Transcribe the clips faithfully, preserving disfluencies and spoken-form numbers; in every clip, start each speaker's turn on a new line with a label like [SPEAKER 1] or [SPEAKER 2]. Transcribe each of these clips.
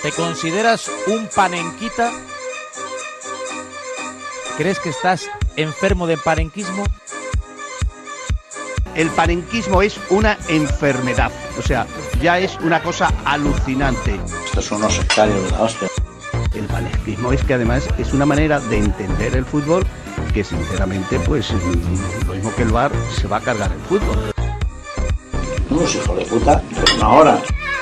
[SPEAKER 1] ¿Te consideras un panenquita? ¿Crees que estás enfermo de panenquismo?
[SPEAKER 2] El panenquismo es una enfermedad, o sea, ya es una cosa alucinante.
[SPEAKER 3] Estos son unos sectarios de la hostia.
[SPEAKER 2] El panenquismo es que además es una manera de entender el fútbol que sinceramente, pues, lo mismo que el V A R, se va a cargar el fútbol.
[SPEAKER 3] Unos hijos de puta, pero no ahora.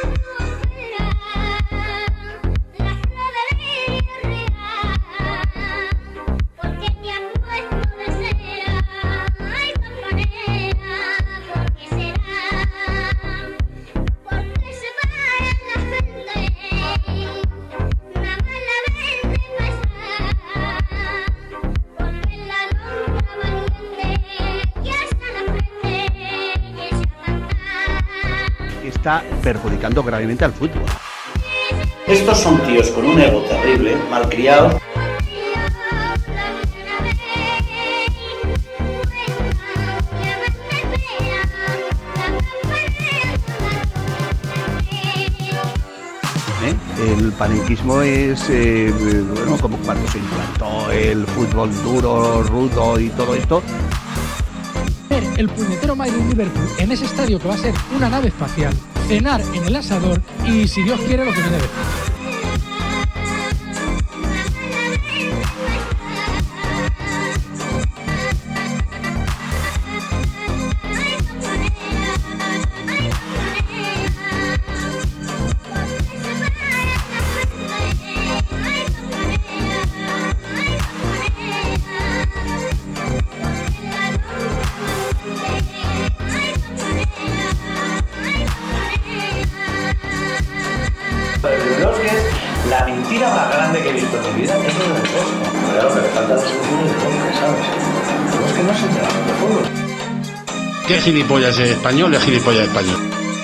[SPEAKER 2] Está perjudicando gravemente al fútbol.
[SPEAKER 3] Estos son tíos con un ego terrible, malcriados.
[SPEAKER 2] ¿Eh? El panenquismo es, eh, bueno, como cuando se implantó el fútbol duro, rudo y todo esto.
[SPEAKER 4] El puñetero Madrid Liverpool en ese estadio que va a ser una nave espacial, cenar en el asador y, si Dios quiere, lo que viene después.
[SPEAKER 3] La mentira más grande que he visto en mi vida es lo del Bosco. Claro, que le falta la solución del Bosco, ¿sabes? Pero es que no se enteran de fútbol.
[SPEAKER 5] ¿Qué gilipollas es español? Es gilipollas español.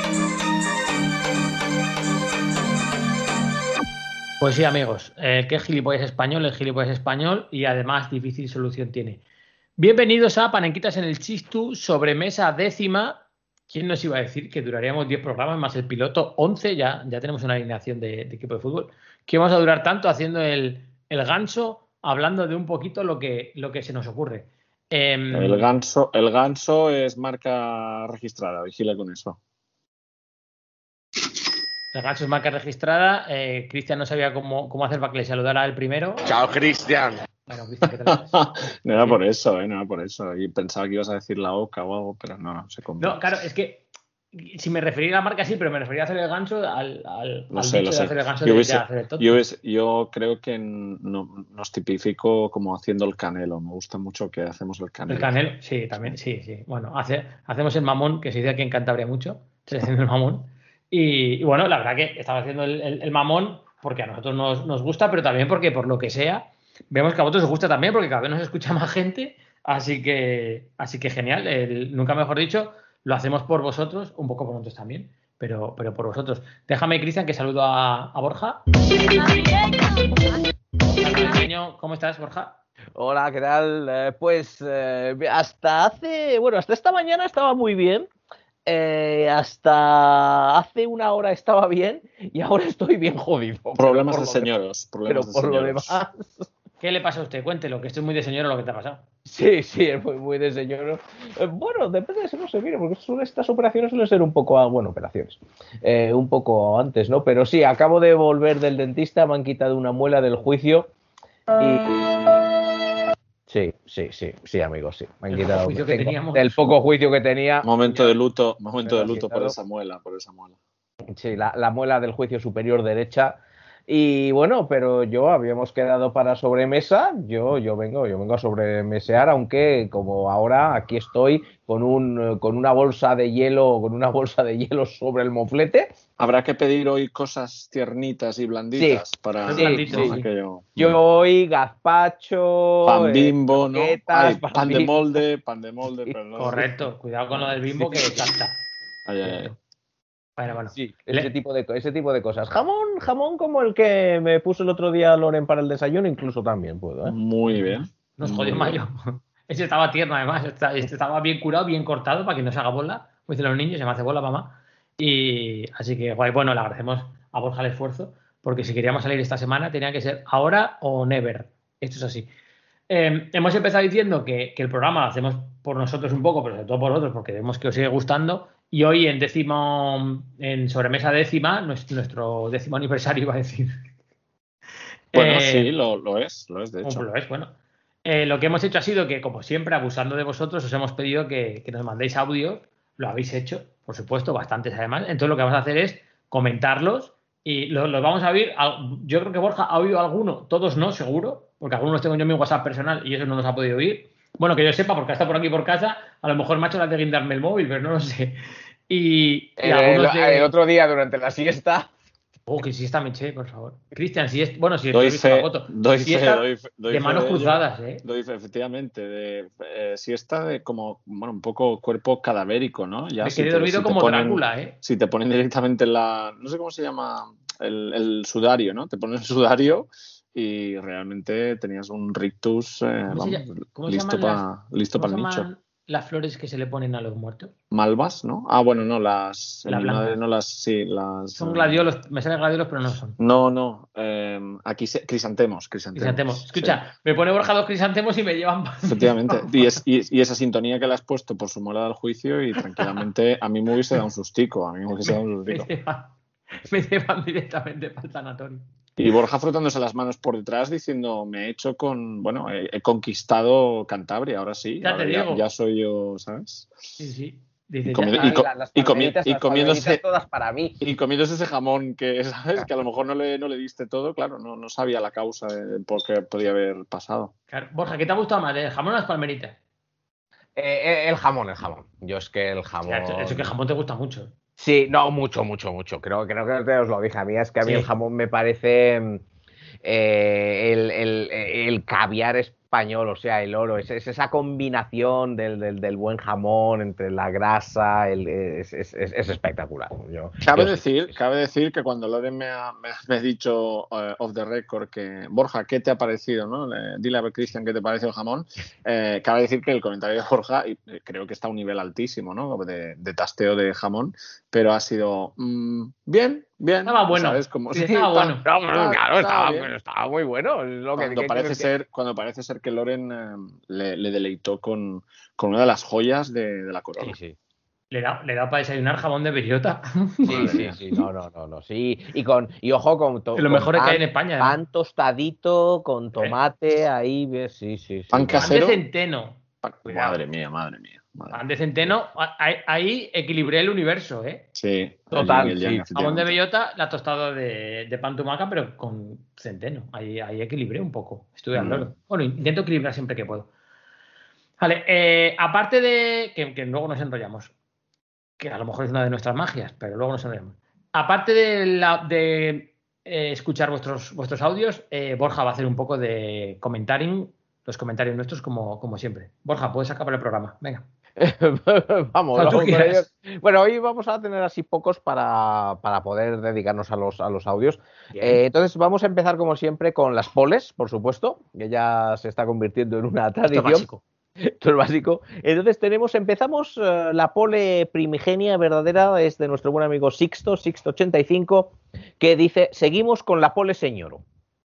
[SPEAKER 6] Pues sí, amigos, eh, qué gilipollas español, el gilipollas español y además difícil solución tiene. Bienvenidos a Panenquitas en el Chistu, sobremesa décima. ¿Quién nos iba a decir que duraríamos diez programas más el piloto? once, ya, ya tenemos una alineación de, de equipo de fútbol. ¿Qué vamos a durar tanto haciendo el, el ganso, hablando de un poquito lo que, lo que se nos ocurre? Eh,
[SPEAKER 7] el, ganso, el ganso es marca registrada, vigila con eso.
[SPEAKER 6] El ganso es marca registrada. Eh, Cristian no sabía cómo, cómo hacer para que le saludara el primero.
[SPEAKER 5] Chao, Cristian.
[SPEAKER 6] Bueno, Cristian, ¿qué tal?
[SPEAKER 7] No era por eso, ¿eh? No era por eso. Y pensaba que ibas a decir la oca o algo, pero no, no se cumple.
[SPEAKER 6] No, claro, es que si me refería a la marca sí, pero me refería a hacer el ganso al, al,
[SPEAKER 7] no
[SPEAKER 6] al
[SPEAKER 7] sé,
[SPEAKER 6] dicho
[SPEAKER 7] lo
[SPEAKER 6] de
[SPEAKER 7] sé.
[SPEAKER 6] hacer el ganso
[SPEAKER 7] yo,
[SPEAKER 6] de,
[SPEAKER 7] hubiese,
[SPEAKER 6] de hacer el tonto.
[SPEAKER 7] yo, hubiese, yo creo que no, nos tipifico como haciendo el canelo. Me gusta mucho que hacemos el canelo.
[SPEAKER 6] El canelo, sí, también, sí, sí. Bueno, hace, hacemos el mamón, que se dice aquí en Cantabria mucho. Se haciendo el mamón. Y, y bueno, la verdad que estaba haciendo el, el, el mamón porque a nosotros nos, nos gusta, pero también porque por lo que sea, vemos que a vosotros os gusta también, porque cada vez nos escucha más gente. Así que, así que genial. El, nunca mejor dicho, lo hacemos por vosotros, un poco por nosotros también, pero, pero por vosotros. Déjame, Cristian, que saludo a, a Borja. ¿Cómo estás, Borja?
[SPEAKER 8] Hola, ¿qué tal? Eh, pues eh, hasta hace, bueno, hasta esta mañana estaba muy bien. Eh, hasta hace una hora estaba bien y ahora estoy bien jodido.
[SPEAKER 7] Problemas de señoros. Problemas
[SPEAKER 8] pero por
[SPEAKER 7] de
[SPEAKER 8] lo demás.
[SPEAKER 6] ¿Qué le pasa a usted? Cuéntelo, que estoy muy de señor lo que te ha pasado.
[SPEAKER 8] Sí, sí, es muy, muy de señor. Eh, bueno, depende de si no se mire, porque suele, estas operaciones suelen ser un poco, a, bueno, operaciones, eh, un poco antes, ¿no? Pero sí, acabo de volver del dentista, me han quitado una muela del juicio y... Sí, sí, sí, sí, amigos, sí. Me han
[SPEAKER 6] el
[SPEAKER 8] quitado
[SPEAKER 6] poco juicio que teníamos.
[SPEAKER 8] el poco juicio que tenía.
[SPEAKER 7] Momento de luto, momento de luto por esa muela, por esa muela.
[SPEAKER 8] Sí, la, la muela del juicio superior derecha. Y bueno, pero yo habíamos quedado para sobremesa, yo, yo vengo, yo vengo a sobremesear, aunque como ahora aquí estoy con un, con una bolsa de hielo, con una bolsa de hielo sobre el moflete.
[SPEAKER 7] Habrá que pedir hoy cosas tiernitas y blanditas
[SPEAKER 8] sí,
[SPEAKER 7] para
[SPEAKER 8] sí,
[SPEAKER 6] blandito,
[SPEAKER 8] sí.
[SPEAKER 7] aquello.
[SPEAKER 8] Yo hoy gazpacho,
[SPEAKER 7] pan bimbo,
[SPEAKER 8] eh,
[SPEAKER 7] ¿no?
[SPEAKER 8] croquetas,
[SPEAKER 7] Ay, pan, pan de molde, pan de molde, pero no.
[SPEAKER 6] Correcto, cuidado con lo del bimbo que salta.
[SPEAKER 7] Ay, ay, ay.
[SPEAKER 6] Bueno, bueno.
[SPEAKER 8] Sí, ese, Le... tipo de, ese tipo de cosas. Jamón, jamón como el que me puso el otro día Loren para el desayuno, incluso también puedo, ¿eh?
[SPEAKER 7] Muy bien.
[SPEAKER 6] Nos jodió Mayo. Ese estaba tierno, además. Este estaba bien curado, bien cortado, para que no se haga bola. Como dicen los niños, se me hace bola, mamá. Y así que, guay, bueno, le agradecemos a Borja el esfuerzo. porque si queríamos salir esta semana tenía que ser ahora o never. Esto es así. Eh, hemos empezado diciendo que, que el programa lo hacemos por nosotros un poco, pero sobre todo por vosotros, porque vemos que os sigue gustando. Y hoy en décimo, en sobremesa décima, nuestro, nuestro décimo aniversario, iba a decir.
[SPEAKER 7] Bueno,
[SPEAKER 6] eh,
[SPEAKER 7] sí, lo, lo es, lo es, de hecho.
[SPEAKER 6] Lo es, bueno. Eh, lo que hemos hecho ha sido que, como siempre, abusando de vosotros, os hemos pedido que, que nos mandéis audios. Lo habéis hecho, por supuesto, bastantes además. Entonces lo que vamos a hacer es comentarlos y los lo vamos a oír. Yo creo que Borja ha oído alguno, todos no, seguro, porque algunos los tengo yo en mi WhatsApp personal y eso no los ha podido oír. Bueno, que yo sepa, porque está por aquí por casa, a lo mejor macho la de guindarme el móvil, pero no lo sé. Y, y
[SPEAKER 8] el,
[SPEAKER 6] algunos de...
[SPEAKER 8] el otro día, durante la siesta...
[SPEAKER 6] Oh, que siesta me eché, por favor. Cristian, si es... Bueno, si
[SPEAKER 7] doy
[SPEAKER 6] he visto
[SPEAKER 7] fe,
[SPEAKER 6] la foto.
[SPEAKER 7] doy
[SPEAKER 6] Si
[SPEAKER 7] fe, doy fe, doy
[SPEAKER 6] de
[SPEAKER 7] fe
[SPEAKER 6] manos
[SPEAKER 7] de
[SPEAKER 6] cruzadas,
[SPEAKER 7] ello.
[SPEAKER 6] ¿eh?
[SPEAKER 7] Doy fe, efectivamente. De, eh, siesta de como, bueno, un poco cuerpo cadavérico, ¿no? Ya
[SPEAKER 6] Me he
[SPEAKER 7] si
[SPEAKER 6] querido
[SPEAKER 7] te,
[SPEAKER 6] dormido
[SPEAKER 7] si te
[SPEAKER 6] como
[SPEAKER 7] ponen,
[SPEAKER 6] Drácula, ¿eh?
[SPEAKER 7] Si te ponen directamente en la... No sé cómo se llama el, el sudario, ¿no? Te ponen el sudario y realmente tenías un rictus eh,
[SPEAKER 6] ¿Cómo se
[SPEAKER 7] vamos,
[SPEAKER 6] llama- cómo se
[SPEAKER 7] listo
[SPEAKER 6] llaman
[SPEAKER 7] para
[SPEAKER 6] las-
[SPEAKER 7] listo
[SPEAKER 6] ¿Cómo
[SPEAKER 7] para el
[SPEAKER 6] se llaman
[SPEAKER 7] nicho.
[SPEAKER 6] las flores que se le ponen a los muertos?
[SPEAKER 7] Malvas, ¿no? Ah, bueno, no, las...
[SPEAKER 6] Las
[SPEAKER 7] mi madre
[SPEAKER 6] blancas.
[SPEAKER 7] no las... Sí, las...
[SPEAKER 6] Son
[SPEAKER 7] eh,
[SPEAKER 6] gladiolos, me salen gladiolos, pero no son.
[SPEAKER 7] No, no. eh, aquí se, crisantemos, crisantemos.
[SPEAKER 6] Crisantemos.
[SPEAKER 7] sí.
[SPEAKER 6] Escucha, me pone Borja dos crisantemos y me llevan...
[SPEAKER 7] Efectivamente. Y, es, y, y esa sintonía que le has puesto por su muela al juicio y tranquilamente a mí me hubiese dado un sustico. A mí me hubiese dado un
[SPEAKER 6] me,
[SPEAKER 7] sustico.
[SPEAKER 6] llevan, me llevan directamente para el sanatorio.
[SPEAKER 7] Y Borja frotándose las manos por detrás diciendo, me he hecho con, bueno, he, he conquistado Cantabria, ahora sí.
[SPEAKER 6] Ya
[SPEAKER 7] ahora
[SPEAKER 6] te
[SPEAKER 7] ya,
[SPEAKER 6] digo.
[SPEAKER 7] ya soy yo, ¿sabes?
[SPEAKER 6] Sí, sí. Dice,
[SPEAKER 7] Y comiendo-
[SPEAKER 6] ya,
[SPEAKER 7] y
[SPEAKER 6] ah,
[SPEAKER 7] co-
[SPEAKER 8] las, las
[SPEAKER 7] y comi-
[SPEAKER 8] palmeritas,
[SPEAKER 7] y
[SPEAKER 8] las
[SPEAKER 7] comiéndose-
[SPEAKER 8] palmeritas todas para mí.
[SPEAKER 7] Y comiéndose ese jamón que, ¿sabes? Que a lo mejor no le, no le diste todo, claro, no, no sabía la causa de por qué podía haber pasado.
[SPEAKER 6] claro. Borja, ¿qué te ha gustado más? ¿El jamón o las palmeritas?
[SPEAKER 8] Eh, el jamón, el jamón. Yo es que el jamón...
[SPEAKER 6] Ya, eso que el jamón te gusta mucho.
[SPEAKER 8] Sí, no, mucho, mucho, mucho. Creo, creo que os lo dije. A mí es que a mí
[SPEAKER 6] Sí.
[SPEAKER 8] el jamón me parece eh, el, el, el caviar español, o sea, el oro. Es, es esa combinación del, del, del buen jamón entre la grasa, el, es, es, es, es espectacular. Yo,
[SPEAKER 7] Cabe
[SPEAKER 8] yo-
[SPEAKER 7] decir, cabe decir que cuando Loren me ha, me, me ha dicho uh, off the record que Borja, ¿qué te ha parecido? ¿No? Le, dile a ver, Cristian, ¿qué te parece el jamón? Eh, cabe decir que el comentario de Borja y, eh, creo que está a un nivel altísimo, ¿no? De, de tasteo de jamón, pero ha sido mmm, bien, bien.
[SPEAKER 6] Estaba bueno.
[SPEAKER 7] ¿Sabes? Como,
[SPEAKER 6] Sí, estaba bueno.
[SPEAKER 8] No, pero
[SPEAKER 7] estaba-
[SPEAKER 8] claro, estaba,
[SPEAKER 7] bien.
[SPEAKER 8] estaba muy bueno. Es lo que-
[SPEAKER 7] Cuando
[SPEAKER 8] que-
[SPEAKER 7] parece
[SPEAKER 8] que-
[SPEAKER 7] ser, cuando parece ser que Loren eh, le, le deleitó con, con una de las joyas de, de la corona.
[SPEAKER 8] Sí, sí.
[SPEAKER 6] Le da, le da para desayunar jamón de bellota.
[SPEAKER 8] Sí, sí, sí, no, no, no, no, sí. Y con, y ojo con, to-
[SPEAKER 6] Es lo
[SPEAKER 8] con
[SPEAKER 6] mejor que
[SPEAKER 8] pan,
[SPEAKER 6] hay en España, ¿no?
[SPEAKER 8] pan tostadito, con tomate, ahí, ves, sí, sí, sí.
[SPEAKER 7] Pan
[SPEAKER 6] Pan de
[SPEAKER 7] casero.
[SPEAKER 6] centeno. Cuidado.
[SPEAKER 7] Madre mía, madre mía. Madre
[SPEAKER 6] Pan de centeno. Ahí, ahí equilibré el universo, ¿eh?
[SPEAKER 7] Sí,
[SPEAKER 8] Total,
[SPEAKER 7] el yin y el yang,
[SPEAKER 8] sí.
[SPEAKER 6] Jamón de
[SPEAKER 7] efectivamente.
[SPEAKER 6] bellota, la tostada de, de pan tumaca, pero con centeno. Ahí, ahí equilibré un poco. Estuve al
[SPEAKER 7] Mm.
[SPEAKER 6] loro. Bueno, intento equilibrar siempre que puedo. Vale, eh, aparte de. Que, que luego nos enrollamos. Que a lo mejor es una de nuestras magias, pero luego nos enrollamos. Aparte de, la, de eh, escuchar vuestros, vuestros audios, eh, Borja va a hacer un poco de comentario, los comentarios nuestros, como, como siempre. Borja, puedes acabar el programa. Venga.
[SPEAKER 8] vamos,
[SPEAKER 6] Cuando tú
[SPEAKER 8] vamos con
[SPEAKER 6] quieras.
[SPEAKER 8] ellos. Bueno, hoy vamos a tener así pocos para, para poder dedicarnos a los, a los audios. Eh, entonces vamos a empezar como siempre con las poles, por supuesto, que ya se está convirtiendo en una
[SPEAKER 6] Esto
[SPEAKER 8] tradición.
[SPEAKER 6] es básico.
[SPEAKER 8] Esto es básico. Entonces tenemos, empezamos eh, la pole primigenia verdadera, es de nuestro buen amigo Sixto, Sixto ochenta y cinco, que dice, seguimos con la pole señoro.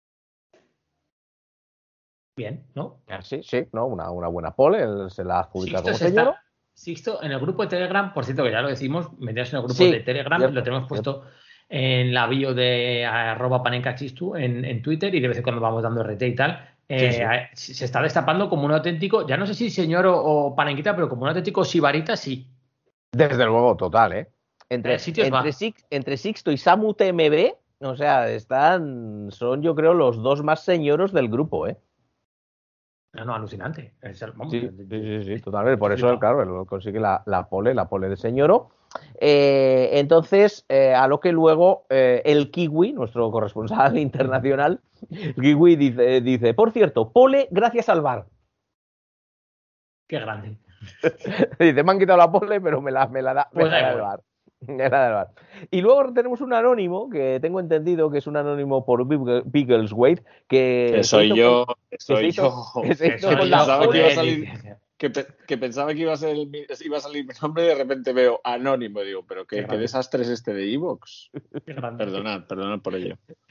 [SPEAKER 6] Bien, ¿no?
[SPEAKER 8] Ah, Sí, sí, ¿no? Una, una buena pole, él se la adjudica
[SPEAKER 6] Sixto,
[SPEAKER 8] como
[SPEAKER 6] se
[SPEAKER 8] señoro.
[SPEAKER 6] está- Sixto, en el grupo de Telegram, por cierto, que ya lo decimos, meteos en el grupo
[SPEAKER 8] Sí,
[SPEAKER 6] de Telegram,
[SPEAKER 8] cierto,
[SPEAKER 6] lo tenemos puesto en la bio de arroba panencachistu en, en Twitter y de vez en cuando vamos dando R T y tal. Eh,
[SPEAKER 8] Sí, sí.
[SPEAKER 6] a- Se está destapando como un auténtico, ya no sé si señor o, o panenquita, pero como un auténtico sibarita, sí.
[SPEAKER 8] Desde luego, total, ¿eh? Entre,
[SPEAKER 6] Eh, sitios
[SPEAKER 8] entre,
[SPEAKER 6] va.
[SPEAKER 8] Six- entre Sixto y Samu T M B, o sea, están, son yo creo los dos más señoros del grupo, ¿eh?
[SPEAKER 6] No, no, alucinante. Es el- vamos,
[SPEAKER 8] Sí,
[SPEAKER 6] el-
[SPEAKER 8] sí, sí, sí, totalmente. Por
[SPEAKER 6] Sí,
[SPEAKER 8] eso,
[SPEAKER 6] claro.
[SPEAKER 8] claro, él consigue la, la pole, la pole de señoro. Eh, entonces, eh, a lo que luego eh, el Kiwi, nuestro corresponsal internacional, el Kiwi dice, dice, por cierto, pole gracias al V A R.
[SPEAKER 6] Qué grande.
[SPEAKER 8] Dice, me han quitado la pole, pero me la, me la da, me
[SPEAKER 6] Pues
[SPEAKER 8] la
[SPEAKER 6] da
[SPEAKER 8] da el
[SPEAKER 6] igual.
[SPEAKER 8] V A R. Me la da el V A R. Y luego tenemos un anónimo, que tengo entendido que es un anónimo por Beagle- Biggleswade, que...
[SPEAKER 7] Que
[SPEAKER 8] se
[SPEAKER 7] soy
[SPEAKER 8] hizo
[SPEAKER 7] yo,
[SPEAKER 8] con-
[SPEAKER 7] que soy
[SPEAKER 8] se
[SPEAKER 7] yo.
[SPEAKER 8] hizo- que se
[SPEAKER 6] Eso
[SPEAKER 8] hizo
[SPEAKER 7] que
[SPEAKER 8] con
[SPEAKER 6] ya,
[SPEAKER 8] la
[SPEAKER 7] pensaba
[SPEAKER 6] joder,
[SPEAKER 7] que iba a
[SPEAKER 8] pole.
[SPEAKER 7] salir-
[SPEAKER 6] dice.
[SPEAKER 7] Que, pe- que pensaba que iba a, ser el mi- iba a salir mi nombre y de repente veo anónimo. Digo, pero
[SPEAKER 6] Qué
[SPEAKER 7] qué, qué
[SPEAKER 6] grande.
[SPEAKER 7] desastre es este de Evox.
[SPEAKER 6] Qué grande.
[SPEAKER 7] Perdonad, perdonad por ello.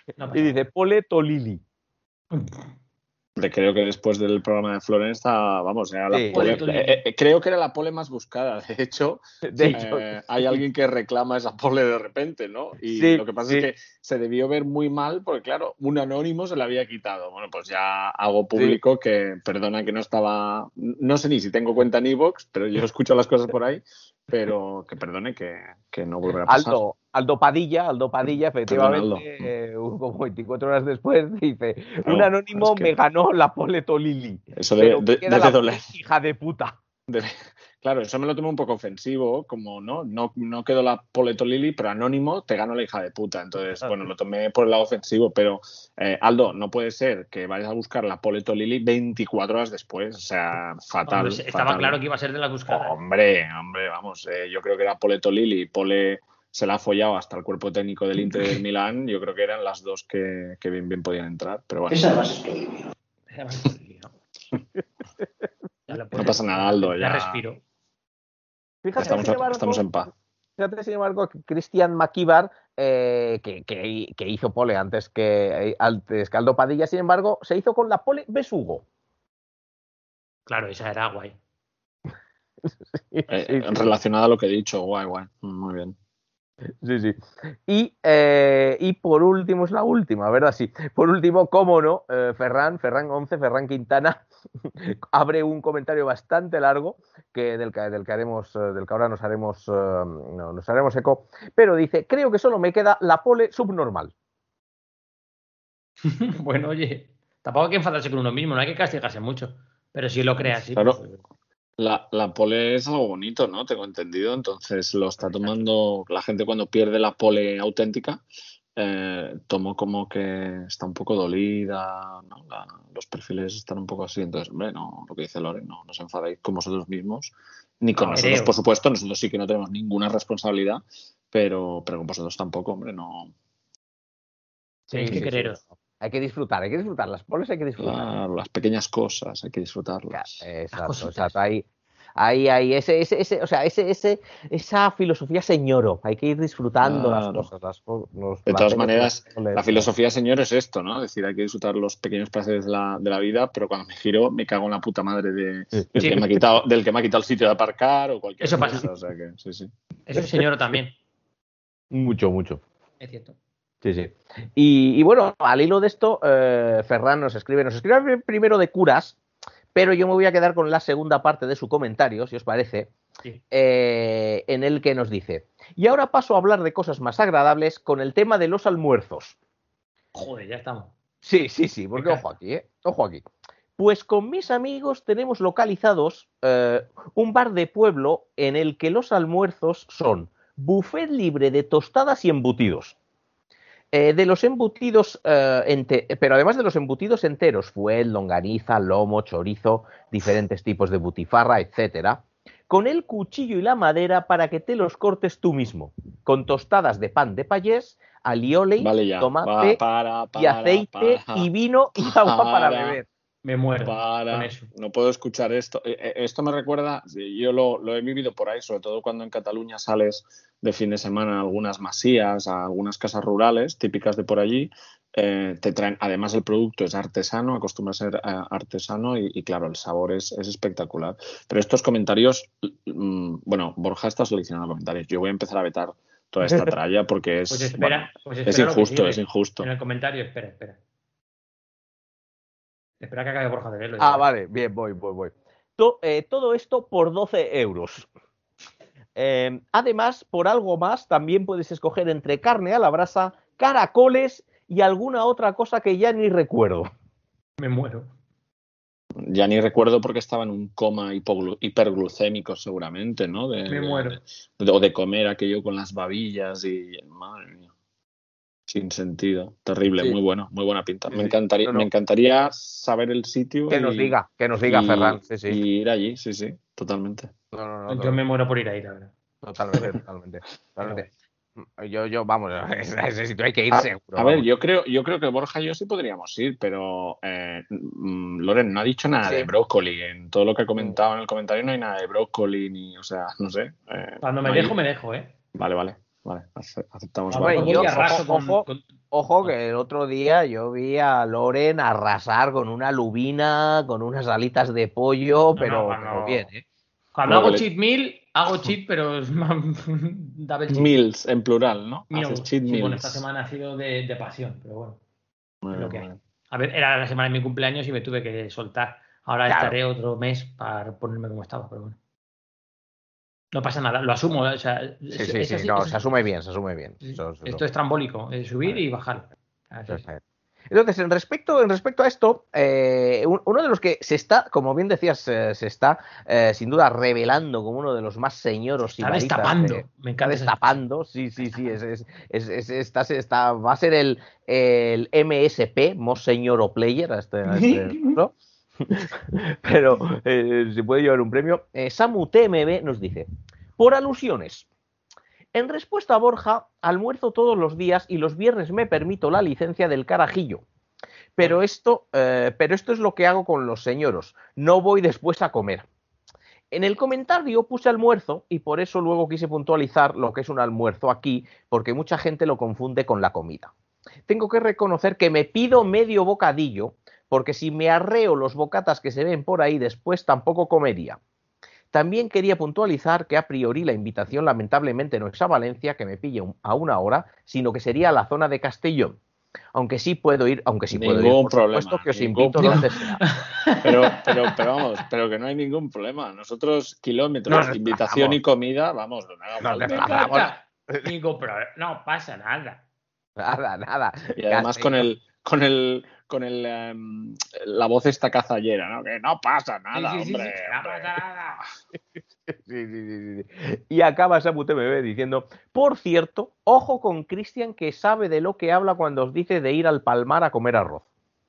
[SPEAKER 6] No
[SPEAKER 8] y dice Pole Tolili.
[SPEAKER 7] Creo que después del programa de Florence, vamos, era la
[SPEAKER 8] Sí.
[SPEAKER 7] pole, eh, eh, creo que era la pole más buscada. De hecho,
[SPEAKER 8] De
[SPEAKER 7] eh,
[SPEAKER 8] hecho,
[SPEAKER 7] hay alguien que reclama esa pole de repente, ¿no? Y
[SPEAKER 8] sí,
[SPEAKER 7] lo que pasa
[SPEAKER 8] sí.
[SPEAKER 7] es que se debió ver muy mal porque, claro, un anónimo se la había quitado. Bueno, pues ya hago público sí. que, perdona que no estaba, no sé ni si tengo cuenta en iVoox, pero yo escucho las cosas por ahí, pero que perdone que, que no volverá a pasar.
[SPEAKER 8] Aldo, Aldo Padilla, Aldo Padilla, efectivamente,
[SPEAKER 7] Perdón, Aldo.
[SPEAKER 8] Eh, como veinticuatro horas después, dice,
[SPEAKER 7] claro,
[SPEAKER 8] un anónimo
[SPEAKER 7] es que...
[SPEAKER 8] me ganó la pole Tolili.
[SPEAKER 7] Eso debe,
[SPEAKER 8] pero
[SPEAKER 7] de,
[SPEAKER 8] queda
[SPEAKER 7] debe
[SPEAKER 8] la
[SPEAKER 7] doler.
[SPEAKER 8] Hija de puta.
[SPEAKER 7] Debe... Claro, eso me lo tomo un poco ofensivo, como no, no, no quedó la pole Tolili, pero anónimo te gano la hija de puta. Entonces, bueno, lo tomé por el lado ofensivo, pero eh, Aldo, no puede ser que vayas a buscar la pole Tolili veinticuatro horas después, o sea, fatal.
[SPEAKER 6] Hombre, estaba
[SPEAKER 7] fatal.
[SPEAKER 6] claro que iba a ser de las buscadas.
[SPEAKER 7] Hombre, hombre, vamos, eh, yo creo que era pole Tolili, pole se la ha follado hasta el cuerpo técnico del Inter del Milán, yo creo que eran las dos que, que bien, bien podían entrar, pero bueno.
[SPEAKER 3] Esa más es Tolili.
[SPEAKER 6] Esa más es Tolili, ¿no?
[SPEAKER 7] No pasa nada, Aldo, ya,
[SPEAKER 6] ya respiro.
[SPEAKER 8] Fíjate,
[SPEAKER 7] estamos,
[SPEAKER 8] sin embargo,
[SPEAKER 7] estamos en paz.
[SPEAKER 8] Fíjate, sin embargo, que Cristian Makíbar, eh, que, que, que hizo pole antes que, antes que Aldo Padilla, sin embargo, se hizo con la pole Besugo.
[SPEAKER 6] Claro, esa era guay.
[SPEAKER 7] sí, eh, sí, sí. Relacionada a lo que he dicho, guay, guay. Muy bien.
[SPEAKER 8] Sí, sí. Y, eh, y por último, es la última, ¿verdad? Sí. Por último, cómo no, eh, Ferran, Ferran once, Ferran Quintana, abre un comentario bastante largo que del, que, del, que haremos, del que ahora nos haremos, uh, no, nos haremos eco, pero dice, creo que solo me queda la pole subnormal.
[SPEAKER 6] Bueno, oye, tampoco hay que enfadarse con uno mismo, no hay que castigarse mucho, pero si lo crea así.
[SPEAKER 7] Claro.
[SPEAKER 6] Pues...
[SPEAKER 7] La, la pole es algo bonito, ¿no? Tengo entendido. Entonces lo está tomando la gente cuando pierde la pole auténtica. Eh, tomo como que está un poco dolida, ¿no? La, los perfiles están un poco así. Entonces, hombre, no, lo que dice Lore, no, no os enfadéis con vosotros mismos, ni con
[SPEAKER 6] no,
[SPEAKER 7] nosotros,
[SPEAKER 6] creo.
[SPEAKER 7] por supuesto. Nosotros sí que no tenemos ninguna responsabilidad, pero, pero con vosotros tampoco, hombre, no.
[SPEAKER 6] Sí, sí, que quereros.
[SPEAKER 8] Sí. Hay que disfrutar, hay que disfrutar. Las poles hay que disfrutar.
[SPEAKER 7] Claro, las pequeñas cosas, hay que disfrutarlas.
[SPEAKER 8] Exacto, exacto. Ahí, ahí, ahí, ese, ese, ese, o sea, ese, ese, esa filosofía señoro. Hay que ir disfrutando
[SPEAKER 7] claro.
[SPEAKER 8] las cosas. Las, los
[SPEAKER 7] de todas maneras, la filosofía señor es esto, ¿no? Es decir, hay que disfrutar los pequeños placeres de la, de la vida, pero cuando me giro me cago en la puta madre de, sí. del, sí. que me ha quitado, del que me ha quitado el sitio de aparcar o cualquier
[SPEAKER 6] Eso
[SPEAKER 7] cosa.
[SPEAKER 6] Pasa.
[SPEAKER 7] O sea que, sí, sí.
[SPEAKER 6] Eso es señor también.
[SPEAKER 8] Mucho, mucho.
[SPEAKER 6] Es cierto.
[SPEAKER 8] Sí, sí. Y, y bueno, al hilo de esto, eh, Ferran nos escribe, nos escribe primero de curas, pero yo me voy a quedar con la segunda parte de su comentario, si os parece, sí. eh, en el que nos dice, y ahora paso a hablar de cosas más agradables con el tema de los almuerzos.
[SPEAKER 6] Joder, ya estamos.
[SPEAKER 8] Sí, sí, sí, porque ojo aquí, ¿eh? Ojo aquí. Pues con mis amigos tenemos localizados eh, un bar de pueblo en el que los almuerzos son buffet libre de tostadas y embutidos. Eh, de los embutidos, eh, ente- pero además de los embutidos enteros, fuet, longaniza, lomo, chorizo, diferentes tipos de butifarra, etcétera, con el cuchillo y la madera para que te los cortes tú mismo, con tostadas de pan de payés, alioli,
[SPEAKER 7] vale ya.
[SPEAKER 8] tomate
[SPEAKER 7] Va, para, para,
[SPEAKER 8] y aceite
[SPEAKER 7] para,
[SPEAKER 8] y vino y agua para,
[SPEAKER 7] para.
[SPEAKER 8] beber.
[SPEAKER 6] Me muero
[SPEAKER 7] Para,
[SPEAKER 6] con eso.
[SPEAKER 7] No puedo escuchar esto. Esto me recuerda, yo lo, lo he vivido por ahí, sobre todo cuando en Cataluña sales de fin de semana a algunas masías, a algunas casas rurales típicas de por allí. Eh, te traen, además el producto es artesano, acostumbra a ser eh, artesano y, y claro, el sabor es, es espectacular. Pero estos comentarios, mmm, bueno, Borja está seleccionando comentarios. Yo voy a empezar a vetar toda esta tralla porque es,
[SPEAKER 6] pues espera,
[SPEAKER 7] bueno,
[SPEAKER 6] pues espera
[SPEAKER 7] es injusto,
[SPEAKER 6] sigue.
[SPEAKER 7] es injusto.
[SPEAKER 6] En el comentario, espera, espera. Espera que acabe Borja de verlo.
[SPEAKER 8] Ah, vale, bien, voy, voy, voy. To, eh, todo esto por doce euros. Eh, además, por algo más, también puedes escoger entre carne a la brasa, caracoles y alguna otra cosa que ya ni recuerdo.
[SPEAKER 6] Me muero.
[SPEAKER 7] Ya ni recuerdo porque estaba en un coma hipoglu- hiperglucémico seguramente, ¿no? De,
[SPEAKER 6] Me muero.
[SPEAKER 7] De, o de comer aquello con las babillas y... Madre mía. Sin sentido. Terrible, sí. Muy bueno, muy buena pinta. Sí, me encantaría, no, no. me encantaría saber el sitio.
[SPEAKER 8] Que
[SPEAKER 7] y,
[SPEAKER 8] nos diga, que nos diga
[SPEAKER 7] y,
[SPEAKER 8] Ferran. Sí, sí.
[SPEAKER 7] Y ir allí, sí, sí, totalmente.
[SPEAKER 8] No, no, no,
[SPEAKER 6] Yo
[SPEAKER 8] no,
[SPEAKER 6] me muero por ir ahí, la verdad.
[SPEAKER 8] Totalmente, totalmente. totalmente. Yo, yo, vamos, a ese sitio hay que ir
[SPEAKER 7] a,
[SPEAKER 8] seguro.
[SPEAKER 7] A ver, yo creo, yo creo que Borja y yo sí podríamos ir, pero eh, Loren no ha dicho nada sí. de brócoli. En todo lo que ha comentado en el comentario no hay nada de brócoli, ni, o sea, no sé. Eh,
[SPEAKER 6] Cuando me
[SPEAKER 7] no
[SPEAKER 6] dejo,
[SPEAKER 7] hay...
[SPEAKER 6] me dejo, ¿eh?
[SPEAKER 7] Vale, vale. Vale, aceptamos.
[SPEAKER 8] Hombre,
[SPEAKER 6] Vale.
[SPEAKER 8] yo,
[SPEAKER 6] Yo arraso
[SPEAKER 8] ojo,
[SPEAKER 6] con,
[SPEAKER 8] ojo,
[SPEAKER 6] con,
[SPEAKER 8] Ojo que el otro día yo vi a Loren arrasar con una lubina, con unas alitas de pollo,
[SPEAKER 6] No,
[SPEAKER 8] pero,
[SPEAKER 6] no, cuando-
[SPEAKER 8] pero bien, ¿eh?
[SPEAKER 6] Cuando
[SPEAKER 7] Luego
[SPEAKER 6] hago
[SPEAKER 7] le-
[SPEAKER 6] cheat meal, hago cheat, pero es más double cheat.
[SPEAKER 7] Meals, en plural, ¿no?
[SPEAKER 6] Meal.
[SPEAKER 7] Haces cheat
[SPEAKER 6] Sí,
[SPEAKER 7] meals.
[SPEAKER 6] bueno, esta semana ha sido de, de pasión, pero bueno,
[SPEAKER 7] Muy
[SPEAKER 6] es lo
[SPEAKER 7] bien,
[SPEAKER 6] que
[SPEAKER 7] muy
[SPEAKER 6] hay.
[SPEAKER 7] bien.
[SPEAKER 6] A ver, era la semana de mi cumpleaños y me tuve que soltar. Ahora
[SPEAKER 8] Claro.
[SPEAKER 6] estaré otro mes para ponerme como estaba, pero bueno. No pasa nada, lo asumo. O sea,
[SPEAKER 8] Sí,
[SPEAKER 6] eso-
[SPEAKER 8] sí,
[SPEAKER 6] eso
[SPEAKER 8] sí,
[SPEAKER 6] sí-
[SPEAKER 8] no,
[SPEAKER 6] eso
[SPEAKER 8] se
[SPEAKER 6] sí-
[SPEAKER 8] asume bien, se asume bien.
[SPEAKER 6] sí,
[SPEAKER 8] Eso- eso-
[SPEAKER 6] Esto es trambólico, es subir
[SPEAKER 8] Vale.
[SPEAKER 6] y bajar. Así es.
[SPEAKER 8] Perfecto. Entonces, en respecto, en respecto a esto, eh, un- uno de los que se está, como bien decías, eh, se está eh, sin duda revelando como uno de los más señoros
[SPEAKER 6] Está
[SPEAKER 8] sibaritas
[SPEAKER 6] destapando.
[SPEAKER 8] de-
[SPEAKER 6] Me
[SPEAKER 8] está
[SPEAKER 6] encanta esa
[SPEAKER 8] destapando, sí, sí, sí, es, es, es, es- está, está- va a ser el, el M S P, Most Señor o Player, a este, a este ¿no? Pero eh, se puede llevar un premio. Eh, Samu T M B nos dice, por alusiones. En respuesta a Borja, almuerzo todos los días y los viernes me permito la licencia del carajillo. Pero esto, eh, pero esto es lo que hago con los señoros. No voy después a comer. En el comentario puse almuerzo y por eso luego quise puntualizar lo que es un almuerzo aquí, porque mucha gente lo confunde con la comida. Tengo que reconocer que me pido medio bocadillo, porque si me arreo los bocatas que se ven por ahí después tampoco comería. También quería puntualizar que a priori la invitación lamentablemente no es a Valencia, que me pille a una hora, sino que sería a la zona de Castellón. Aunque sí puedo ir, aunque sí puedo ir,
[SPEAKER 7] Ningún
[SPEAKER 8] por
[SPEAKER 7] problema,
[SPEAKER 8] supuesto que os
[SPEAKER 7] ningún
[SPEAKER 8] invito
[SPEAKER 7] problema.
[SPEAKER 8] donde sea.
[SPEAKER 7] Pero, pero, pero vamos, pero que no hay ningún problema. Nosotros, kilómetros,
[SPEAKER 8] Nos
[SPEAKER 7] invitación
[SPEAKER 8] desplazamos.
[SPEAKER 7] y comida, vamos, no haga
[SPEAKER 8] Nos
[SPEAKER 7] falta.
[SPEAKER 6] Me
[SPEAKER 8] desplazamos.
[SPEAKER 6] encanta. Ningún problema. No pasa nada.
[SPEAKER 8] Nada, nada.
[SPEAKER 7] Y además con
[SPEAKER 8] Castellón.
[SPEAKER 7] el, con el, con el, em, la voz esta cazallera, ¿no? Que no pasa nada,
[SPEAKER 6] Sí, sí, sí,
[SPEAKER 7] hombre.
[SPEAKER 6] sí, no
[SPEAKER 7] hombre.
[SPEAKER 6] pasa nada.
[SPEAKER 8] Sí, sí, sí, sí. Y acaba Samu T M B diciendo, por cierto, ojo con Cristian que sabe de lo que habla cuando os dice de ir al Palmar a comer arroz.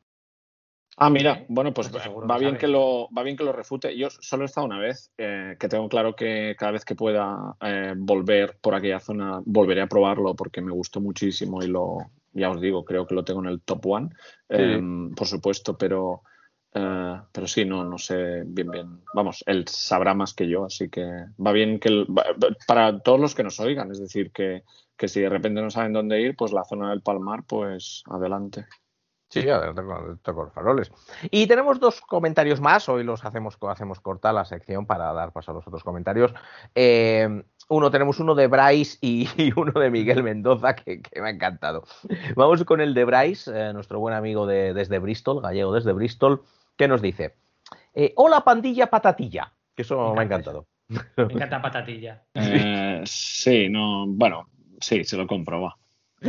[SPEAKER 7] Ah, mira, bueno, pues
[SPEAKER 6] Pues seguro
[SPEAKER 7] va
[SPEAKER 6] que
[SPEAKER 7] bien
[SPEAKER 6] sabe.
[SPEAKER 7] que lo, va bien que lo refute. Yo solo he estado una vez, eh, que tengo claro que cada vez que pueda eh, volver por aquella zona, volveré a probarlo porque me gustó muchísimo y lo, ya os digo, creo que lo tengo en el top one, eh, por supuesto, pero, eh, pero sí, no, no sé bien, bien. Vamos, él sabrá más que yo, así que va bien que el- va- para todos los que nos oigan, es decir, que, que si de repente no saben dónde ir, pues la zona del Palmar, pues adelante.
[SPEAKER 8] Sí, adelante con, con los faroles. Y tenemos dos comentarios más. Hoy los hacemos, hacemos corta la sección para dar paso a los otros comentarios. Eh, uno, tenemos uno de Bryce y, y uno de Miguel Mendoza que, que me ha encantado. Vamos con el de Bryce, eh, nuestro buen amigo de, desde Bristol, gallego desde Bristol, que nos dice: eh, hola pandilla patatilla. Que eso me,
[SPEAKER 6] Me
[SPEAKER 8] me ha
[SPEAKER 6] encanta
[SPEAKER 8] encantado.
[SPEAKER 6] Me encanta patatilla.
[SPEAKER 7] Eh, sí, no, bueno, sí, se lo compro, va.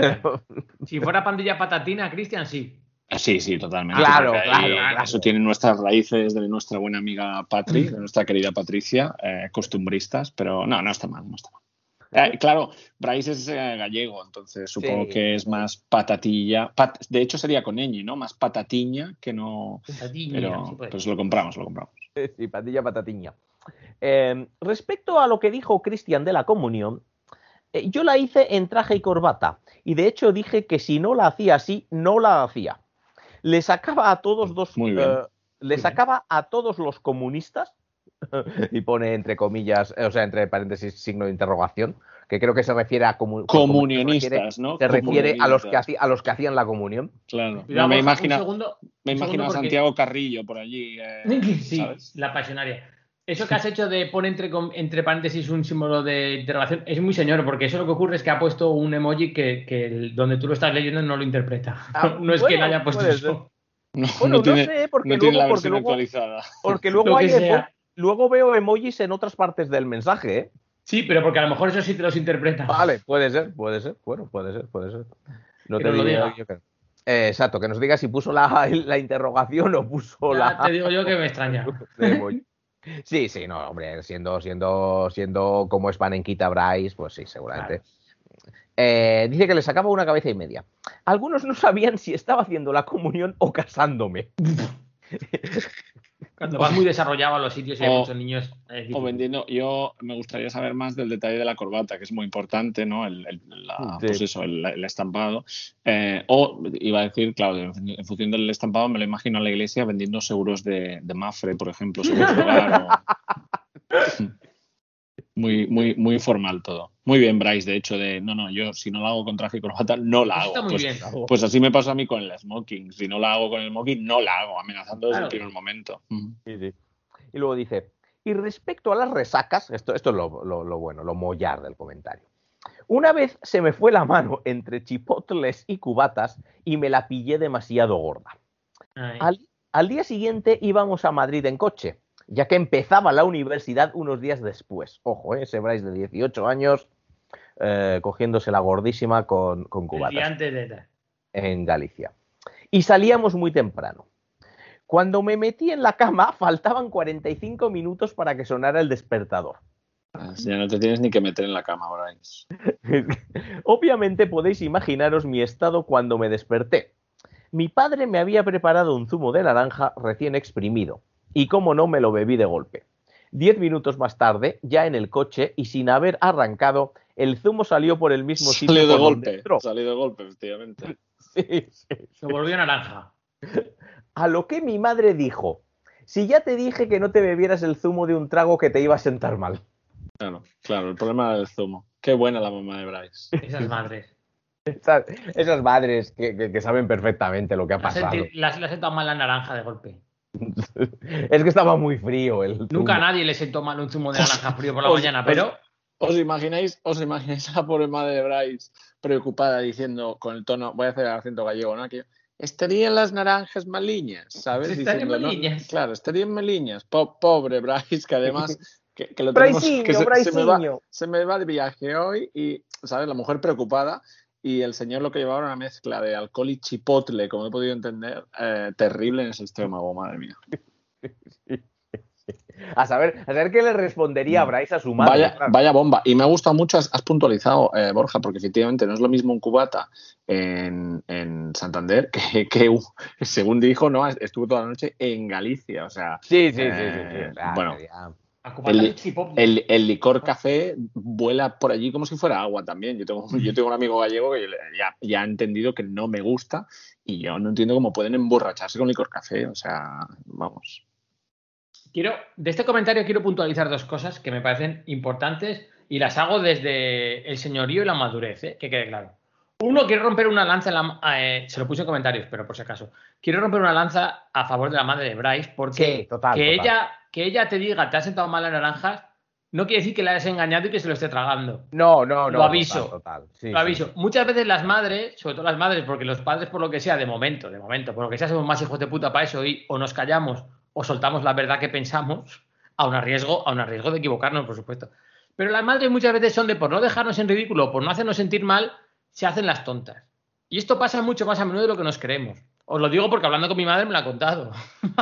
[SPEAKER 6] Si fuera pandilla patatina, Cristian, sí.
[SPEAKER 7] Sí, sí, totalmente.
[SPEAKER 8] Claro,
[SPEAKER 7] porque
[SPEAKER 8] claro,
[SPEAKER 7] ahí
[SPEAKER 8] claro.
[SPEAKER 7] Eso tiene nuestras raíces de nuestra buena amiga Patri, de nuestra querida Patricia, eh, costumbristas, pero no, no está mal, no está mal. Eh, claro, Bryce es eh, gallego, entonces supongo
[SPEAKER 8] Sí.
[SPEAKER 7] que es más patatilla. Pat- de hecho, sería con ñ, ¿no? Más patatiña que no.
[SPEAKER 6] Patatiña,
[SPEAKER 7] Pero
[SPEAKER 6] sí puede
[SPEAKER 7] pues
[SPEAKER 6] ser.
[SPEAKER 7] lo compramos, lo compramos.
[SPEAKER 8] Sí, pandilla patatiña. Eh, respecto a lo que dijo Cristian de la comunión, eh, yo la hice en traje y corbata. Y de hecho dije que si no la hacía así, no la hacía. Le sacaba a todos dos.
[SPEAKER 7] Muy bien.
[SPEAKER 8] eh, le sacaba a todos los comunistas. Y pone entre comillas, eh, o sea, entre paréntesis, signo de interrogación, que creo que se refiere a comu-
[SPEAKER 7] Comunionistas,
[SPEAKER 8] se
[SPEAKER 7] ¿no?
[SPEAKER 8] refiere, se refiere a los que
[SPEAKER 7] Comunionistas.
[SPEAKER 8] haci- a los que hacían la comunión.
[SPEAKER 7] Claro.
[SPEAKER 6] Cuidado,
[SPEAKER 7] No, me
[SPEAKER 6] Borja,
[SPEAKER 7] imagina,
[SPEAKER 6] un segundo,
[SPEAKER 7] me
[SPEAKER 6] un
[SPEAKER 7] imagino
[SPEAKER 6] segundo
[SPEAKER 7] a
[SPEAKER 6] porque-
[SPEAKER 7] Santiago Carrillo por allí. eh,
[SPEAKER 6] Sí,
[SPEAKER 7] ¿sabes?
[SPEAKER 6] la pasionaria. Eso que has hecho de poner entre, com- entre paréntesis un símbolo de interrogación es muy señor, porque eso lo que ocurre es que ha puesto un emoji que, que el- donde tú lo estás leyendo no lo interpreta.
[SPEAKER 8] Ah,
[SPEAKER 6] no es que
[SPEAKER 8] bueno,
[SPEAKER 6] él haya puesto
[SPEAKER 8] puede
[SPEAKER 6] eso.
[SPEAKER 7] No,
[SPEAKER 8] Bueno,
[SPEAKER 7] no tiene,
[SPEAKER 8] no sé, porque
[SPEAKER 7] no tiene
[SPEAKER 8] luego,
[SPEAKER 7] la
[SPEAKER 8] porque
[SPEAKER 7] versión
[SPEAKER 8] luego,
[SPEAKER 7] actualizada.
[SPEAKER 8] porque luego
[SPEAKER 6] Lo que
[SPEAKER 8] hay
[SPEAKER 6] sea.
[SPEAKER 8] emo- luego veo emojis en otras partes del mensaje, ¿eh?
[SPEAKER 6] Sí, pero porque a lo mejor eso sí te los interpreta.
[SPEAKER 8] Vale, puede ser, puede ser. Bueno, puede ser, puede ser. No
[SPEAKER 6] Que
[SPEAKER 8] te
[SPEAKER 6] nos lo
[SPEAKER 8] diría
[SPEAKER 6] diga.
[SPEAKER 8] yo que- Eh, exacto, que nos diga si puso la, la interrogación o puso
[SPEAKER 6] Ya
[SPEAKER 8] la.
[SPEAKER 6] te digo yo que me extraña.
[SPEAKER 8] de emoji. Sí, sí, no, hombre, siendo, siendo, siendo como es Panenquita Bryce, pues sí, seguramente. Eh, dice que le sacaba una cabeza y media. Algunos no sabían si estaba haciendo la comunión o casándome.
[SPEAKER 6] Cuando vas muy desarrollado a los sitios y hay
[SPEAKER 7] O-
[SPEAKER 6] muchos niños. es
[SPEAKER 7] O
[SPEAKER 6] difícil.
[SPEAKER 7] vendiendo, yo me gustaría saber más del detalle de la corbata, que es muy importante, ¿no? El, el- la-
[SPEAKER 8] Sí.
[SPEAKER 7] Pues eso, el, el estampado. Eh, o iba a decir, claro, en, en función del estampado, me lo imagino a la iglesia vendiendo seguros de, de Mafre, por ejemplo, seguros de hogar. o- Muy, muy, muy formal todo. Muy bien, Bryce, de hecho, de no, no, yo si no la hago con traje y corbata, no la hago.
[SPEAKER 6] Está muy
[SPEAKER 7] pues,
[SPEAKER 6] bien.
[SPEAKER 7] pues así me pasa a mí con el smoking. Si no la hago con el smoking, no la hago, amenazando desde
[SPEAKER 6] Claro.
[SPEAKER 7] el primer momento.
[SPEAKER 8] Sí, sí. Y luego dice, y respecto a las resacas, esto, esto es lo, lo, lo bueno, lo mollar del comentario. Una vez se me fue la mano entre chipotles y cubatas y me la pillé demasiado gorda. Al, al día siguiente íbamos a Madrid en coche, ya que empezaba la universidad unos días después. Ojo, ¿eh? Ese Bryce de dieciocho años eh, cogiéndose la gordísima con, con cubatas.
[SPEAKER 6] El día antes de...
[SPEAKER 8] En Galicia. Y salíamos muy temprano. Cuando me metí en la cama, faltaban cuarenta y cinco minutos para que sonara el despertador.
[SPEAKER 7] Ya no te tienes ni que meter en la cama, Bryce.
[SPEAKER 8] Obviamente podéis imaginaros mi estado cuando me desperté. Mi padre me había preparado un zumo de naranja recién exprimido. Y como no, me lo bebí de golpe. Diez minutos más tarde, ya en el coche y sin haber arrancado, el zumo salió por el mismo sitio.
[SPEAKER 7] Salió de
[SPEAKER 8] por
[SPEAKER 7] golpe,
[SPEAKER 8] donde entró.
[SPEAKER 7] salió de golpe, efectivamente.
[SPEAKER 8] Sí, sí, sí.
[SPEAKER 6] Se volvió naranja.
[SPEAKER 8] A lo que mi madre dijo, si ya te dije que no te bebieras el zumo de un trago que te iba a sentar mal.
[SPEAKER 7] Claro, claro, el problema del zumo. Qué buena la mamá de Bryce.
[SPEAKER 6] Esas madres.
[SPEAKER 8] Esas, esas madres que, que, que saben perfectamente lo que ha
[SPEAKER 6] La
[SPEAKER 8] pasado.
[SPEAKER 6] senti- La la sentado mal la naranja de golpe.
[SPEAKER 8] Es que estaba muy frío el zumo.
[SPEAKER 6] Nunca a nadie le sentó mal un zumo de naranja frío por la
[SPEAKER 7] Os-
[SPEAKER 6] mañana,
[SPEAKER 7] os-
[SPEAKER 6] pero...
[SPEAKER 7] ¿Os imagináis, os imagináis a la pobre madre de Bryce preocupada diciendo con el tono, voy a hacer el acento gallego, ¿no? Aquello, estarían las naranjas maliñas, ¿sabes?
[SPEAKER 6] Estarían
[SPEAKER 7] Diciendo, ¿no?
[SPEAKER 6] maliñas.
[SPEAKER 7] Claro, estarían maliñas. Po- pobre Bryce, que además que, que lo tenemos,
[SPEAKER 8] Bryciño,
[SPEAKER 7] que se, se me va,
[SPEAKER 8] Bryciño.
[SPEAKER 7] se me va de viaje hoy y, ¿sabes? La mujer preocupada y el señor lo que llevaba era una mezcla de alcohol y chipotle, como he podido entender, eh, terrible en ese estómago, madre mía.
[SPEAKER 8] A saber, a saber qué le respondería Bryce a su madre.
[SPEAKER 7] Vaya,
[SPEAKER 8] claro.
[SPEAKER 7] vaya bomba. Y me ha gustado mucho, has, has puntualizado, eh, Borja, porque efectivamente no es lo mismo un cubata en, en Santander que, que un- según dijo, no, estuvo toda la noche en Galicia. O sea,
[SPEAKER 8] Sí, sí, sí, sí,
[SPEAKER 7] eh,
[SPEAKER 8] sí. Claro,
[SPEAKER 7] bueno,
[SPEAKER 8] ya.
[SPEAKER 6] A cubata
[SPEAKER 7] el,
[SPEAKER 6] de chipotle.
[SPEAKER 7] el, el licor café vuela por allí como si fuera agua también. Yo tengo, yo tengo un amigo gallego que ya, ya ha entendido que no me gusta y yo no entiendo cómo pueden emborracharse con licor café. O sea, vamos.
[SPEAKER 6] Quiero, de este comentario quiero puntualizar dos cosas que me parecen importantes y las hago desde el señorío y la madurez, ¿eh? Que quede claro. Uno, quiero romper una lanza, en la, eh, se lo puse en comentarios, pero por si acaso. Quiero romper una lanza a favor de la madre de Bryce porque
[SPEAKER 8] Sí, total,
[SPEAKER 6] que,
[SPEAKER 8] total.
[SPEAKER 6] Ella, que ella te diga, te has sentado mal las naranjas, no quiere decir que la hayas engañado y que se lo esté tragando.
[SPEAKER 8] No, no, no.
[SPEAKER 6] Lo aviso.
[SPEAKER 8] Total, total. Sí,
[SPEAKER 6] Lo aviso.
[SPEAKER 8] sí.
[SPEAKER 6] Muchas veces las madres, sobre todo las madres, porque los padres, por lo que sea, de momento, de momento, por lo que sea, somos más hijos de puta para eso y o nos callamos o soltamos la verdad que pensamos, a un riesgo, a un riesgo de equivocarnos, por supuesto. Pero las madres muchas veces son de, por no dejarnos en ridículo, por no hacernos sentir mal, se hacen las tontas. Y esto pasa mucho más a menudo de lo que nos creemos. Os lo digo porque hablando con mi madre me lo ha contado.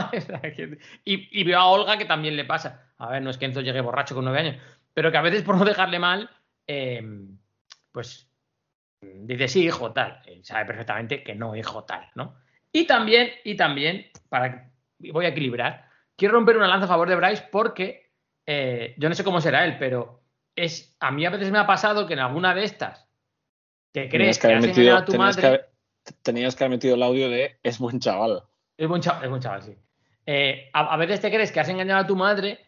[SPEAKER 6] y, y veo a Olga que también le pasa. A ver, no es que Enzo llegue borracho con nueve años, pero que a veces por no dejarle mal, eh, pues dice, sí, hijo, tal. Él sabe perfectamente que no, hijo, tal, ¿no? Y también, y también, para voy a equilibrar, quiero romper una lanza a favor de Bryce porque eh, yo no sé cómo será él, pero es a mí a veces me ha pasado que en alguna de estas te crees
[SPEAKER 7] Tenías
[SPEAKER 6] que,
[SPEAKER 7] que haber
[SPEAKER 6] has
[SPEAKER 7] metido,
[SPEAKER 6] engañado a tu
[SPEAKER 7] tenías
[SPEAKER 6] madre.
[SPEAKER 7] que haber, tenías que haber metido el audio de es buen chaval.
[SPEAKER 6] Es buen chaval, es buen chaval, sí. Eh, a, a veces te crees que has engañado a tu madre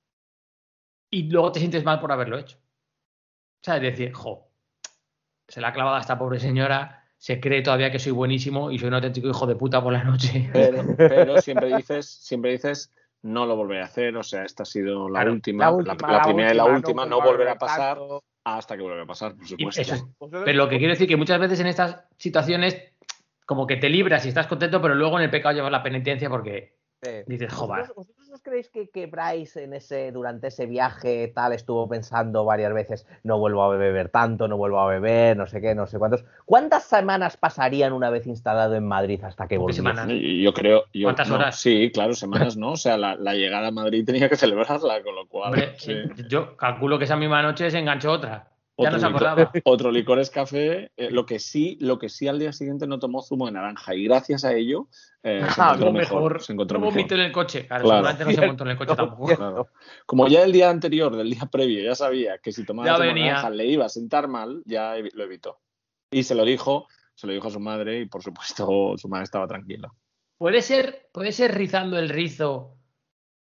[SPEAKER 6] y luego te sientes mal por haberlo hecho. O sea, es decir, jo, se la ha clavado a esta pobre señora, se cree todavía que soy buenísimo y soy un auténtico hijo de puta por la noche.
[SPEAKER 7] Pero, pero siempre dices, siempre dices, no lo volveré a hacer, o sea, esta ha sido la
[SPEAKER 8] Claro,
[SPEAKER 7] última,
[SPEAKER 8] la
[SPEAKER 7] la,
[SPEAKER 8] última,
[SPEAKER 7] la
[SPEAKER 8] la
[SPEAKER 7] primera y la
[SPEAKER 8] última,
[SPEAKER 7] última,
[SPEAKER 8] no
[SPEAKER 7] no
[SPEAKER 8] vuelva a
[SPEAKER 7] volverá a
[SPEAKER 8] haber
[SPEAKER 7] pasar
[SPEAKER 8] tanto.
[SPEAKER 7] hasta que vuelva a pasar, por
[SPEAKER 6] Y
[SPEAKER 7] supuesto.
[SPEAKER 6] eso es. Pero lo que quiero decir que muchas veces en estas situaciones como que te libras y estás contento, pero luego en el pecado llevas la penitencia porque
[SPEAKER 8] Sí.
[SPEAKER 6] dices, joder.
[SPEAKER 8] ¿Vosotros, ¿Vosotros os creéis que, que Bryce en ese, durante ese viaje tal estuvo pensando varias veces no vuelvo a beber tanto, no vuelvo a beber, no sé qué, no sé cuántos? ¿Cuántas semanas pasarían una vez instalado en Madrid hasta que
[SPEAKER 6] ¿Por qué
[SPEAKER 8] volviese?
[SPEAKER 6] semanas?
[SPEAKER 7] Y Yo creo. Yo,
[SPEAKER 6] ¿Cuántas
[SPEAKER 7] no,
[SPEAKER 6] horas?
[SPEAKER 7] Sí, claro, semanas no. O sea, la, la llegada a Madrid tenía que celebrarla, con lo cual.
[SPEAKER 6] Hombre,
[SPEAKER 7] sí.
[SPEAKER 6] eh, yo calculo que esa misma noche se enganchó otra. Ya no
[SPEAKER 7] Otro
[SPEAKER 6] se
[SPEAKER 7] licor,
[SPEAKER 6] acordaba.
[SPEAKER 7] otro licor es café. eh, lo que sí, lo que sí al día siguiente no tomó zumo de naranja. Y gracias a ello eh, se
[SPEAKER 6] Ah,
[SPEAKER 7] encontró
[SPEAKER 6] no
[SPEAKER 7] mejor.
[SPEAKER 6] mejor.
[SPEAKER 7] Se encontró
[SPEAKER 6] No
[SPEAKER 7] mejor.
[SPEAKER 6] vomito en el coche. Claro,
[SPEAKER 7] Claro.
[SPEAKER 6] seguramente no se montó en el coche tampoco.
[SPEAKER 7] Claro. Como ya el día anterior, del día previo, ya sabía que si tomaba
[SPEAKER 6] Ya
[SPEAKER 7] zumo de
[SPEAKER 6] venía.
[SPEAKER 7] naranja le iba a sentar mal, ya evi- lo evitó. Y se lo dijo, se lo dijo a su madre y por supuesto su madre estaba tranquila.
[SPEAKER 6] Puede ser, puede ser rizando el rizo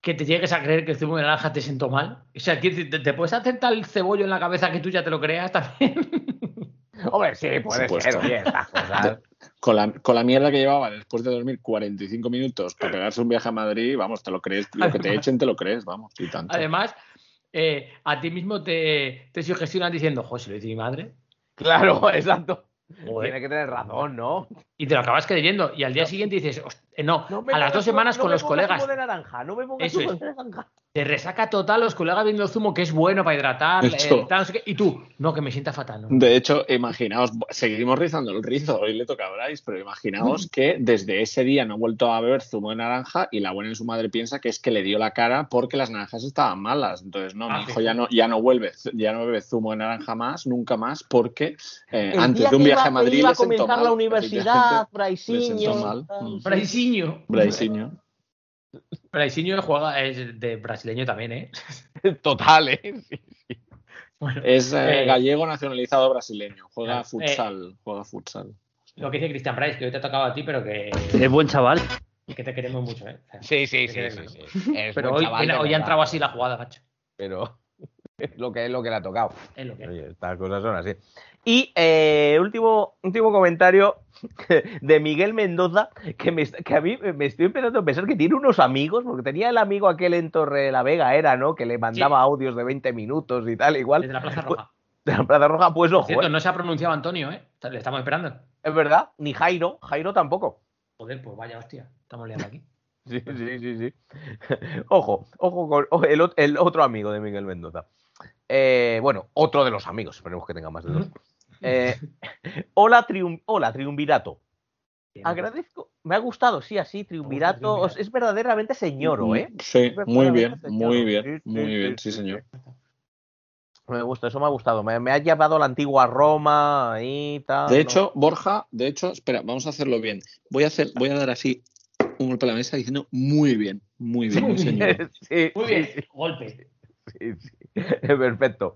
[SPEAKER 6] que te llegues a creer que el zumo de naranja te sentó mal. O sea, ¿te, te puedes hacer tal cebollo en la cabeza que tú ya te lo creas también?
[SPEAKER 8] Hombre, sí, puede ser, oye, estas cosas.
[SPEAKER 7] Con la, con la mierda que llevaba después de dormir cuarenta y cinco minutos para pegarse un viaje a Madrid, vamos, te lo crees, lo que te echen te lo crees, vamos, y tanto.
[SPEAKER 6] Además, eh, a ti mismo te, te sugestionas diciendo, joder, si lo dice mi madre.
[SPEAKER 8] Claro, exacto.
[SPEAKER 6] Joder.
[SPEAKER 8] Tiene que tener razón, ¿no?
[SPEAKER 6] Y te lo acabas creyendo. Y al día siguiente dices, eh, no,
[SPEAKER 8] no
[SPEAKER 6] a las dos semanas
[SPEAKER 8] no
[SPEAKER 6] con los colegas.
[SPEAKER 8] Zumo de naranja, no me pongas
[SPEAKER 6] Eso
[SPEAKER 8] zumo
[SPEAKER 6] es.
[SPEAKER 8] de naranja.
[SPEAKER 6] Te resaca total los colegas viendo el zumo que es bueno para hidratar.
[SPEAKER 7] Hecho,
[SPEAKER 6] eh, tal, no sé qué, y tú, no, que me sienta fatal. ¿no?
[SPEAKER 7] De hecho, imaginaos, seguimos rizando el rizo, hoy le toca a Bryce, pero imaginaos que desde ese día no ha vuelto a beber zumo de naranja y la buena en su madre piensa que es que le dio la cara porque las naranjas estaban malas. Entonces, no,
[SPEAKER 6] Ah,
[SPEAKER 7] mi hijo
[SPEAKER 6] sí.
[SPEAKER 7] ya no, ya no vuelve, ya no bebe zumo de naranja más, nunca más, porque eh,
[SPEAKER 8] El
[SPEAKER 7] antes
[SPEAKER 8] día
[SPEAKER 7] de un
[SPEAKER 8] que
[SPEAKER 7] viaje
[SPEAKER 8] iba-
[SPEAKER 7] a Madrid
[SPEAKER 8] que iba a
[SPEAKER 7] le sentó
[SPEAKER 8] comenzar
[SPEAKER 7] mal.
[SPEAKER 8] la universidad,
[SPEAKER 7] efectivamente,
[SPEAKER 8] Braisiño.
[SPEAKER 7] le sentó mal.
[SPEAKER 8] tal.
[SPEAKER 7] Mm.
[SPEAKER 6] Braisiño.
[SPEAKER 7] Braisiño.
[SPEAKER 6] Braisiño juega, es de brasileño también, ¿eh?
[SPEAKER 8] Total, ¿eh? Sí.
[SPEAKER 6] Bueno,
[SPEAKER 7] Es eh,
[SPEAKER 6] eh,
[SPEAKER 7] gallego nacionalizado brasileño, juega
[SPEAKER 6] claro,
[SPEAKER 7] futsal, juega futsal.
[SPEAKER 6] lo que dice Cristian Bryce, que hoy te ha tocado a ti, pero que,
[SPEAKER 1] Es buen chaval.
[SPEAKER 6] que te queremos mucho, ¿eh?
[SPEAKER 8] Sí, sí, sí,
[SPEAKER 6] Que
[SPEAKER 8] sí,
[SPEAKER 6] te-
[SPEAKER 8] sí. Es
[SPEAKER 6] Pero
[SPEAKER 8] buen
[SPEAKER 6] hoy,
[SPEAKER 8] chaval
[SPEAKER 6] hoy,
[SPEAKER 8] de
[SPEAKER 6] hoy ha
[SPEAKER 8] verdad.
[SPEAKER 6] entrado así la jugada, macho.
[SPEAKER 8] Pero es lo que es lo que le ha tocado.
[SPEAKER 6] Es lo que es.
[SPEAKER 8] Oye, estas cosas son así. Y eh, último, último comentario de Miguel Mendoza, que, me, que a mí me estoy empezando a pensar que tiene unos amigos, porque tenía el amigo aquel en Torre de la Vega, era, ¿no? Que le mandaba
[SPEAKER 6] Sí.
[SPEAKER 8] audios de veinte minutos y tal, igual.
[SPEAKER 6] Desde la Plaza Roja.
[SPEAKER 8] De la Plaza Roja, pues
[SPEAKER 6] Por
[SPEAKER 8] ojo,
[SPEAKER 6] cierto,
[SPEAKER 8] ¿eh?
[SPEAKER 6] no se ha pronunciado Antonio, ¿eh? Le estamos esperando.
[SPEAKER 8] Es verdad, ni Jairo, Jairo tampoco.
[SPEAKER 6] Joder, pues vaya hostia. Estamos liando aquí.
[SPEAKER 8] Sí, sí, sí, sí. Ojo, ojo con ojo, el, ot- el otro amigo de Miguel Mendoza. Eh, bueno, otro de los amigos, esperemos que tenga más de dos. Eh, hola, triun, hola, Triunvirato. Agradezco, me ha gustado, sí, así, Triunvirato.
[SPEAKER 6] Triunvirato.
[SPEAKER 8] Es verdaderamente señoro, ¿eh?
[SPEAKER 7] Sí,
[SPEAKER 8] Es
[SPEAKER 7] muy bien,
[SPEAKER 8] verdaderamente
[SPEAKER 7] muy
[SPEAKER 8] señoro.
[SPEAKER 7] bien,
[SPEAKER 8] Sí, sí,
[SPEAKER 7] muy
[SPEAKER 8] sí,
[SPEAKER 7] bien,
[SPEAKER 8] sí,
[SPEAKER 7] sí, señor.
[SPEAKER 8] Me gusta, eso me ha gustado. Me, me ha llevado a la antigua Roma y tal.
[SPEAKER 7] De
[SPEAKER 8] ¿no?
[SPEAKER 7] hecho, Borja, de hecho, espera, vamos a hacerlo bien. Voy a hacer, voy a dar así un golpe a la mesa diciendo muy bien, muy bien, muy señor.
[SPEAKER 8] Sí,
[SPEAKER 6] Muy
[SPEAKER 8] sí,
[SPEAKER 6] bien,
[SPEAKER 8] sí.
[SPEAKER 6] golpe.
[SPEAKER 8] Sí, sí. Perfecto.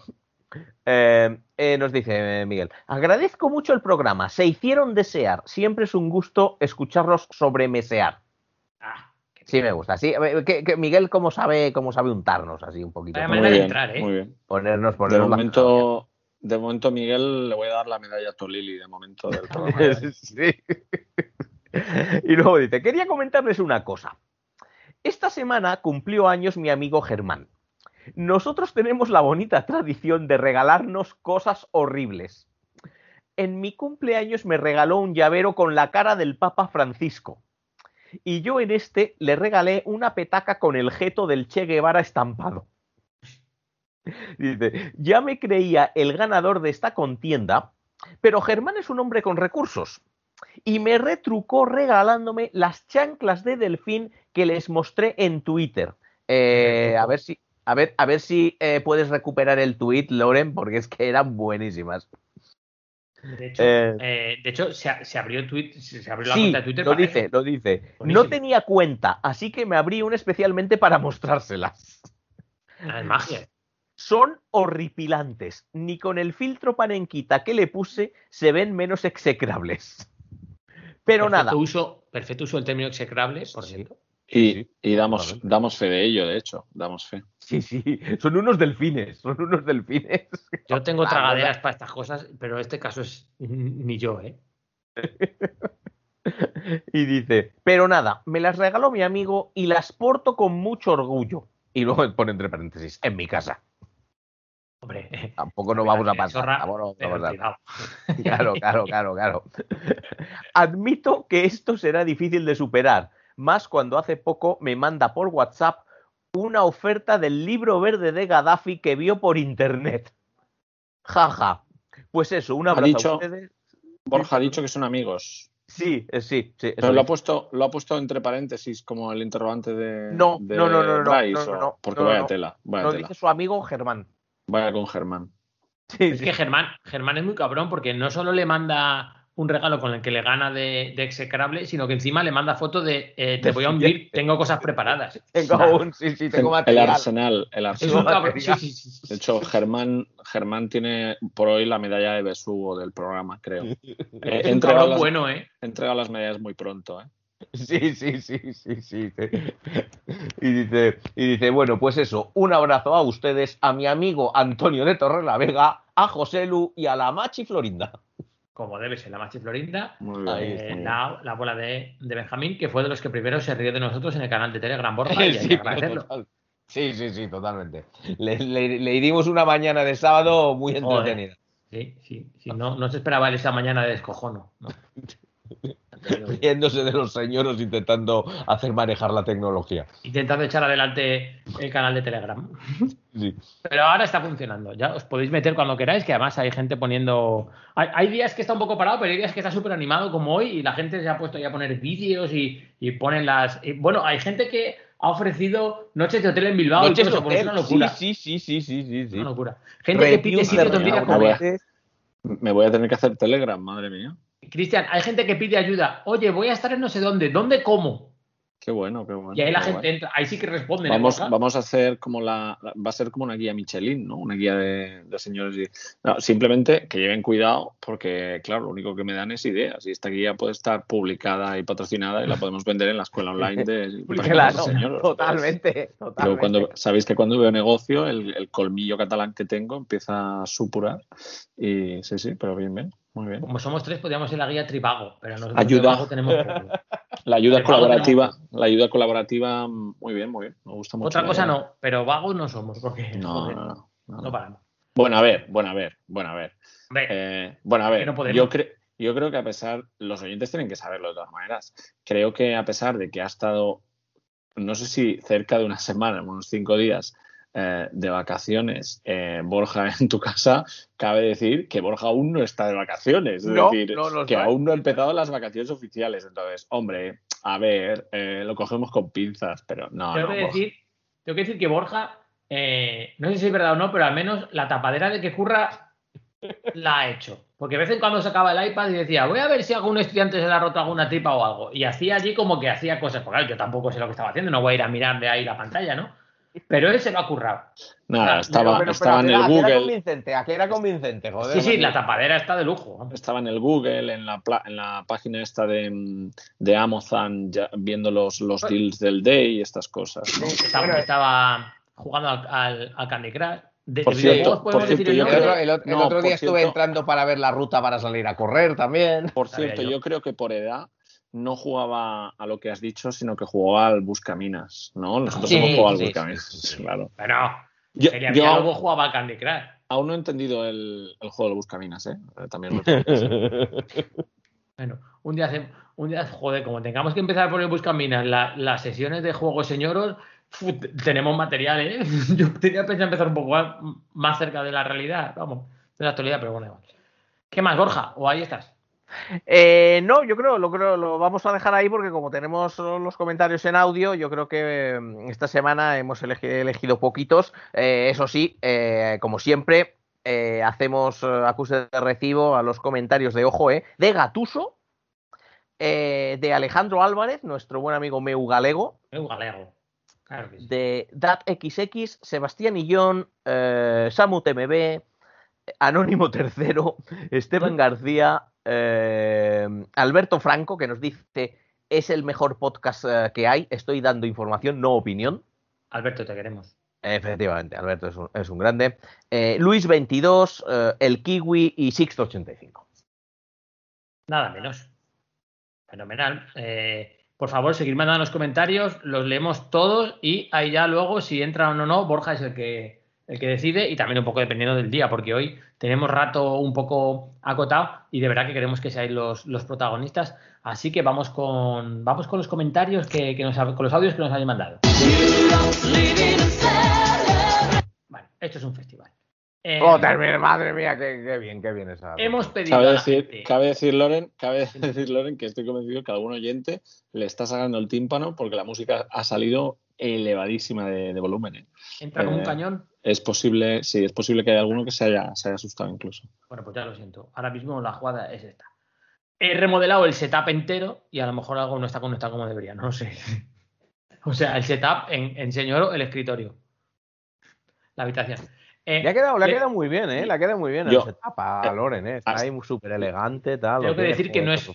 [SPEAKER 8] Eh, eh, nos dice eh, Miguel, agradezco mucho el programa, se hicieron desear, siempre es un gusto escucharlos sobremesear.
[SPEAKER 6] Ah, qué
[SPEAKER 8] Sí, me gusta. Sí, eh, que, que Miguel, ¿cómo sabe, cómo sabe untarnos así un poquito?
[SPEAKER 6] Vaya
[SPEAKER 7] Muy
[SPEAKER 6] manera de
[SPEAKER 7] bien,
[SPEAKER 6] entrar, ¿eh?
[SPEAKER 7] muy bien.
[SPEAKER 8] Ponernos,
[SPEAKER 7] De
[SPEAKER 8] ponernos la-
[SPEAKER 7] momento, de momento, Miguel, le voy a dar la medalla a Tolili, de momento del programa.
[SPEAKER 8] Sí. Y luego dice, quería comentarles una cosa. Esta semana cumplió años mi amigo Germán. Nosotros tenemos la bonita tradición de regalarnos cosas horribles. En mi cumpleaños me regaló un llavero con la cara del Papa Francisco. Y yo en este le regalé una petaca con el jeto del Che Guevara estampado. Dice, ya me creía el ganador de esta contienda, pero Germán es un hombre con recursos. Y me retrucó regalándome las chanclas de delfín que les mostré en Twitter. Eh, a ver si, a ver, a ver si eh, puedes recuperar el tweet, Loren, porque es que eran buenísimas.
[SPEAKER 6] De hecho,
[SPEAKER 8] Eh,
[SPEAKER 6] eh, de hecho se, se abrió Twitter, se abrió la
[SPEAKER 8] Sí,
[SPEAKER 6] cuenta de Twitter
[SPEAKER 8] lo
[SPEAKER 6] para
[SPEAKER 8] dice,
[SPEAKER 6] eso.
[SPEAKER 8] lo dice.
[SPEAKER 6] Buenísimo.
[SPEAKER 8] No tenía cuenta, así que me abrí una especialmente para mostrárselas.
[SPEAKER 6] Ah, es magia.
[SPEAKER 8] Son horripilantes. Ni con el filtro panenquita que le puse se ven menos execrables. Pero
[SPEAKER 6] perfecto
[SPEAKER 8] nada.
[SPEAKER 6] Uso, perfecto uso del término execrable, por
[SPEAKER 8] Sí.
[SPEAKER 6] cierto.
[SPEAKER 7] Y, y damos,
[SPEAKER 8] totalmente.
[SPEAKER 7] damos fe de ello, de hecho, damos fe.
[SPEAKER 8] Sí, sí, son unos delfines, son unos delfines.
[SPEAKER 6] Yo tengo
[SPEAKER 8] Ah,
[SPEAKER 6] tragaderas para estas cosas, pero este caso es ni yo, ¿eh?
[SPEAKER 8] Y dice, pero nada, me las regaló mi amigo y las porto con mucho orgullo. Y luego pone entre paréntesis, en mi casa.
[SPEAKER 6] Hombre,
[SPEAKER 8] Tampoco nos vamos a
[SPEAKER 6] eh,
[SPEAKER 8] pasar.
[SPEAKER 6] zorra,
[SPEAKER 8] tampoco nos
[SPEAKER 6] pero
[SPEAKER 8] vamos a-
[SPEAKER 6] privado.
[SPEAKER 8] Claro, claro, claro, claro. Admito que esto será difícil de superar, más cuando hace poco me manda por WhatsApp una oferta del libro verde de Gaddafi que vio por internet. Jaja. Pues eso, un
[SPEAKER 7] Ha
[SPEAKER 8] abrazo
[SPEAKER 7] dicho-
[SPEAKER 8] a ustedes.
[SPEAKER 7] Borja ha dicho que son amigos.
[SPEAKER 8] Sí, eh, sí, sí. eso
[SPEAKER 7] Pero lo ha
[SPEAKER 8] dice.
[SPEAKER 7] puesto, lo ha puesto entre paréntesis como el interrogante de,
[SPEAKER 8] No,
[SPEAKER 7] de
[SPEAKER 8] no, no, no, no,
[SPEAKER 7] Bryce,
[SPEAKER 8] no, no,
[SPEAKER 7] o-
[SPEAKER 8] no,
[SPEAKER 7] porque
[SPEAKER 8] no,
[SPEAKER 7] vaya
[SPEAKER 8] no.
[SPEAKER 7] tela, vaya
[SPEAKER 8] Lo
[SPEAKER 7] tela.
[SPEAKER 8] dice su amigo Germán.
[SPEAKER 7] Vaya con Germán.
[SPEAKER 8] Sí,
[SPEAKER 6] Es
[SPEAKER 8] sí.
[SPEAKER 6] que Germán, Germán es muy cabrón porque no solo le manda un regalo con el que le gana de, de execrable, sino que encima le manda foto de eh, te
[SPEAKER 8] De
[SPEAKER 6] voy a hundir, tengo cosas preparadas.
[SPEAKER 8] Tengo aún, sí, sí, tengo
[SPEAKER 7] El
[SPEAKER 8] material.
[SPEAKER 7] Arsenal, el
[SPEAKER 6] Es
[SPEAKER 7] Arsenal.
[SPEAKER 6] un cabrón.
[SPEAKER 8] material.
[SPEAKER 6] Sí, sí, sí, sí.
[SPEAKER 7] De hecho, Germán, Germán tiene por hoy la medalla de besugo del programa, creo. Eh,
[SPEAKER 6] Es
[SPEAKER 7] he
[SPEAKER 6] un
[SPEAKER 7] entregado
[SPEAKER 6] cabrón
[SPEAKER 7] las,
[SPEAKER 6] bueno, ¿eh?
[SPEAKER 7] he entregado las medallas muy pronto, ¿eh?
[SPEAKER 8] Sí, sí, sí, sí, sí. Y dice, y dice, bueno, pues eso, un abrazo a ustedes, a mi amigo Antonio de Torrelavega, a José Lu y a la Machi Florinda.
[SPEAKER 6] Como debe ser, la Machi Florinda,
[SPEAKER 7] Muy
[SPEAKER 6] eh, la, la abuela de, de Benjamín, que fue de los que primero se rió de nosotros en el canal de Telegram, Borja, y hay
[SPEAKER 8] Sí,
[SPEAKER 6] que
[SPEAKER 8] pero
[SPEAKER 6] agradecerlo.
[SPEAKER 8] total. Sí, sí, sí, totalmente. Le, le, le dimos una mañana de sábado muy entretenida.
[SPEAKER 6] Sí, sí, sí, no, no se esperaba esa mañana de descojono, ¿no?
[SPEAKER 8] Riéndose de los señoros intentando hacer manejar la tecnología.
[SPEAKER 6] Intentando echar adelante el canal de Telegram.
[SPEAKER 8] Sí.
[SPEAKER 6] Pero ahora está funcionando. Ya os podéis meter cuando queráis, que además hay gente poniendo... Hay, hay días que está un poco parado, pero hay días que está súper animado como hoy y la gente se ha puesto ya a poner vídeos y, y ponen las... Y, bueno, hay gente que ha ofrecido noches de hotel en Bilbao.
[SPEAKER 8] Noches
[SPEAKER 6] y todo
[SPEAKER 8] de
[SPEAKER 6] eso,
[SPEAKER 8] hotel,
[SPEAKER 6] es una locura.
[SPEAKER 8] sí, sí, sí, sí, sí, sí.
[SPEAKER 6] Una locura. Gente que pide sitios donde ir a comer.
[SPEAKER 7] Me voy a tener que hacer Telegram, madre mía.
[SPEAKER 6] Cristian, hay gente que pide ayuda. Oye, voy a estar en no sé dónde. ¿Dónde como?
[SPEAKER 7] Qué bueno, qué bueno.
[SPEAKER 6] Y ahí la
[SPEAKER 7] qué
[SPEAKER 6] gente
[SPEAKER 7] bueno.
[SPEAKER 6] entra. Ahí sí que responden.
[SPEAKER 7] Vamos,
[SPEAKER 6] ¿eh,
[SPEAKER 7] vamos a hacer como la... Va a ser como una guía Michelin, ¿no? Una guía de, de señores. Y, no, simplemente que lleven cuidado porque, claro, lo único que me dan es ideas. Y esta guía puede estar publicada y patrocinada y la podemos vender en la escuela online de...
[SPEAKER 8] Claro,
[SPEAKER 7] señores.
[SPEAKER 8] totalmente, totalmente.
[SPEAKER 7] Yo cuando, sabéis que cuando veo negocio, el, el colmillo catalán que tengo empieza a supurar. Y sí, sí, pero bien, bien. Muy bien.
[SPEAKER 6] Como somos tres, podríamos ser la guía Trivago, pero nosotros
[SPEAKER 7] Ayuda.
[SPEAKER 6] Trivago tenemos poco.
[SPEAKER 7] La ayuda
[SPEAKER 6] Trivago
[SPEAKER 7] colaborativa,
[SPEAKER 6] tenemos...
[SPEAKER 7] la ayuda colaborativa, muy bien, muy bien. Me gusta mucho.
[SPEAKER 6] Otra cosa
[SPEAKER 7] idea.
[SPEAKER 6] no, pero vagos no somos, porque
[SPEAKER 7] No,
[SPEAKER 6] joder,
[SPEAKER 7] no, no, no,
[SPEAKER 6] no paramos.
[SPEAKER 7] Bueno, a ver, bueno, a ver, bueno, a ver.
[SPEAKER 6] Hombre,
[SPEAKER 7] Eh, bueno, a ver,
[SPEAKER 6] no podemos.
[SPEAKER 7] yo, cre yo creo que a pesar, los oyentes tienen que saberlo de todas maneras. Creo que a pesar de que ha estado, no sé si cerca de una semana, unos cinco días, Eh, de vacaciones, eh, Borja en tu casa, cabe decir que Borja aún no está de vacaciones, es
[SPEAKER 8] no,
[SPEAKER 7] decir,
[SPEAKER 8] no, no
[SPEAKER 7] que
[SPEAKER 8] está.
[SPEAKER 7] aún no ha empezado las vacaciones oficiales. Entonces, hombre, a ver, eh, lo cogemos con pinzas, pero no,
[SPEAKER 6] tengo,
[SPEAKER 7] no,
[SPEAKER 6] que
[SPEAKER 7] Borja.
[SPEAKER 6] decir, tengo que decir que Borja, eh, no sé si es verdad o no, pero al menos la tapadera de que curra la ha hecho. Porque de vez en cuando sacaba el iPad y decía, voy a ver si algún estudiante se le ha roto alguna tripa o algo. Y hacía allí como que hacía cosas. Porque claro, yo tampoco sé lo que estaba haciendo, no voy a ir a mirar de ahí la pantalla, ¿no? Pero él se lo ha currado.
[SPEAKER 7] Nada,
[SPEAKER 6] Ah,
[SPEAKER 7] estaba,
[SPEAKER 8] pero, pero,
[SPEAKER 7] estaba
[SPEAKER 8] pero,
[SPEAKER 7] en el
[SPEAKER 8] aquí era
[SPEAKER 7] Google.
[SPEAKER 8] convincente, aquí era convincente, joder.
[SPEAKER 6] Sí, sí, la tapadera está de lujo.
[SPEAKER 7] Estaba en el Google, en la, en la página esta de, de Amazon, ya, viendo los, los deals del day y estas cosas, ¿no?
[SPEAKER 6] Estaba, bueno, estaba jugando al, al, al Candy Crush. De,
[SPEAKER 7] por
[SPEAKER 6] de
[SPEAKER 7] cierto, por cierto
[SPEAKER 6] decir
[SPEAKER 7] yo
[SPEAKER 8] el,
[SPEAKER 7] creo,
[SPEAKER 8] otro, el, el
[SPEAKER 7] no,
[SPEAKER 8] otro día estuve
[SPEAKER 7] cierto,
[SPEAKER 8] entrando para ver la ruta para salir a correr también.
[SPEAKER 7] Por cierto, yo. yo creo que por edad no jugaba a lo que has dicho, sino que jugaba al Buscaminas, ¿no? Nosotros
[SPEAKER 8] sí,
[SPEAKER 7] hemos jugado
[SPEAKER 8] sí,
[SPEAKER 7] al Buscaminas,
[SPEAKER 8] sí, sí.
[SPEAKER 6] Claro. Pero
[SPEAKER 7] yo,
[SPEAKER 6] Sería
[SPEAKER 7] yo
[SPEAKER 6] luego jugaba al Candy Crush.
[SPEAKER 7] Aún no he entendido el, el juego del Buscaminas, ¿eh? También lo tengo.
[SPEAKER 6] Bueno, un día, hace, un día, joder, como tengamos que empezar por el Buscaminas, la, las sesiones de juego señoros, uf, tenemos material, ¿eh? Yo tenía pensado empezar un poco más, más cerca de la realidad, vamos, de la actualidad, pero bueno, igual. ¿Qué más, Borja? ¿O ahí estás?
[SPEAKER 8] Eh, no, yo creo, lo creo, lo vamos a dejar ahí porque como tenemos los comentarios en audio, yo creo que eh, esta semana hemos elegido, elegido poquitos. Eh, eso sí, eh, como siempre, eh, hacemos eh, acuse de recibo a los comentarios de Ojo, eh, de Gatuso, eh, de Alejandro Álvarez, nuestro buen amigo Meu Galego.
[SPEAKER 6] Meu Galego. Claro que sí.
[SPEAKER 8] De DatXX, Sebastián Illón, eh, Samu T M B, Anónimo Tercero, Esteban García, eh, Alberto Franco, que nos dice es el mejor podcast eh, que hay, estoy dando información, no opinión.
[SPEAKER 6] Alberto, te queremos.
[SPEAKER 8] Efectivamente, Alberto es un, es un grande. Eh, Luis veintidós, eh, El Kiwi y Sixto ochenta y cinco.
[SPEAKER 6] Nada menos. Fenomenal. Eh, por favor, seguid mandando los comentarios, los leemos todos y ahí ya luego, si entran o no, Borja es el que... el que decide y también un poco dependiendo del día, porque hoy tenemos rato un poco acotado y de verdad que queremos que seáis los, los protagonistas. Así que vamos con vamos con los comentarios que, que nos con los audios que nos habéis mandado. Vale, esto es un festival. Eh,
[SPEAKER 8] oh, madre mía, qué, qué bien, qué bien esa.
[SPEAKER 6] Hemos pedido
[SPEAKER 7] cabe
[SPEAKER 6] a la
[SPEAKER 7] decir,
[SPEAKER 6] gente...
[SPEAKER 7] cabe decir, Loren, cabe decir, Loren, que estoy convencido que algún oyente le está sacando el tímpano porque la música ha salido elevadísima de, de volumen. ¿eh?
[SPEAKER 6] Entra como
[SPEAKER 7] eh,
[SPEAKER 6] un cañón.
[SPEAKER 7] Es posible, sí, es posible que haya alguno que se haya, se haya asustado incluso.
[SPEAKER 6] Bueno, pues ya lo siento. Ahora mismo la jugada es esta. He remodelado el setup entero y a lo mejor algo no está conectado como debería, no lo sé. O sea, el setup en, enseñó el escritorio. La habitación. Eh,
[SPEAKER 8] le ha quedado, le ha
[SPEAKER 6] le,
[SPEAKER 8] quedado muy bien, ¿eh? Le ha quedado muy bien
[SPEAKER 7] yo,
[SPEAKER 8] el setup a Loren, ¿eh? Está ahí súper elegante, tal.
[SPEAKER 6] Tengo que decir que no es,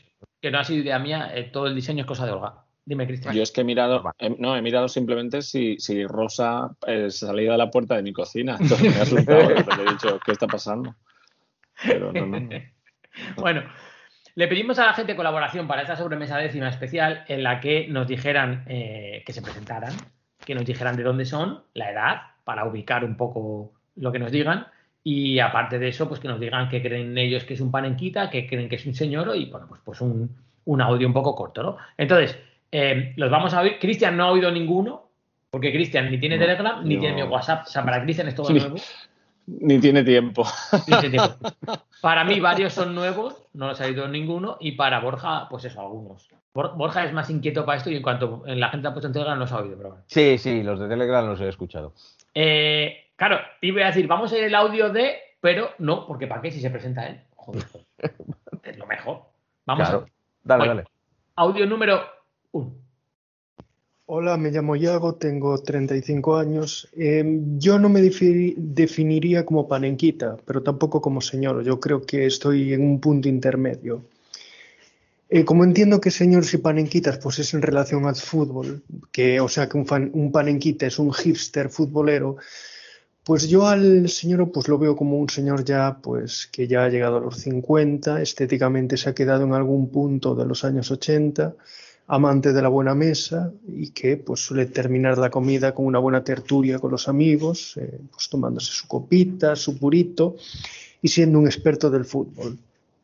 [SPEAKER 6] que no ha sido idea mía, eh, todo el diseño es cosa de Olga. Dime, Cristian.
[SPEAKER 7] Yo es que he mirado, he, no, he mirado simplemente si, si Rosa eh, salía de la puerta de mi cocina. Entonces me ha asustado, le he dicho, ¿qué está pasando? Pero no, no.
[SPEAKER 6] Bueno, le pedimos a la gente colaboración para esta sobremesa décima especial en la que nos dijeran, eh, que se presentaran, que nos dijeran de dónde son, la edad, para ubicar un poco lo que nos digan. Y aparte de eso, pues que nos digan qué creen ellos que es un panenquita, qué creen que es un señoro y, bueno, pues, pues un, un audio un poco corto, ¿no? Entonces, eh, los vamos a oír. Cristian no ha oído ninguno, porque Cristian ni tiene no, Telegram, ni no. tiene mi WhatsApp. O sea, para Cristian es todo
[SPEAKER 7] ni,
[SPEAKER 6] nuevo.
[SPEAKER 7] Ni tiene tiempo.
[SPEAKER 6] Ni tiene tiempo. Para mí varios son nuevos, no los ha oído ninguno, y para Borja, pues eso, algunos. Borja es más inquieto para esto y en cuanto la gente ha puesto en Telegram los ha oído. Pero bueno.
[SPEAKER 8] Sí, sí, los de Telegram los he escuchado.
[SPEAKER 6] Eh... Claro, y voy a decir, vamos a ir el audio de, pero no, porque ¿para qué si se presenta él? Joder, es lo mejor. Vamos
[SPEAKER 8] claro.
[SPEAKER 6] a ver.
[SPEAKER 8] Dale,
[SPEAKER 6] bueno,
[SPEAKER 8] dale.
[SPEAKER 6] Audio número uno.
[SPEAKER 9] Hola, me llamo Iago, tengo treinta y cinco años. Eh, yo no me definiría como panenquita, pero tampoco como señor. Yo creo que estoy en un punto intermedio. Eh, como entiendo que señores y panenquitas pues es en relación al fútbol, que, o sea que un, fan, un panenquita es un hipster futbolero, pues yo al señor pues lo veo como un señor ya pues que ya ha llegado a los cincuenta, estéticamente se ha quedado en algún punto de los años ochenta, amante de la buena mesa y que pues suele terminar la comida con una buena tertulia con los amigos, eh, pues tomándose su copita, su purito y siendo un experto del fútbol.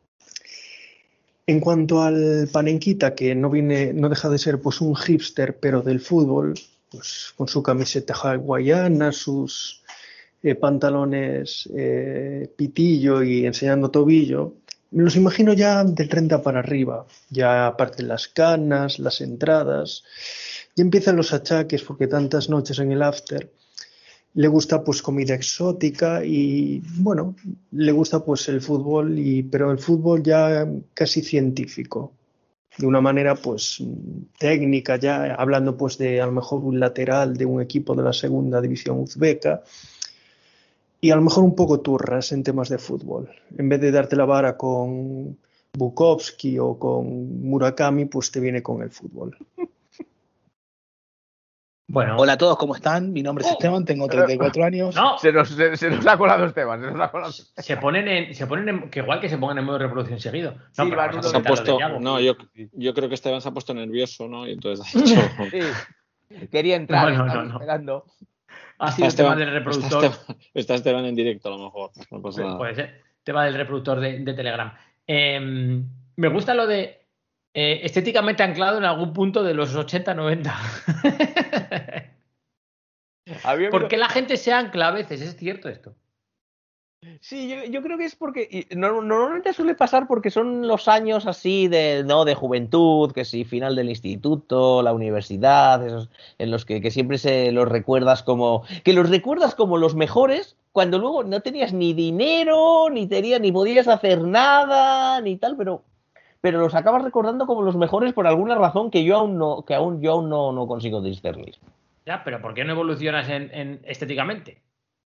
[SPEAKER 9] En cuanto al panenquita, que no viene, no deja de ser pues un hipster pero del fútbol, pues con su camiseta hawaiana, sus Eh, pantalones eh, pitillo y enseñando tobillo, me los imagino ya del treinta para arriba, ya aparte las canas, las entradas, ya empiezan los achaques porque tantas noches en el after, le gusta pues comida exótica y bueno, le gusta pues el fútbol, y, pero el fútbol ya casi científico, de una manera pues técnica, ya hablando pues de a lo mejor un lateral de un equipo de la segunda división uzbeka, y a lo mejor un poco turras en temas de fútbol. En vez de darte la vara con Bukowski o con Murakami, pues te viene con el fútbol.
[SPEAKER 10] Bueno. Hola a todos, ¿cómo están? Mi nombre es oh, Esteban, tengo treinta y cuatro años.
[SPEAKER 8] No, se nos, se, se nos ha colado Esteban. Se, nos ha colado.
[SPEAKER 6] se ponen en, se ponen en, que igual que se pongan en modo de reproducción seguido. No,
[SPEAKER 7] sí,
[SPEAKER 6] pero
[SPEAKER 7] se ha puesto, no yo, yo creo que Esteban se ha puesto nervioso, ¿no? Y entonces ha dicho...
[SPEAKER 8] sí. Quería entrar,
[SPEAKER 6] no, no, no, no.
[SPEAKER 8] esperando.
[SPEAKER 6] Ha sido el tema del reproductor.
[SPEAKER 7] Está Esteban, está Esteban en directo, a lo mejor. No pasa
[SPEAKER 6] sí,
[SPEAKER 7] nada.
[SPEAKER 6] Puede ser. Tema del reproductor de, de Telegram. Eh, me gusta lo de eh, estéticamente anclado en algún punto de los ochenta noventa. ¿Por qué la gente se ancla a veces? ¿Es cierto esto?
[SPEAKER 8] Sí, yo, yo creo que es porque no, normalmente suele pasar porque son los años así de, ¿no? de juventud, que si final del instituto, la universidad, esos en los que, que siempre se los recuerdas como que los recuerdas como los mejores cuando luego no tenías ni dinero, ni tenías, ni podías hacer nada, ni tal, pero pero los acabas recordando como los mejores por alguna razón que yo aún no que aún yo aún no, no consigo discernir.
[SPEAKER 6] Ya, pero ¿por qué no evolucionas en, en estéticamente?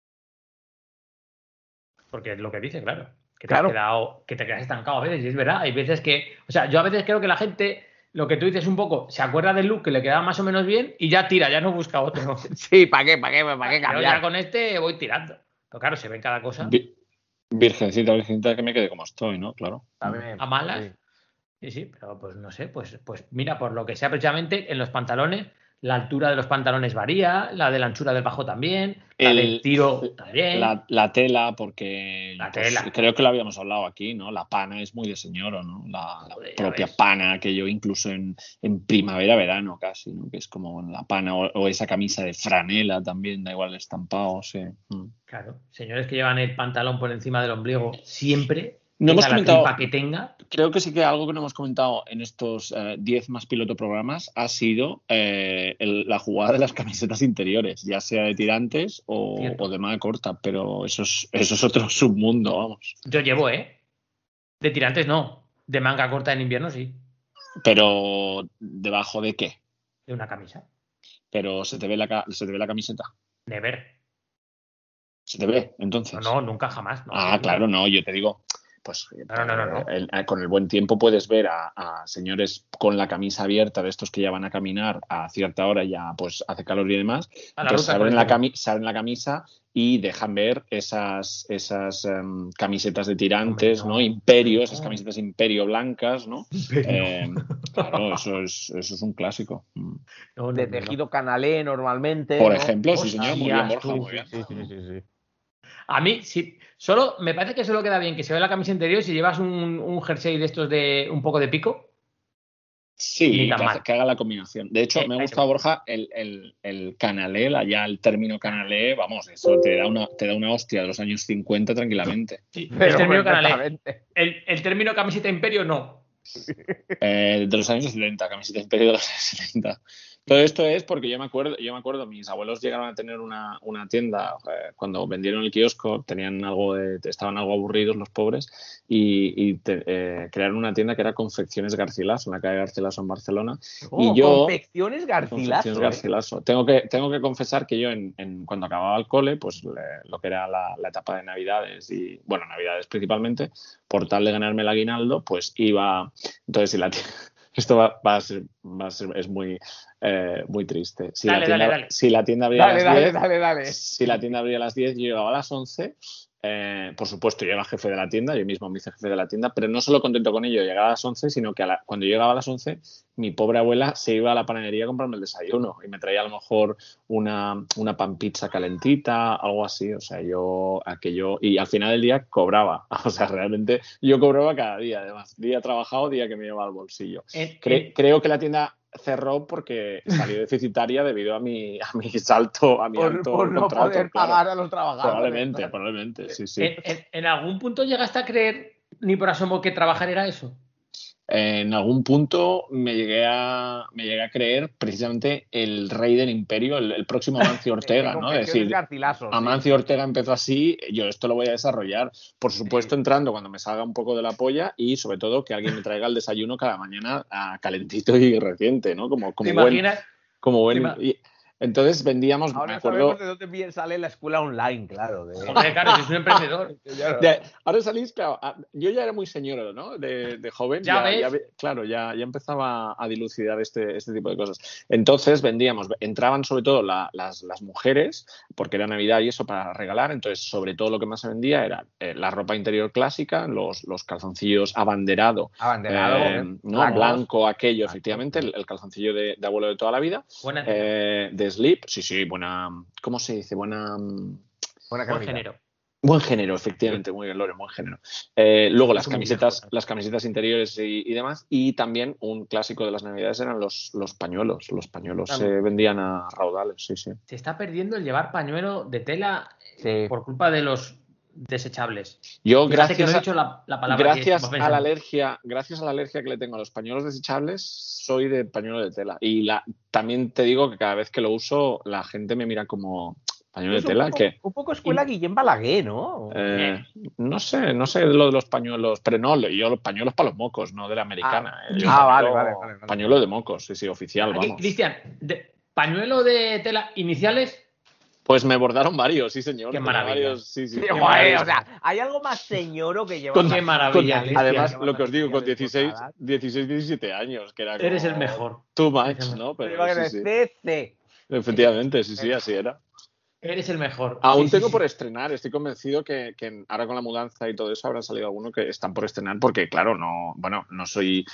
[SPEAKER 6] Porque es lo que dice, claro. Que te, claro. Has quedado, que te quedas estancado a veces, y es verdad. Hay veces que... O sea, yo a veces creo que la gente, lo que tú dices un poco, se acuerda del look que le quedaba más o menos bien y ya tira, ya no busca otro.
[SPEAKER 8] Sí, ¿para qué? ¿Para qué? ¿Para qué cambiar?
[SPEAKER 6] Yo ya con este voy tirando. Pero claro, se ve cada cosa.
[SPEAKER 7] Virgencita, virgencita, que me quede como estoy, ¿no? Claro.
[SPEAKER 6] También, a malas. Sí. sí, sí, pero pues no sé, pues, pues mira, por lo que sea precisamente en los pantalones... La altura de los pantalones varía, la de la anchura del bajo también, la el, del tiro también.
[SPEAKER 7] La, la tela, porque
[SPEAKER 6] la
[SPEAKER 7] pues,
[SPEAKER 6] tela.
[SPEAKER 7] creo que lo habíamos hablado aquí, ¿no? La pana es muy de señoro, ¿no? La, la
[SPEAKER 6] Joder,
[SPEAKER 7] propia pana que yo incluso en, en primavera, verano casi, ¿no? Que es como la pana o, o esa camisa de franela también, da igual el estampado, sí.
[SPEAKER 6] Claro, señores que llevan el pantalón por encima del ombligo siempre...
[SPEAKER 7] No hemos comentado,
[SPEAKER 6] que tenga.
[SPEAKER 7] Creo que sí que algo que no hemos comentado en estos diez uh, más piloto programas ha sido eh, el, la jugada de las camisetas interiores, ya sea de tirantes o, o de manga corta, pero eso es, eso es otro submundo, vamos.
[SPEAKER 6] Yo llevo, ¿eh? De tirantes no, de manga corta en invierno sí.
[SPEAKER 7] Pero ¿debajo de qué?
[SPEAKER 6] De una camisa.
[SPEAKER 7] Pero se te ve la, se te ve la camiseta.
[SPEAKER 6] Never.
[SPEAKER 7] ¿Se te ve, entonces?
[SPEAKER 6] No, no nunca jamás. No,
[SPEAKER 7] ah, claro, no, yo te digo... pues
[SPEAKER 6] no, no, no, no.
[SPEAKER 7] El, con el buen tiempo puedes ver a, a señores con la camisa abierta, de estos que ya van a caminar a cierta hora, ya pues hace calor y demás, que se abren, la cami- se abren la camisa y dejan ver esas, esas um, camisetas de tirantes, Hombre, no. ¿no? Imperio, esas camisetas Imperio blancas, ¿no? Eh, claro, eso es, eso es un clásico.
[SPEAKER 8] No, no, de tejido no. canalé normalmente.
[SPEAKER 7] Por
[SPEAKER 8] ¿no?
[SPEAKER 7] ejemplo, sí señor, muy bien, Borja, muy bien.
[SPEAKER 8] Sí, sí, sí, sí.
[SPEAKER 6] A mí, sí, solo me parece que solo queda bien que se ve la camisa interior si llevas un, un jersey de estos de un poco de pico.
[SPEAKER 7] Sí, que, hace, que haga la combinación. De hecho, eh, me gusta, Borja, el, el, el canalé, ya el término canalé, vamos, eso te da una, te da una hostia de los años cincuenta tranquilamente.
[SPEAKER 6] Sí, pero el término canalé. El, el término camiseta imperio, no.
[SPEAKER 7] Eh, de los años setenta, camiseta imperio de los años setenta. Todo esto es porque yo me acuerdo, yo me acuerdo, mis abuelos llegaron a tener una, una tienda eh, cuando vendieron el kiosco, tenían algo de, estaban algo aburridos los pobres y, y te, eh, crearon una tienda que era Confecciones Garcilaso, en la calle Garcilaso en Barcelona.
[SPEAKER 8] Oh,
[SPEAKER 7] y yo,
[SPEAKER 8] Confecciones Garcilaso.
[SPEAKER 7] Confecciones Garcilaso. Tengo que, tengo que confesar que yo en, en, cuando acababa el cole, pues le, lo que era la, la etapa de Navidades y, bueno, Navidades principalmente, por tal de ganarme el aguinaldo, pues iba, entonces si la tienda, esto va, va, a ser, va a ser, es muy, eh, muy triste. Si,
[SPEAKER 6] dale,
[SPEAKER 7] la tienda,
[SPEAKER 6] dale, dale.
[SPEAKER 7] si la tienda abría
[SPEAKER 8] dale,
[SPEAKER 7] a las
[SPEAKER 8] dale,
[SPEAKER 7] diez,
[SPEAKER 8] dale, dale.
[SPEAKER 7] si la tienda abría a las diez, yo llegaba a las once. Eh, por supuesto, yo era jefe de la tienda, yo mismo me hice jefe de la tienda, pero no solo contento con ello, llegaba a las once, sino que a la, cuando yo llegaba a las once, mi pobre abuela se iba a la panadería a comprarme el desayuno y me traía a lo mejor una, una pan pizza calentita, algo así, o sea, yo, aquello, y al final del día cobraba, o sea, realmente yo cobraba cada día, además, día trabajado, día que me llevaba al bolsillo.
[SPEAKER 6] En,
[SPEAKER 7] Cre-
[SPEAKER 6] en...
[SPEAKER 7] Creo que la tienda cerró porque salió deficitaria debido a mi, a mi salto, a mi
[SPEAKER 8] por,
[SPEAKER 7] alto
[SPEAKER 8] por no
[SPEAKER 7] contrato,
[SPEAKER 8] poder
[SPEAKER 7] claro.
[SPEAKER 8] pagar a los trabajadores.
[SPEAKER 7] Probablemente,
[SPEAKER 8] ¿verdad?
[SPEAKER 7] probablemente, sí, sí.
[SPEAKER 6] En, en, ¿En algún punto llegaste a creer, ni por asomo, que trabajar era eso?
[SPEAKER 7] En algún punto me llegué a, me llegué a creer precisamente el rey del imperio, el, el próximo Amancio Ortega, ¿no? Es decir, Amancio sí. Ortega empezó así, yo esto lo voy a desarrollar, por supuesto sí. entrando cuando me salga un poco de la polla y sobre todo que alguien me traiga el desayuno cada mañana a calentito y reciente, ¿no? Como, como
[SPEAKER 6] ¿Te
[SPEAKER 7] buen,
[SPEAKER 6] imaginas?
[SPEAKER 7] Como buen, y, entonces vendíamos,
[SPEAKER 8] ahora
[SPEAKER 7] me acuerdo...
[SPEAKER 8] sabemos de dónde sale la escuela online, claro. De...
[SPEAKER 6] Joder, claro, es un emprendedor.
[SPEAKER 7] De, ahora salís, claro, yo ya era muy señor, ¿no? De, de joven.
[SPEAKER 6] Ya,
[SPEAKER 7] ya,
[SPEAKER 6] ves.
[SPEAKER 7] ya claro, ya, ya empezaba a dilucidar este, este tipo de cosas. Entonces vendíamos, entraban sobre todo la, las, las mujeres, porque era Navidad y eso para regalar, entonces sobre todo lo que más se vendía era eh, la ropa interior clásica, los, los calzoncillos abanderado,
[SPEAKER 8] abanderado
[SPEAKER 7] eh, ¿no? Blanco, blanco aquello, efectivamente, el, el calzoncillo de, de abuelo de toda la vida.
[SPEAKER 6] Buena
[SPEAKER 7] eh, de slip, sí, sí, buena, ¿cómo se dice? Buena,
[SPEAKER 8] buena
[SPEAKER 6] buen género.
[SPEAKER 7] Buen género, efectivamente, muy bien, Lore, buen género. Eh, luego las camisetas, viejo, las camisetas interiores y, y demás, y también un clásico de las Navidades eran los, los pañuelos. Los pañuelos se eh, vendían a raudales, sí, sí.
[SPEAKER 6] Se está perdiendo el llevar pañuelo de tela
[SPEAKER 8] sí.
[SPEAKER 6] por culpa de los desechables.
[SPEAKER 7] Yo,
[SPEAKER 6] Fíjate
[SPEAKER 7] gracias,
[SPEAKER 6] que no he dicho la, la palabra
[SPEAKER 7] gracias a la alergia, gracias a la alergia que le tengo a los pañuelos desechables, soy de pañuelo de tela. Y la, también te digo que cada vez que lo uso, la gente me mira como pañuelo pues de tela.
[SPEAKER 8] Un poco,
[SPEAKER 7] que
[SPEAKER 8] un poco escuela y... Guillem Balaguer, ¿no?
[SPEAKER 7] Eh, no sé, no sé lo de los pañuelos, pero no, yo los pañuelos para los mocos, no de la americana.
[SPEAKER 8] Ah,
[SPEAKER 7] eh.
[SPEAKER 8] ah vale, vale, vale, vale.
[SPEAKER 7] Pañuelo de mocos, sí, sí, oficial,
[SPEAKER 6] Aquí,
[SPEAKER 7] vamos.
[SPEAKER 6] Cristian, pañuelo de tela iniciales.
[SPEAKER 7] Pues me bordaron varios, sí, señor.
[SPEAKER 6] Qué maravilla.
[SPEAKER 7] Varios, sí, sí,
[SPEAKER 8] qué maravilla. O sea, hay algo más señoro que llevar.
[SPEAKER 6] Con qué maravilla.
[SPEAKER 7] Con, además, lo que os digo, con dieciséis, diecisiete años, que era como...
[SPEAKER 6] Eres el mejor.
[SPEAKER 7] Too much, ¿no? Pero, sí, sí. Efectivamente, sí, sí, así era.
[SPEAKER 6] Eres el mejor.
[SPEAKER 7] Aún
[SPEAKER 6] sí,
[SPEAKER 7] tengo
[SPEAKER 6] sí,
[SPEAKER 7] por
[SPEAKER 6] sí.
[SPEAKER 7] estrenar, estoy convencido que, que ahora con la mudanza y todo eso habrá salido alguno que están por estrenar porque, claro, no, bueno, no soy,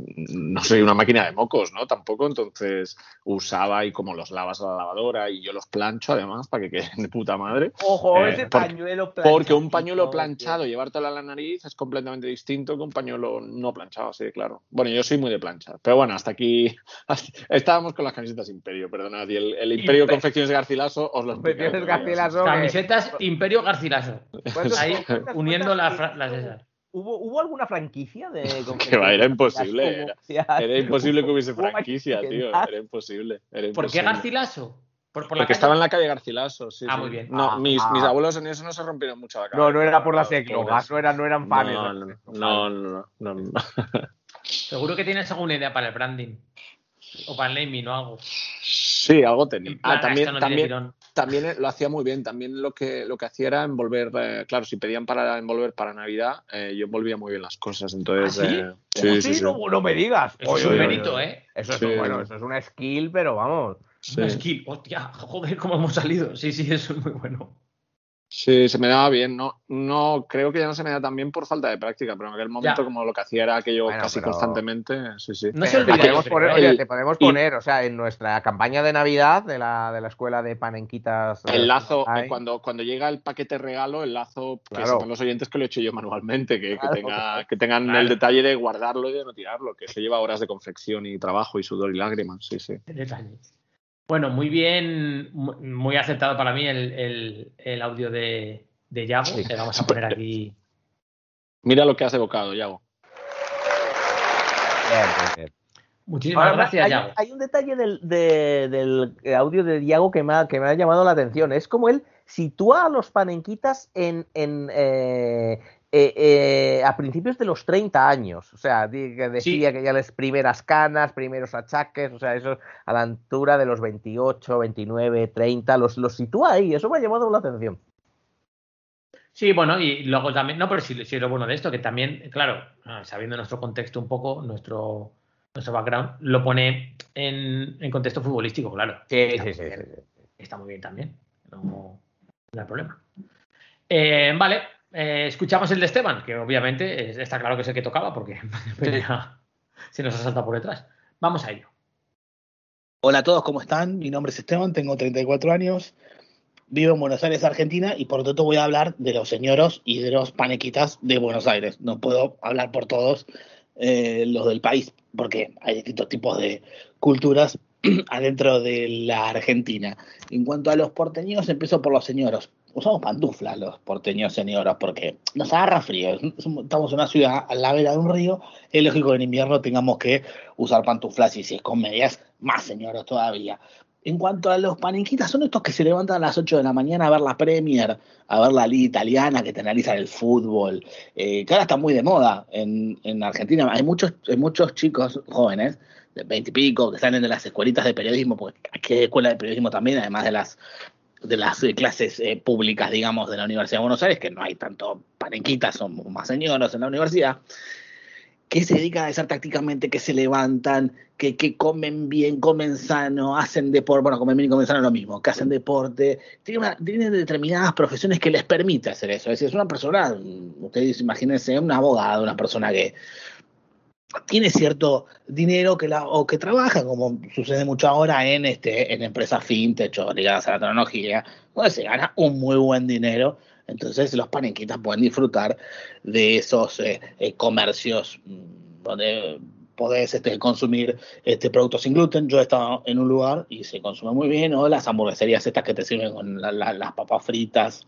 [SPEAKER 7] no soy una máquina de mocos, ¿no? Tampoco, entonces usaba y como los lavas a la lavadora y yo los plancho además para que queden de puta madre.
[SPEAKER 8] Ojo,
[SPEAKER 7] eh,
[SPEAKER 8] ese
[SPEAKER 7] porque,
[SPEAKER 8] pañuelo planchado.
[SPEAKER 7] Porque un pañuelo planchado, llevártelo a la nariz es completamente distinto que un pañuelo no planchado, así de claro. Bueno, yo soy muy de planchar, pero bueno, hasta aquí hasta, estábamos con las camisetas Imperio, perdonad, y el, el Imperio Imper... Confecciones Garcilaso os lo explico.
[SPEAKER 8] Confecciones Garcilaso.
[SPEAKER 6] Camisetas Imperio Garcilaso. Ahí uniendo las la, esas.
[SPEAKER 8] ¿Hubo, ¿Hubo alguna franquicia de
[SPEAKER 7] que va, era imposible. Era, era imposible que hubiese franquicia, tío. Era imposible. Era imposible.
[SPEAKER 6] ¿Por qué Garcilaso?
[SPEAKER 7] ¿Por, por la Porque calle? Estaba en la calle Garcilaso, sí.
[SPEAKER 6] Ah,
[SPEAKER 7] sí.
[SPEAKER 6] muy bien.
[SPEAKER 7] No,
[SPEAKER 8] ah,
[SPEAKER 7] mis,
[SPEAKER 8] ah.
[SPEAKER 7] mis abuelos en eso no se rompieron mucho la cabeza.
[SPEAKER 8] No, no era por las eclogas, no eran, no eran fans.
[SPEAKER 7] No, no, no, no, no, no.
[SPEAKER 6] Seguro que tienes alguna idea para el branding. O para el naming o algo.
[SPEAKER 7] Sí, algo tenía. Ah, también, no también, también lo hacía muy bien. También lo que, lo que hacía era envolver, eh, claro, si pedían para envolver para Navidad, eh, yo envolvía muy bien las cosas. Entonces,
[SPEAKER 8] ¿Ah, sí?
[SPEAKER 7] eh,
[SPEAKER 8] sí,
[SPEAKER 7] sí,
[SPEAKER 8] sí,
[SPEAKER 7] sí,
[SPEAKER 8] no,
[SPEAKER 7] sí.
[SPEAKER 8] no me digas.
[SPEAKER 6] Eso
[SPEAKER 8] Oye,
[SPEAKER 6] es un
[SPEAKER 8] oye,
[SPEAKER 6] mérito,
[SPEAKER 8] oye.
[SPEAKER 6] ¿eh?
[SPEAKER 8] Eso es,
[SPEAKER 7] Sí.
[SPEAKER 8] bueno, eso es una skill, pero vamos.
[SPEAKER 7] Sí.
[SPEAKER 6] Una skill. Hostia, joder, cómo hemos salido. Sí, sí, eso es muy bueno.
[SPEAKER 7] Sí, se me daba bien. No, no creo que ya no se me da tan bien por falta de práctica, pero en aquel momento,
[SPEAKER 6] Ya.
[SPEAKER 7] como lo que hacía era aquello
[SPEAKER 8] Bueno,
[SPEAKER 7] casi
[SPEAKER 8] pero-
[SPEAKER 7] constantemente, sí, sí.
[SPEAKER 6] No se
[SPEAKER 8] Pero te
[SPEAKER 6] olvida,
[SPEAKER 8] podemos
[SPEAKER 6] yo
[SPEAKER 8] poner,
[SPEAKER 6] creo,
[SPEAKER 8] oye,
[SPEAKER 7] El-
[SPEAKER 8] te podemos
[SPEAKER 7] y-
[SPEAKER 8] poner, o sea, en nuestra campaña de Navidad de la, de la escuela de panenquitas.
[SPEAKER 7] El lazo,
[SPEAKER 8] Ay,
[SPEAKER 7] eh, cuando, cuando llega el paquete regalo, el lazo, que
[SPEAKER 8] Claro.
[SPEAKER 7] sepan los oyentes que lo he hecho yo manualmente, que, que
[SPEAKER 8] Claro,
[SPEAKER 7] tenga,
[SPEAKER 8] claro.
[SPEAKER 7] que tengan
[SPEAKER 6] Claro.
[SPEAKER 7] el detalle de guardarlo y de no tirarlo, que se lleva horas de confección y trabajo y sudor y lágrimas, sí, sí.
[SPEAKER 6] Detalles. Bueno, muy bien, mu- muy aceptado para mí el, el, el audio de, de Yago.
[SPEAKER 7] Sí.
[SPEAKER 6] Le vamos a poner aquí.
[SPEAKER 7] Mira lo que has evocado, Yago.
[SPEAKER 8] bien, bien, bien.
[SPEAKER 6] Muchísimas
[SPEAKER 8] Ahora,
[SPEAKER 6] gracias,
[SPEAKER 8] hay,
[SPEAKER 6] Yago.
[SPEAKER 8] hay un detalle del, de- del audio de Diago que me, ha, que me ha llamado la atención. Es como él sitúa a los panenquitas en, en, eh, eh, eh, a principios de los treinta años. O sea, di- que decía
[SPEAKER 6] Sí.
[SPEAKER 8] que ya les primeras canas, primeros achaques, o sea, eso a la altura de los veintiocho, veintinueve, treinta, los, los sitúa ahí. Eso me ha llamado la atención.
[SPEAKER 6] Sí, bueno, y luego también, no, pero sí, sí lo bueno de esto, que también, claro, sabiendo nuestro contexto un poco, nuestro, nuestro background, lo pone en, en contexto futbolístico, claro.
[SPEAKER 8] Sí,
[SPEAKER 6] está,
[SPEAKER 8] sí,
[SPEAKER 6] muy
[SPEAKER 8] sí,
[SPEAKER 6] bien,
[SPEAKER 8] sí, sí.
[SPEAKER 6] está muy bien también, no, no hay problema. Eh, vale, eh, escuchamos el de Esteban, que obviamente es- está claro que es el que tocaba, porque ya se nos ha saltado por detrás. Vamos a ello.
[SPEAKER 10] Hola a todos, ¿cómo están? Mi nombre es Esteban, tengo treinta y cuatro años, vivo en Buenos Aires, Argentina, y por lo tanto voy a hablar de los señoros y de los panequitas de Buenos Aires. No puedo hablar por todos eh, los del país, porque hay distintos tipos de culturas adentro de la Argentina. En cuanto a los porteños, empiezo por los señoros. Usamos pantuflas los porteños señoros porque nos agarra frío. Estamos en una ciudad a la vera de un río. Es lógico que en invierno tengamos que usar pantuflas y si es con medias, más señoros todavía. En cuanto a los panenquitas, son estos que se levantan a las ocho de la mañana a ver la Premier, a ver la Liga Italiana, que te analizan el fútbol, eh, que ahora está muy de moda en, en Argentina. Hay muchos, hay muchos chicos jóvenes de veinte y pico que salen de las escuelitas de periodismo, porque aquí hay escuela de periodismo también, además de las de las eh, clases eh, públicas, digamos, de la Universidad de Buenos Aires, que no hay tanto panenquitas, son más señoros en la universidad, que se dedican a hacer tácticamente, que se levantan, que, que comen bien, comen sano, hacen deporte, bueno, comen bien y comen sano es lo mismo, que hacen deporte, tienen, una, tienen determinadas profesiones que les permite hacer eso. Es decir, es una persona, ustedes imagínense, un abogado, una persona que tiene cierto dinero que la, o que trabaja, como sucede mucho ahora en, este, en empresas fintech o ligadas a la tecnología, donde se gana un muy buen dinero. Entonces los panenquitas pueden disfrutar de esos eh, eh, comercios donde podés este, consumir este, productos sin gluten. Yo he estado en un lugar y se consume muy bien, o las hamburgueserías estas que te sirven con la, la, las papas fritas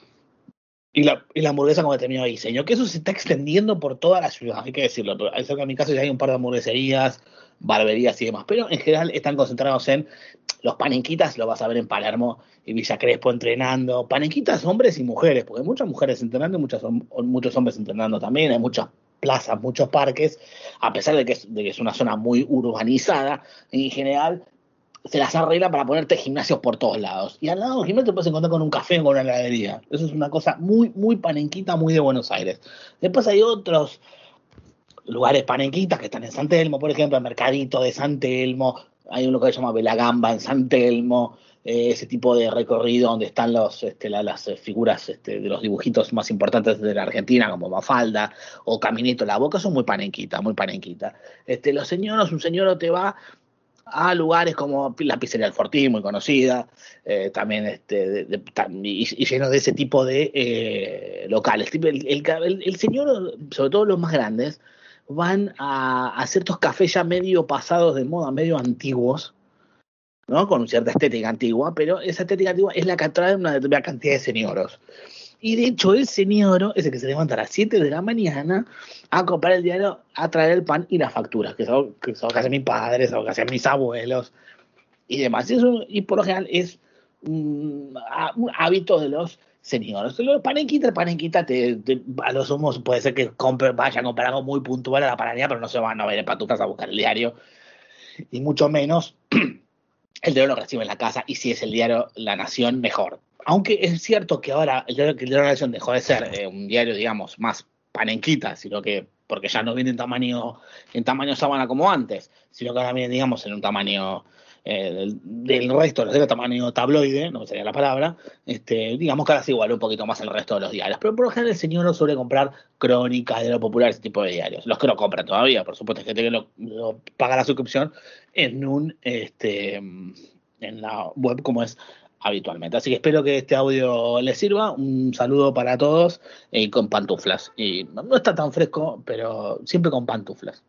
[SPEAKER 10] y la, y la hamburguesa con determinado diseño, que eso se está extendiendo por toda la ciudad, hay que decirlo. Pero cerca de mi casa ya hay un par de hamburgueserías, barberías y demás, pero en general están concentrados en los panenquitas. Lo vas a ver en Palermo y Villa Crespo entrenando, panenquitas hombres y mujeres, porque hay muchas mujeres entrenando y muchas, muchos hombres entrenando también. Hay muchas plazas, muchos parques, a pesar de que es, de que es una zona muy urbanizada, en general se las arregla para ponerte gimnasios por todos lados. Y al lado del gimnasio te puedes encontrar con un café o con una heladería. Eso es una cosa muy, muy panenquita, muy de Buenos Aires. Después hay otros lugares panenquitas que están en San Telmo, por ejemplo, el Mercadito de San Telmo. Hay un lugar que se llama Belagamba en San Telmo. Eh, ese tipo de recorrido donde están los, este, la, las figuras este, de los dibujitos más importantes de la Argentina, como Mafalda o Caminito la Boca, son muy panenquitas, muy panenquitas. Este, los señoros, un señor te va a lugares como la Pizzería del Fortín, muy conocida, eh, también este, de, de, y, y lleno de ese tipo de eh, locales. El, el, el señor, sobre todo los más grandes, van a, a ciertos cafés ya medio pasados de moda, medio antiguos, ¿no? Con cierta estética antigua, pero esa estética antigua es la que atrae una determinada cantidad de señoros. Y de hecho el señor es el que se levanta a las siete de la mañana a comprar el diario, a traer el pan y las facturas, que es algo que, es algo que hacen mis padres, algo que hacen mis abuelos y demás. Y, eso, y por lo general es un, un hábito de los señores. Los panenquitas, panenquita, te, te, a los humos puede ser que compre, vaya a comprar algo muy puntual a la panadería, pero no se van a ver en pantuflas a buscar el diario, y mucho menos el diario lo recibe en la casa y si es el diario La Nación, mejor. Aunque es cierto que ahora el diario, el diario La Nación dejó de ser eh, un diario, digamos, más panenquita, sino que, porque ya no viene en tamaño, en tamaño sábana como antes, sino que ahora viene, digamos, en un tamaño eh, del, del resto, no sé, tamaño tabloide, no sería la palabra, este, digamos que ahora se igualó un poquito más al resto de los diarios. Pero por lo general el señor no suele comprar Crónica, Diario Popular, ese tipo de diarios. Los que lo compran todavía, por supuesto, hay gente que lo, lo paga la suscripción en un este en la web como es habitualmente. Así que espero que este audio les sirva. Un saludo para todos y con pantuflas. Y no está tan fresco, pero siempre con pantuflas.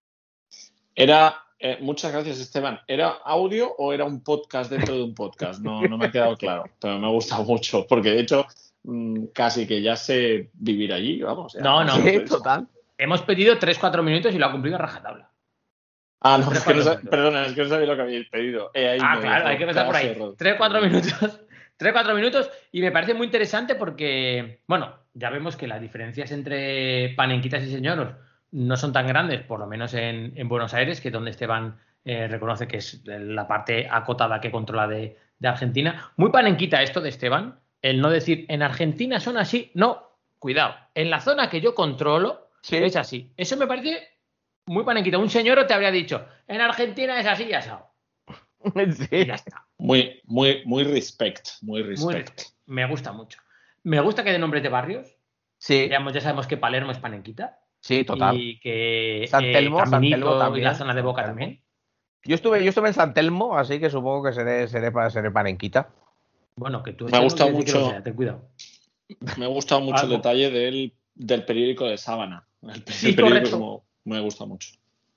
[SPEAKER 7] Era, eh, muchas gracias, Esteban. ¿Era audio o era un podcast dentro de un podcast? No, no me ha quedado claro, pero me ha gustado mucho, porque de hecho mmm, casi que ya sé vivir allí, vamos. Ya,
[SPEAKER 6] no, no,
[SPEAKER 8] sí, total.
[SPEAKER 6] Hemos pedido tres cuatro minutos y lo ha cumplido a rajatabla.
[SPEAKER 7] Ah, no, es que no sab... perdona, es que no sabía lo que habéis pedido. Eh, ahí
[SPEAKER 6] ah, claro, hay que empezar por ahí. tres cuatro minutos. tres cuatro minutos y me parece muy interesante porque, bueno, ya vemos que las diferencias entre panenquitas y señoros no son tan grandes, por lo menos en, en Buenos Aires, que es donde Esteban eh, reconoce que es la parte acotada que controla de, de Argentina. Muy panenquita esto de Esteban, el no decir en Argentina son así. No, cuidado, en la zona que yo controlo sí. es así. Eso me parece muy panenquita. Un señor te habría dicho, en Argentina es así y asado.
[SPEAKER 8] Sí.
[SPEAKER 6] Y ya está.
[SPEAKER 7] Muy, muy, muy respect, muy respect.
[SPEAKER 6] Muy respect. Me gusta mucho. Me gusta que de nombres de barrios.
[SPEAKER 8] Sí.
[SPEAKER 6] Digamos, ya sabemos que Palermo es panenquita.
[SPEAKER 8] Sí, total.
[SPEAKER 6] Y que
[SPEAKER 8] San Telmo,
[SPEAKER 6] eh,
[SPEAKER 8] San Telmo también.
[SPEAKER 6] Y la zona de Boca también.
[SPEAKER 8] Yo estuve, yo estuve en San Telmo, así que supongo que seré, seré, seré panenquita.
[SPEAKER 6] Bueno, que tú
[SPEAKER 7] me ha gustado mucho.
[SPEAKER 6] Sea, ten cuidado.
[SPEAKER 7] Me ha gustado mucho
[SPEAKER 6] Algo.
[SPEAKER 7] el detalle del, del periódico de Sábana. El,
[SPEAKER 6] sí,
[SPEAKER 7] el periódico
[SPEAKER 6] correcto.
[SPEAKER 7] Como, me gusta mucho.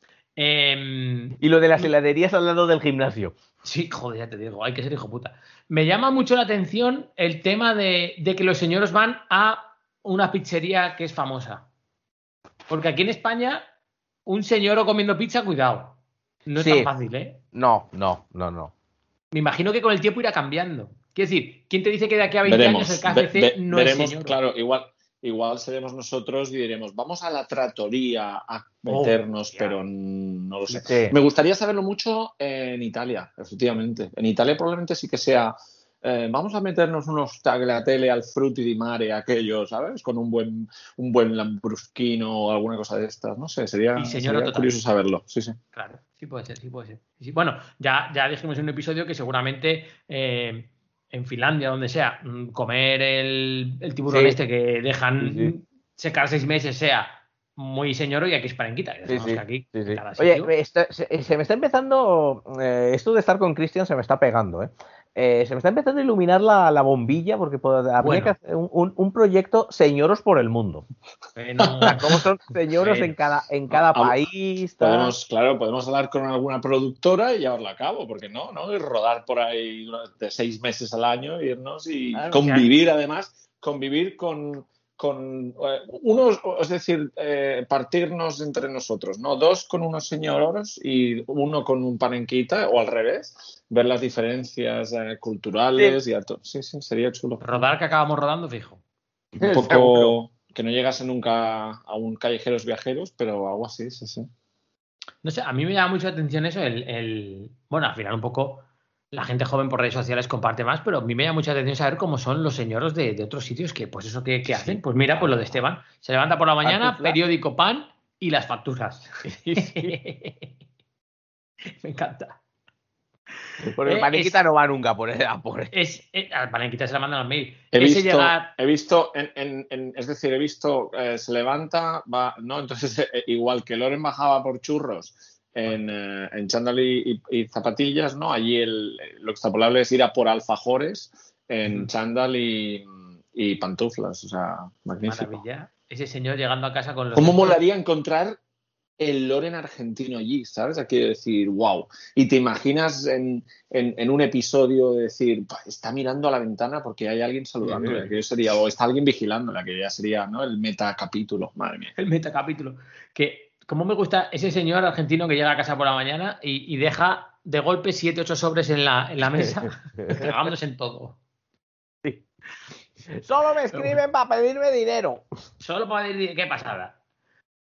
[SPEAKER 6] Eh,
[SPEAKER 8] y lo de las heladerías al lado del gimnasio.
[SPEAKER 6] Sí, joder, ya te digo, hay que ser hijo puta. Me llama mucho la atención el tema de, de que los señores van a una pizzería que es famosa. Porque aquí en España, un señor comiendo pizza, cuidado. No es
[SPEAKER 8] sí.
[SPEAKER 6] tan fácil, ¿eh?
[SPEAKER 8] No, no, no, no.
[SPEAKER 6] Me imagino que con el tiempo irá cambiando. Quiero decir, ¿quién te dice que de aquí a veinte
[SPEAKER 7] veremos,
[SPEAKER 6] años el K F C
[SPEAKER 7] ve, ve,
[SPEAKER 6] no
[SPEAKER 7] veremos,
[SPEAKER 6] es señor?
[SPEAKER 7] Claro, igual, igual seremos nosotros y diremos, vamos a la trattoria a meternos, oh, pero no lo sé. Sí. Me gustaría saberlo mucho en Italia, efectivamente. En Italia probablemente sí que sea... Eh, vamos a meternos unos tagliatelle al frutti di mare, aquello, ¿sabes? Con un buen un buen lambrusquino o alguna cosa de estas, no sé, sería, sería curioso saberlo, sí, sí.
[SPEAKER 6] Claro, sí puede ser, sí puede ser. Sí, bueno, ya, ya dijimos en un episodio que seguramente eh, en Finlandia, donde sea, comer el, el tiburón sí. este que dejan sí, sí. secar seis meses sea muy señor y aquí es parenquita.
[SPEAKER 8] Sí, sí,
[SPEAKER 6] que aquí,
[SPEAKER 8] sí, sí. Oye, está, se, se me está empezando, eh, esto de estar con Cristian se me está pegando, ¿eh? Eh, se me está empezando a iluminar la, la bombilla porque puede, habría bueno. que hacer un, un, un proyecto señoros por el mundo.
[SPEAKER 6] Bueno.
[SPEAKER 8] O sea, ¿cómo son señoros bueno. en cada, en cada no, país?
[SPEAKER 7] Podemos, claro, podemos hablar con alguna productora y llevarlo a cabo, porque no, ¿no? Y rodar por ahí durante seis meses al año, irnos y claro, convivir claro. además, convivir con... con eh, unos, es decir, eh, partirnos entre nosotros, ¿no? Dos con unos señoros y uno con un panenquita, o al revés, ver las diferencias eh, culturales sí. y alto. Sí, sí, sería chulo.
[SPEAKER 6] Rodar que acabamos rodando, fijo.
[SPEAKER 7] Un poco que no llegase nunca a un Callejeros Viajeros, pero algo así, sí, sí.
[SPEAKER 6] No sé, a mí me llama mucho la atención eso, el, el... bueno, al final un poco... La gente joven por redes sociales comparte más, pero a mí me llama mucha atención saber cómo son los señores de, de otros sitios que, pues eso, que, que hacen. Pues mira, pues lo de Esteban. Se levanta por la mañana, periódico, pan y las facturas. Me encanta.
[SPEAKER 8] Por el eh, Panequita es, no va nunca por el, por el.
[SPEAKER 6] Es, es, al Panequita se la mandan al mail.
[SPEAKER 7] He Ese visto, llegar... he visto en, en, en, es decir, he visto, eh, se levanta, va, no, entonces eh, igual que Loren bajaba por churros en, eh, en chándal y, y, y zapatillas, ¿no? Allí el, lo extrapolable es ir a por alfajores en mm. chándal y, y pantuflas, o sea, magnífico.
[SPEAKER 6] Maravilla. Ese señor llegando a casa con los...
[SPEAKER 7] ¿Cómo molaría encontrar el Loren argentino allí, ¿sabes? Aquí decir, wow. Y te imaginas en, en, en un episodio de decir, está mirando a la ventana porque hay alguien saludándole, que sería, o está alguien vigilándola, que ya sería, ¿no? El metacapítulo, madre mía.
[SPEAKER 6] El metacapítulo. Que, como me gusta ese señor argentino que llega a casa por la mañana y, y deja de golpe siete, ocho sobres en la, en la mesa, cagándose en todo.
[SPEAKER 8] Sí. Solo me escriben para pedirme dinero.
[SPEAKER 6] Solo para pedir dinero. Qué pasada.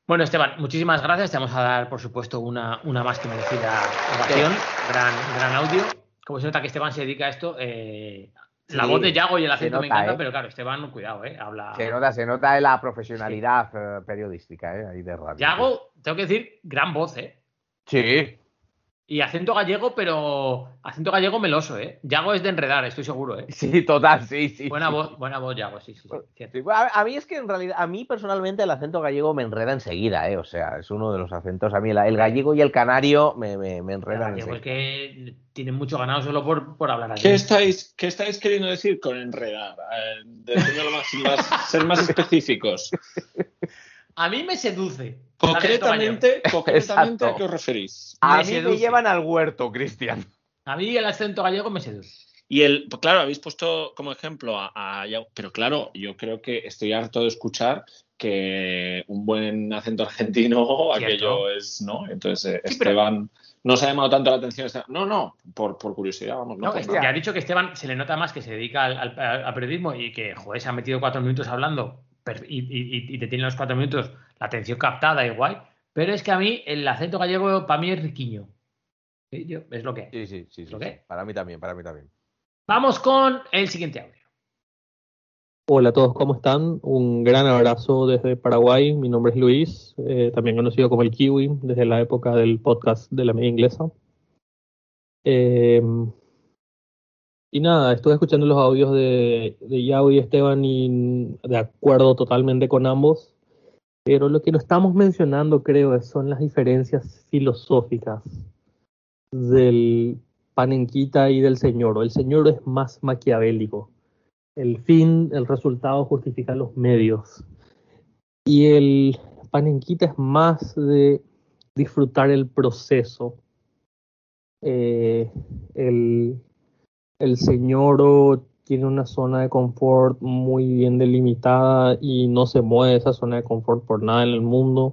[SPEAKER 6] Bueno, Esteban, muchísimas gracias. Te vamos a dar, por supuesto, una, una más que merecida ovación. Gran, gran audio. Como se nota que Esteban se dedica a esto, eh,
[SPEAKER 8] Sí,
[SPEAKER 6] la voz de Yago y el acento
[SPEAKER 8] nota,
[SPEAKER 6] me encanta,
[SPEAKER 8] ¿eh?
[SPEAKER 6] pero claro, Esteban, cuidado, ¿eh? Habla...
[SPEAKER 8] Se nota, se nota en la profesionalidad eh, periodística, ¿eh? Ahí de radio.
[SPEAKER 6] Yago, tengo que decir, gran voz, ¿eh?
[SPEAKER 8] Sí.
[SPEAKER 6] Y acento gallego, pero acento gallego meloso, ¿eh? Yago es de enredar, estoy seguro, ¿eh?
[SPEAKER 8] Sí, total, sí, sí.
[SPEAKER 6] Buena
[SPEAKER 8] sí.
[SPEAKER 6] voz, buena voz, Yago, sí, sí. sí,
[SPEAKER 8] Sí, a, a mí es que en realidad, a mí personalmente el acento gallego me enreda enseguida, ¿eh? O sea, es uno de los acentos. A mí el, el gallego y el canario me, me, me enredan
[SPEAKER 6] Gallego
[SPEAKER 8] enseguida.
[SPEAKER 6] es que tienen mucho ganado solo por, por hablar así.
[SPEAKER 7] ¿Qué estáis, ¿Qué estáis queriendo decir con enredar? Eh, decídmelo más, más, ser más específicos.
[SPEAKER 6] A mí me seduce.
[SPEAKER 7] Concretamente, concretamente ¿a
[SPEAKER 8] Exacto.
[SPEAKER 7] qué os referís?
[SPEAKER 8] A
[SPEAKER 6] Me
[SPEAKER 8] mí
[SPEAKER 6] seduce.
[SPEAKER 8] me llevan al huerto, Cristian.
[SPEAKER 6] A mí el acento gallego me seduce.
[SPEAKER 7] Y el, pues claro, habéis puesto como ejemplo a, a Yago, pero claro, yo creo que estoy harto de escuchar que un buen acento argentino,
[SPEAKER 6] Cierto.
[SPEAKER 7] aquello es, ¿no? Entonces, eh,
[SPEAKER 6] Sí, pero-
[SPEAKER 7] Esteban, no se ha llamado tanto la atención. Esteban. No, no, por, por curiosidad, vamos. No,
[SPEAKER 6] No,
[SPEAKER 7] por
[SPEAKER 6] es-
[SPEAKER 7] nada.
[SPEAKER 6] ya ha dicho que Esteban se le nota más que se dedica al, al- al periodismo y que, joder, se ha metido cuatro minutos hablando per- y, y- y te tiene los cuatro minutos la atención captada y guay. Pero es que a mí el acento gallego para mí es riquiño. Sí, yo- es lo que es.
[SPEAKER 8] Sí, sí, sí, sí,
[SPEAKER 6] ¿Lo
[SPEAKER 8] sí.
[SPEAKER 6] qué?
[SPEAKER 8] Para mí también, para mí también.
[SPEAKER 6] Vamos con el siguiente audio.
[SPEAKER 11] Hola a todos, ¿cómo están? Un gran abrazo desde Paraguay. Mi nombre es Luis, eh, también conocido como el Kiwi, desde la época del podcast de la media inglesa. Eh, y nada, estuve escuchando los audios de, de Yago y Esteban y de acuerdo totalmente con ambos. Pero lo que no estamos mencionando, creo, es- son las diferencias filosóficas del Panenquita y del Señoro. El Señoro es más maquiavélico. El fin, el resultado justifica los medios. Y el Panenquita es más de disfrutar el proceso. Eh, el, el Señoro tiene una zona de confort muy bien delimitada y no se mueve de esa zona de confort por nada en el mundo.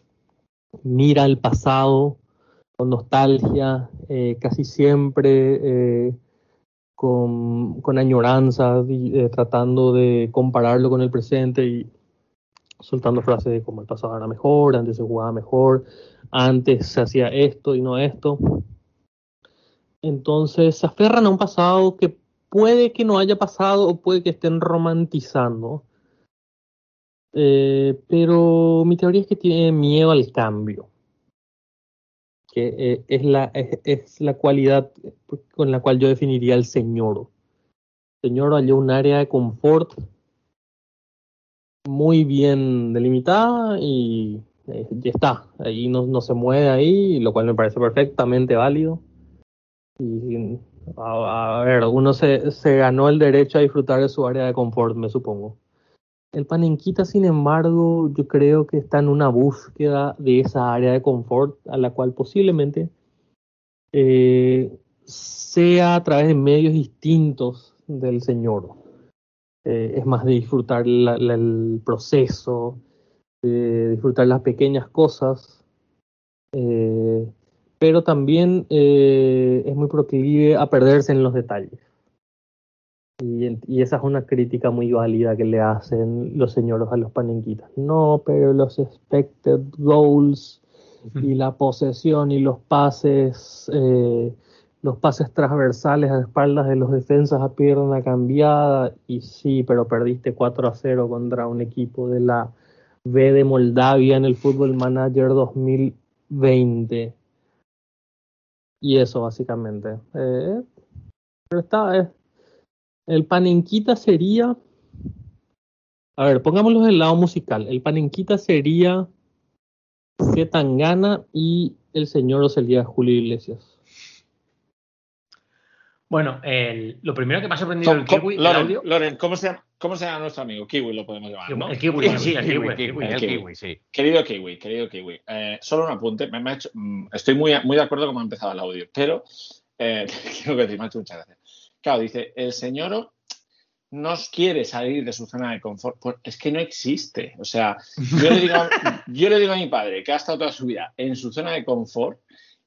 [SPEAKER 11] Mira el pasado con nostalgia, eh, casi siempre eh, con, con añoranza, y, eh, tratando de compararlo con el presente y soltando frases de como el pasado era mejor, antes se jugaba mejor, antes se hacía esto y no esto. Entonces se aferran a un pasado que puede que no haya pasado o puede que estén romantizando. Eh, pero mi teoría es que tiene miedo al cambio. Que eh, es, la, es, es la cualidad con la cual yo definiría el Señoro. El Señoro halló un área de confort muy bien delimitada y eh, ya está. Ahí no, no se mueve ahí, lo cual me parece perfectamente válido. Y a, a ver, uno se, se ganó el derecho a disfrutar de su área de confort, me supongo. El Panenquita, sin embargo, yo creo que está en una búsqueda de esa área de confort a la cual posiblemente eh, sea a través de medios distintos del Señor. Eh, es más de disfrutar la, la, el proceso, de disfrutar las pequeñas cosas, eh, pero también eh, es muy proclive a perderse en los detalles. Y, y esa es una crítica muy válida que le hacen los señores a los panenquitas. No, pero los expected goals y la posesión y los pases, eh, los pases transversales a espaldas de los defensas a pierna cambiada. Y sí, pero perdiste cuatro a cero contra un equipo de la B de Moldavia en el Football Manager dos mil veinte. Y eso básicamente. Eh, pero está... Eh, El Panenquita sería... A ver, pongámoslo del lado musical. El Panenquita sería C. Tangana y el señor sería Julio Iglesias.
[SPEAKER 6] Bueno, el, lo primero que me ha sorprendido el
[SPEAKER 7] ¿Cómo,
[SPEAKER 6] Kiwi,
[SPEAKER 7] Loren,
[SPEAKER 6] el audio...
[SPEAKER 7] Loren, ¿cómo se, llama, ¿cómo se llama nuestro amigo? Kiwi lo podemos llamar, ¿no?
[SPEAKER 6] El Kiwi, sí, sí, el Kiwi. El
[SPEAKER 8] Kiwi,
[SPEAKER 6] Kiwi,
[SPEAKER 8] el
[SPEAKER 7] el
[SPEAKER 8] Kiwi,
[SPEAKER 7] Kiwi.
[SPEAKER 8] sí.
[SPEAKER 7] Querido Kiwi, querido Kiwi. Eh, solo un apunte. Me, me ha hecho, mm, estoy muy, muy de acuerdo con cómo ha empezado el audio, pero eh, quiero decir, me ha hecho muchas gracias. Claro, dice, el señor no quiere salir de su zona de confort. Pues es que no existe. O sea, yo le digo a, yo le digo a mi padre que ha estado toda su vida en su zona de confort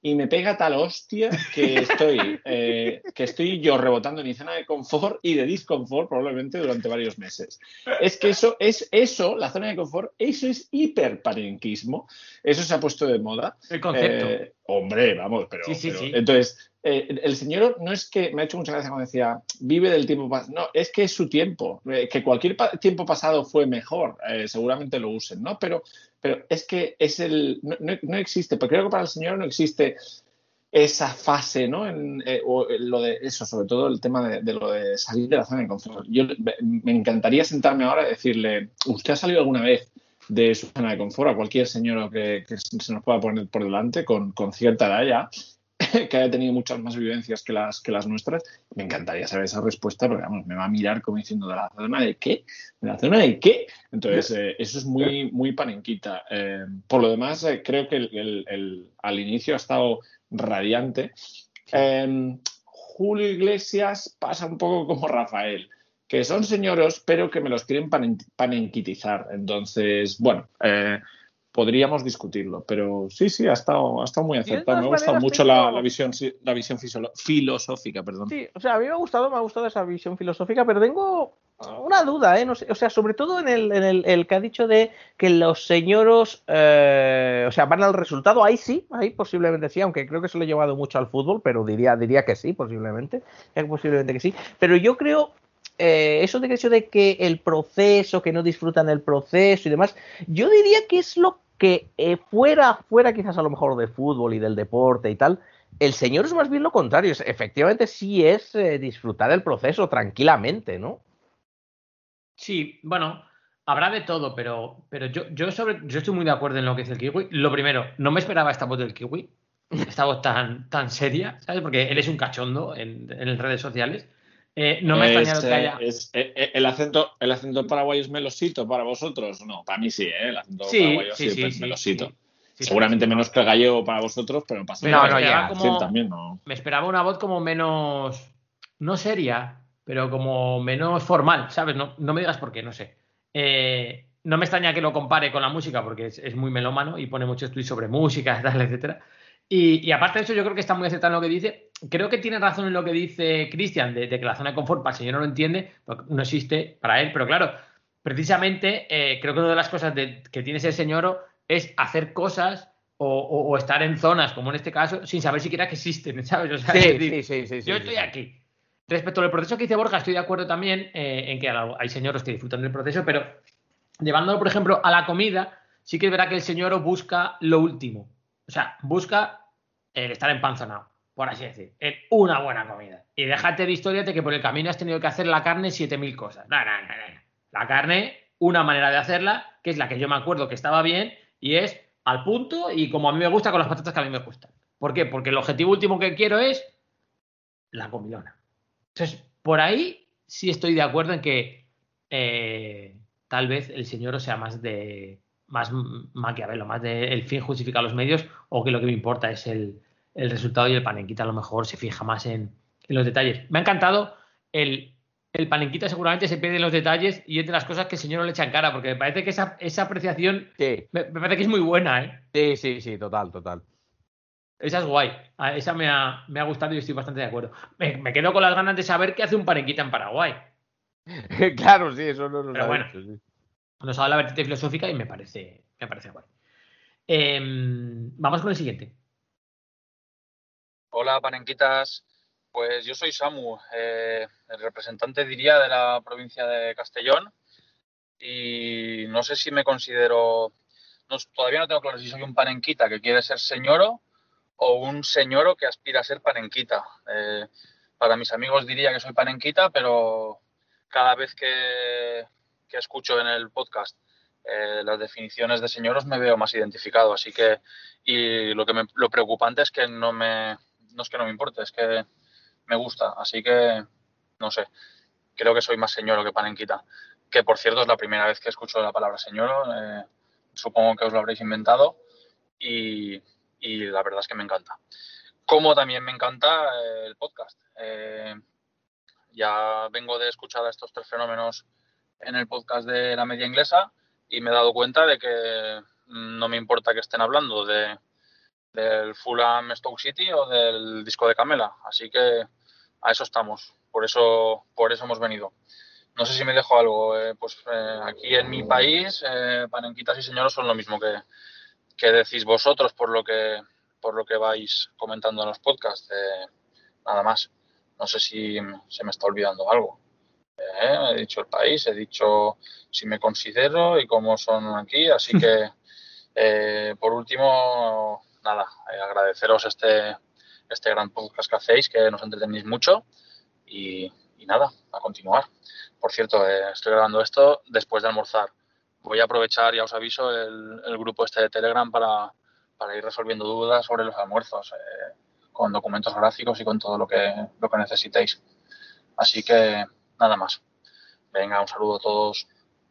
[SPEAKER 7] y me pega tal hostia que estoy, eh, que estoy yo rebotando en mi zona de confort y de disconfort probablemente durante varios meses. Es que eso es eso, la zona de confort, eso es hiperpanenquismo. Eso se ha puesto de moda.
[SPEAKER 6] El concepto.
[SPEAKER 7] Eh, hombre, vamos, pero,
[SPEAKER 6] Sí, sí,
[SPEAKER 7] pero
[SPEAKER 6] sí.
[SPEAKER 7] entonces, eh, el señor no es que, me ha hecho mucha gracia cuando decía, vive del tiempo pasado. No, es que es su tiempo. Eh, que cualquier pa- tiempo pasado fue mejor, eh, seguramente lo usen, ¿no? Pero, pero es que es el, no, no, no existe, porque creo que para el señor no existe esa fase, ¿no? En, eh, o lo de eso, sobre todo el tema de, de lo de salir de la zona de confort. Yo me, me encantaría sentarme ahora y decirle, ¿usted ha salido alguna vez de su zona de confort a cualquier señor que, que se nos pueda poner por delante con, con cierta edad ya, que haya tenido muchas más vivencias que las, que las nuestras? Me encantaría saber esa respuesta, porque vamos, me va a mirar como diciendo, ¿de la zona de qué? ¿De la zona de qué? Entonces, eh, eso es muy, muy panenquita. Eh, por lo demás, eh, creo que el, el, el, al inicio ha estado radiante. Eh, Julio Iglesias pasa un poco como Rafael, que son señoros, pero que me los quieren panen, panenquitizar. Entonces, bueno, eh, podríamos discutirlo, pero sí, sí, ha estado, ha estado muy acertado. Me ha gustado mucho tengo... la, la visión, la visión filosófica, perdón.
[SPEAKER 8] Sí, o sea, a mí me ha gustado, me ha gustado esa visión filosófica, pero tengo una duda, ¿eh? No sé, o sea, sobre todo en el, en el, el que ha dicho de que los señoros, eh, o sea, van al resultado. Ahí sí, ahí posiblemente sí, aunque creo que se lo he llevado mucho al fútbol, pero diría, diría que sí, posiblemente, posiblemente que sí. Pero yo creo, eh, eso de que hecho de que el proceso, que no disfrutan el proceso y demás, yo diría que es lo que eh, fuera, fuera quizás a lo mejor del fútbol y del deporte y tal. El señor es más bien lo contrario, es, efectivamente sí es eh, disfrutar el proceso tranquilamente, ¿no?
[SPEAKER 6] Sí, bueno, habrá de todo, pero, pero yo, yo, sobre, yo estoy muy de acuerdo en lo que dice el Kiwi. Lo primero, no me esperaba esta voz del Kiwi, esta voz tan, tan seria, ¿sabes? Porque él es un cachondo en, en redes sociales. Eh, no me ha extrañado
[SPEAKER 7] es,
[SPEAKER 6] que haya...
[SPEAKER 7] Es, eh, el, acento, ¿El acento paraguayo es melosito para vosotros? No, para mí sí, ¿eh? El acento
[SPEAKER 6] sí,
[SPEAKER 7] paraguayo
[SPEAKER 6] sí, sí,
[SPEAKER 7] es
[SPEAKER 6] sí,
[SPEAKER 7] melosito.
[SPEAKER 6] sí, sí,
[SPEAKER 7] Seguramente
[SPEAKER 6] sí, sí,
[SPEAKER 7] menos que el gallego para vosotros, pero pasa
[SPEAKER 6] pero
[SPEAKER 7] nada.
[SPEAKER 6] me esperaba como...
[SPEAKER 7] también, ¿no?
[SPEAKER 6] Me esperaba una voz como menos... No seria, pero como menos formal, ¿sabes? No, no me digas por qué, no sé. Eh, no me extraña que lo compare con la música porque es, es muy melómano y pone muchos tweets sobre música, tal, etcétera. Y, y aparte de eso, yo creo que está muy acertado en lo que dice. Creo que tiene razón en lo que dice Cristian, de, de que la zona de confort para el señor no lo entiende, porque no existe para él. Pero claro, precisamente eh, creo que una de las cosas de, que tiene ese señor es hacer cosas o, o, o estar en zonas, como en este caso, sin saber siquiera que existen, ¿sabes? O sea,
[SPEAKER 8] sí,
[SPEAKER 6] es decir,
[SPEAKER 8] sí, sí, sí,
[SPEAKER 6] yo
[SPEAKER 8] sí,
[SPEAKER 6] estoy
[SPEAKER 8] sí.
[SPEAKER 6] aquí. Respecto al proceso que dice Borja, estoy de acuerdo también eh, en que hay señoros que disfrutan del proceso, pero llevándolo, por ejemplo, a la comida, sí que es verdad que el señor busca lo último. O sea, busca el estar empanzonado, por así decir, en una buena comida. Y déjate de historias de que por el camino has tenido que hacer la carne siete mil cosas. No, no, no, no. La carne, una manera de hacerla, que es la que yo me acuerdo que estaba bien, y es al punto y como a mí me gusta, con las patatas que a mí me gustan. ¿Por qué? Porque el objetivo último que quiero es la comilona. Entonces, por ahí sí estoy de acuerdo en que eh, tal vez el señor sea más de más Maquiavelo, más de el fin justifica los medios, o que lo que me importa es el, el resultado, y el panenquita a lo mejor se fija más en, en los detalles. Me ha encantado el, el panenquita, seguramente se pierde en los detalles y es de las cosas que el señor no le echa en cara, porque me parece que esa, esa apreciación
[SPEAKER 8] sí.
[SPEAKER 6] me, me parece que es muy buena, ¿eh?
[SPEAKER 8] Sí, sí, sí, total, total.
[SPEAKER 6] Esa es guay. Esa me ha, me ha gustado y estoy bastante de acuerdo. Me, me quedo con las ganas de saber qué hace un panenquita en Paraguay.
[SPEAKER 8] Claro, sí, eso no nos
[SPEAKER 6] Pero
[SPEAKER 8] ha
[SPEAKER 6] bueno,
[SPEAKER 8] dicho, sí.
[SPEAKER 6] Nos ha dado la vertiente filosófica y me parece, me parece guay. Eh, vamos con el siguiente.
[SPEAKER 12] Hola, panenquitas. Pues yo soy Samu, eh, el representante, diría, de la provincia de Castellón. Y no sé si me considero... No, todavía no tengo claro si soy un panenquita que quiere ser señoro o un señoro que aspira a ser panenquita. Eh, para mis amigos diría que soy panenquita, pero cada vez que, que escucho en el podcast eh, las definiciones de señoros me veo más identificado. Así que, y lo que me, lo preocupante es que no me, no es que no me importe, es que me gusta. Así que, no sé, creo que soy más señoro que panenquita. Que, por cierto, es la primera vez que escucho la palabra señoro. Eh, supongo que os lo habréis inventado. Y, y la verdad es que me encanta. Como también me encanta eh, el podcast. Eh, ya vengo de escuchar a estos tres fenómenos en el podcast de La Media Inglesa y me he dado cuenta de que no me importa que estén hablando de, del Fulham Stoke City o del disco de Camela. Así que a eso estamos. Por eso, por eso hemos venido. No sé si me dejo algo. Eh, pues eh, aquí en mi país, eh, panenquitas y señoros son lo mismo que, que decís vosotros por lo que, por lo que vais comentando en los podcasts. Eh, nada más. No sé si se me está olvidando algo. Eh, he dicho el país, he dicho si me considero y cómo son aquí. Así que, eh, por último, nada, eh, agradeceros este, este gran podcast que hacéis, que nos entretenéis mucho. Y, y nada, a continuar. Por cierto, eh, estoy grabando esto después de almorzar. Voy a aprovechar, ya os aviso, el, el grupo este de Telegram para, para ir resolviendo dudas sobre los almuerzos, eh, con documentos gráficos y con todo lo que, lo que necesitéis. Así que nada más. Venga, un saludo a todos.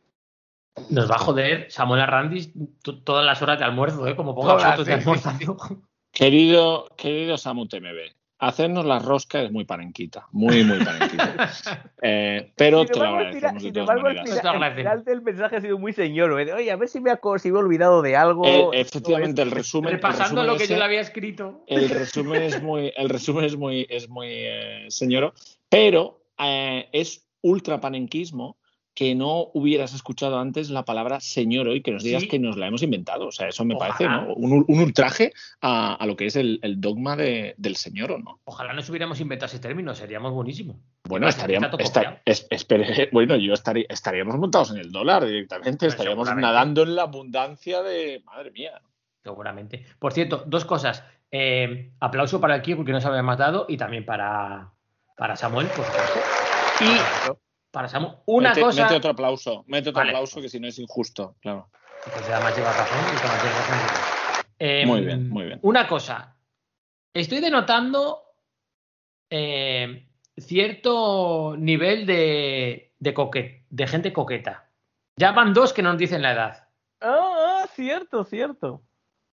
[SPEAKER 6] Nos va a joder Samuel Arrandis todas las horas de almuerzo, ¿eh? Como ponga fotos de almuerzo.
[SPEAKER 7] Querido, querido Samu T M B, hacernos la rosca es muy panenquita, muy, muy panenquita. eh, pero te lo agradecemos de todas maneras.
[SPEAKER 8] El final, el final del mensaje ha sido muy señor. ¿eh? Oye, a ver si me, si me he olvidado de algo.
[SPEAKER 7] Eh, efectivamente, el resumen.
[SPEAKER 6] Repasando
[SPEAKER 7] el resumen
[SPEAKER 6] lo que
[SPEAKER 7] ese,
[SPEAKER 6] yo le había escrito.
[SPEAKER 7] El resumen es muy, el resumen es muy, es muy eh, señoro, pero eh, es ultra panenquismo que no hubieras escuchado antes la palabra señoro y que nos digas sí. que nos la hemos inventado. O sea, eso me Ojalá. parece, ¿no? Un, un ultraje a, a lo que es el, el dogma de, del señoro, ¿no?
[SPEAKER 6] Ojalá nos hubiéramos inventado ese término, seríamos buenísimos.
[SPEAKER 7] Bueno, estaríamos, esta, es, espere, bueno, yo estaría, estaríamos montados en el dólar directamente, pues estaríamos nadando en la abundancia de... Madre mía.
[SPEAKER 6] Seguramente. Por cierto, dos cosas. Eh, aplauso para el Kiku, que nos había matado, y también para, para Samuel, por supuesto. Y... Para Samu, una
[SPEAKER 7] mete,
[SPEAKER 6] cosa...
[SPEAKER 7] Mete otro aplauso, mete otro
[SPEAKER 6] vale.
[SPEAKER 7] aplauso que si no es injusto, claro.
[SPEAKER 6] Pues además lleva razón. razón. Eh,
[SPEAKER 7] muy bien, muy bien.
[SPEAKER 6] Una cosa. Estoy denotando eh, cierto nivel de, de, coquet, de gente coqueta. Ya van dos que nos dicen la edad.
[SPEAKER 8] Ah, ah cierto, cierto.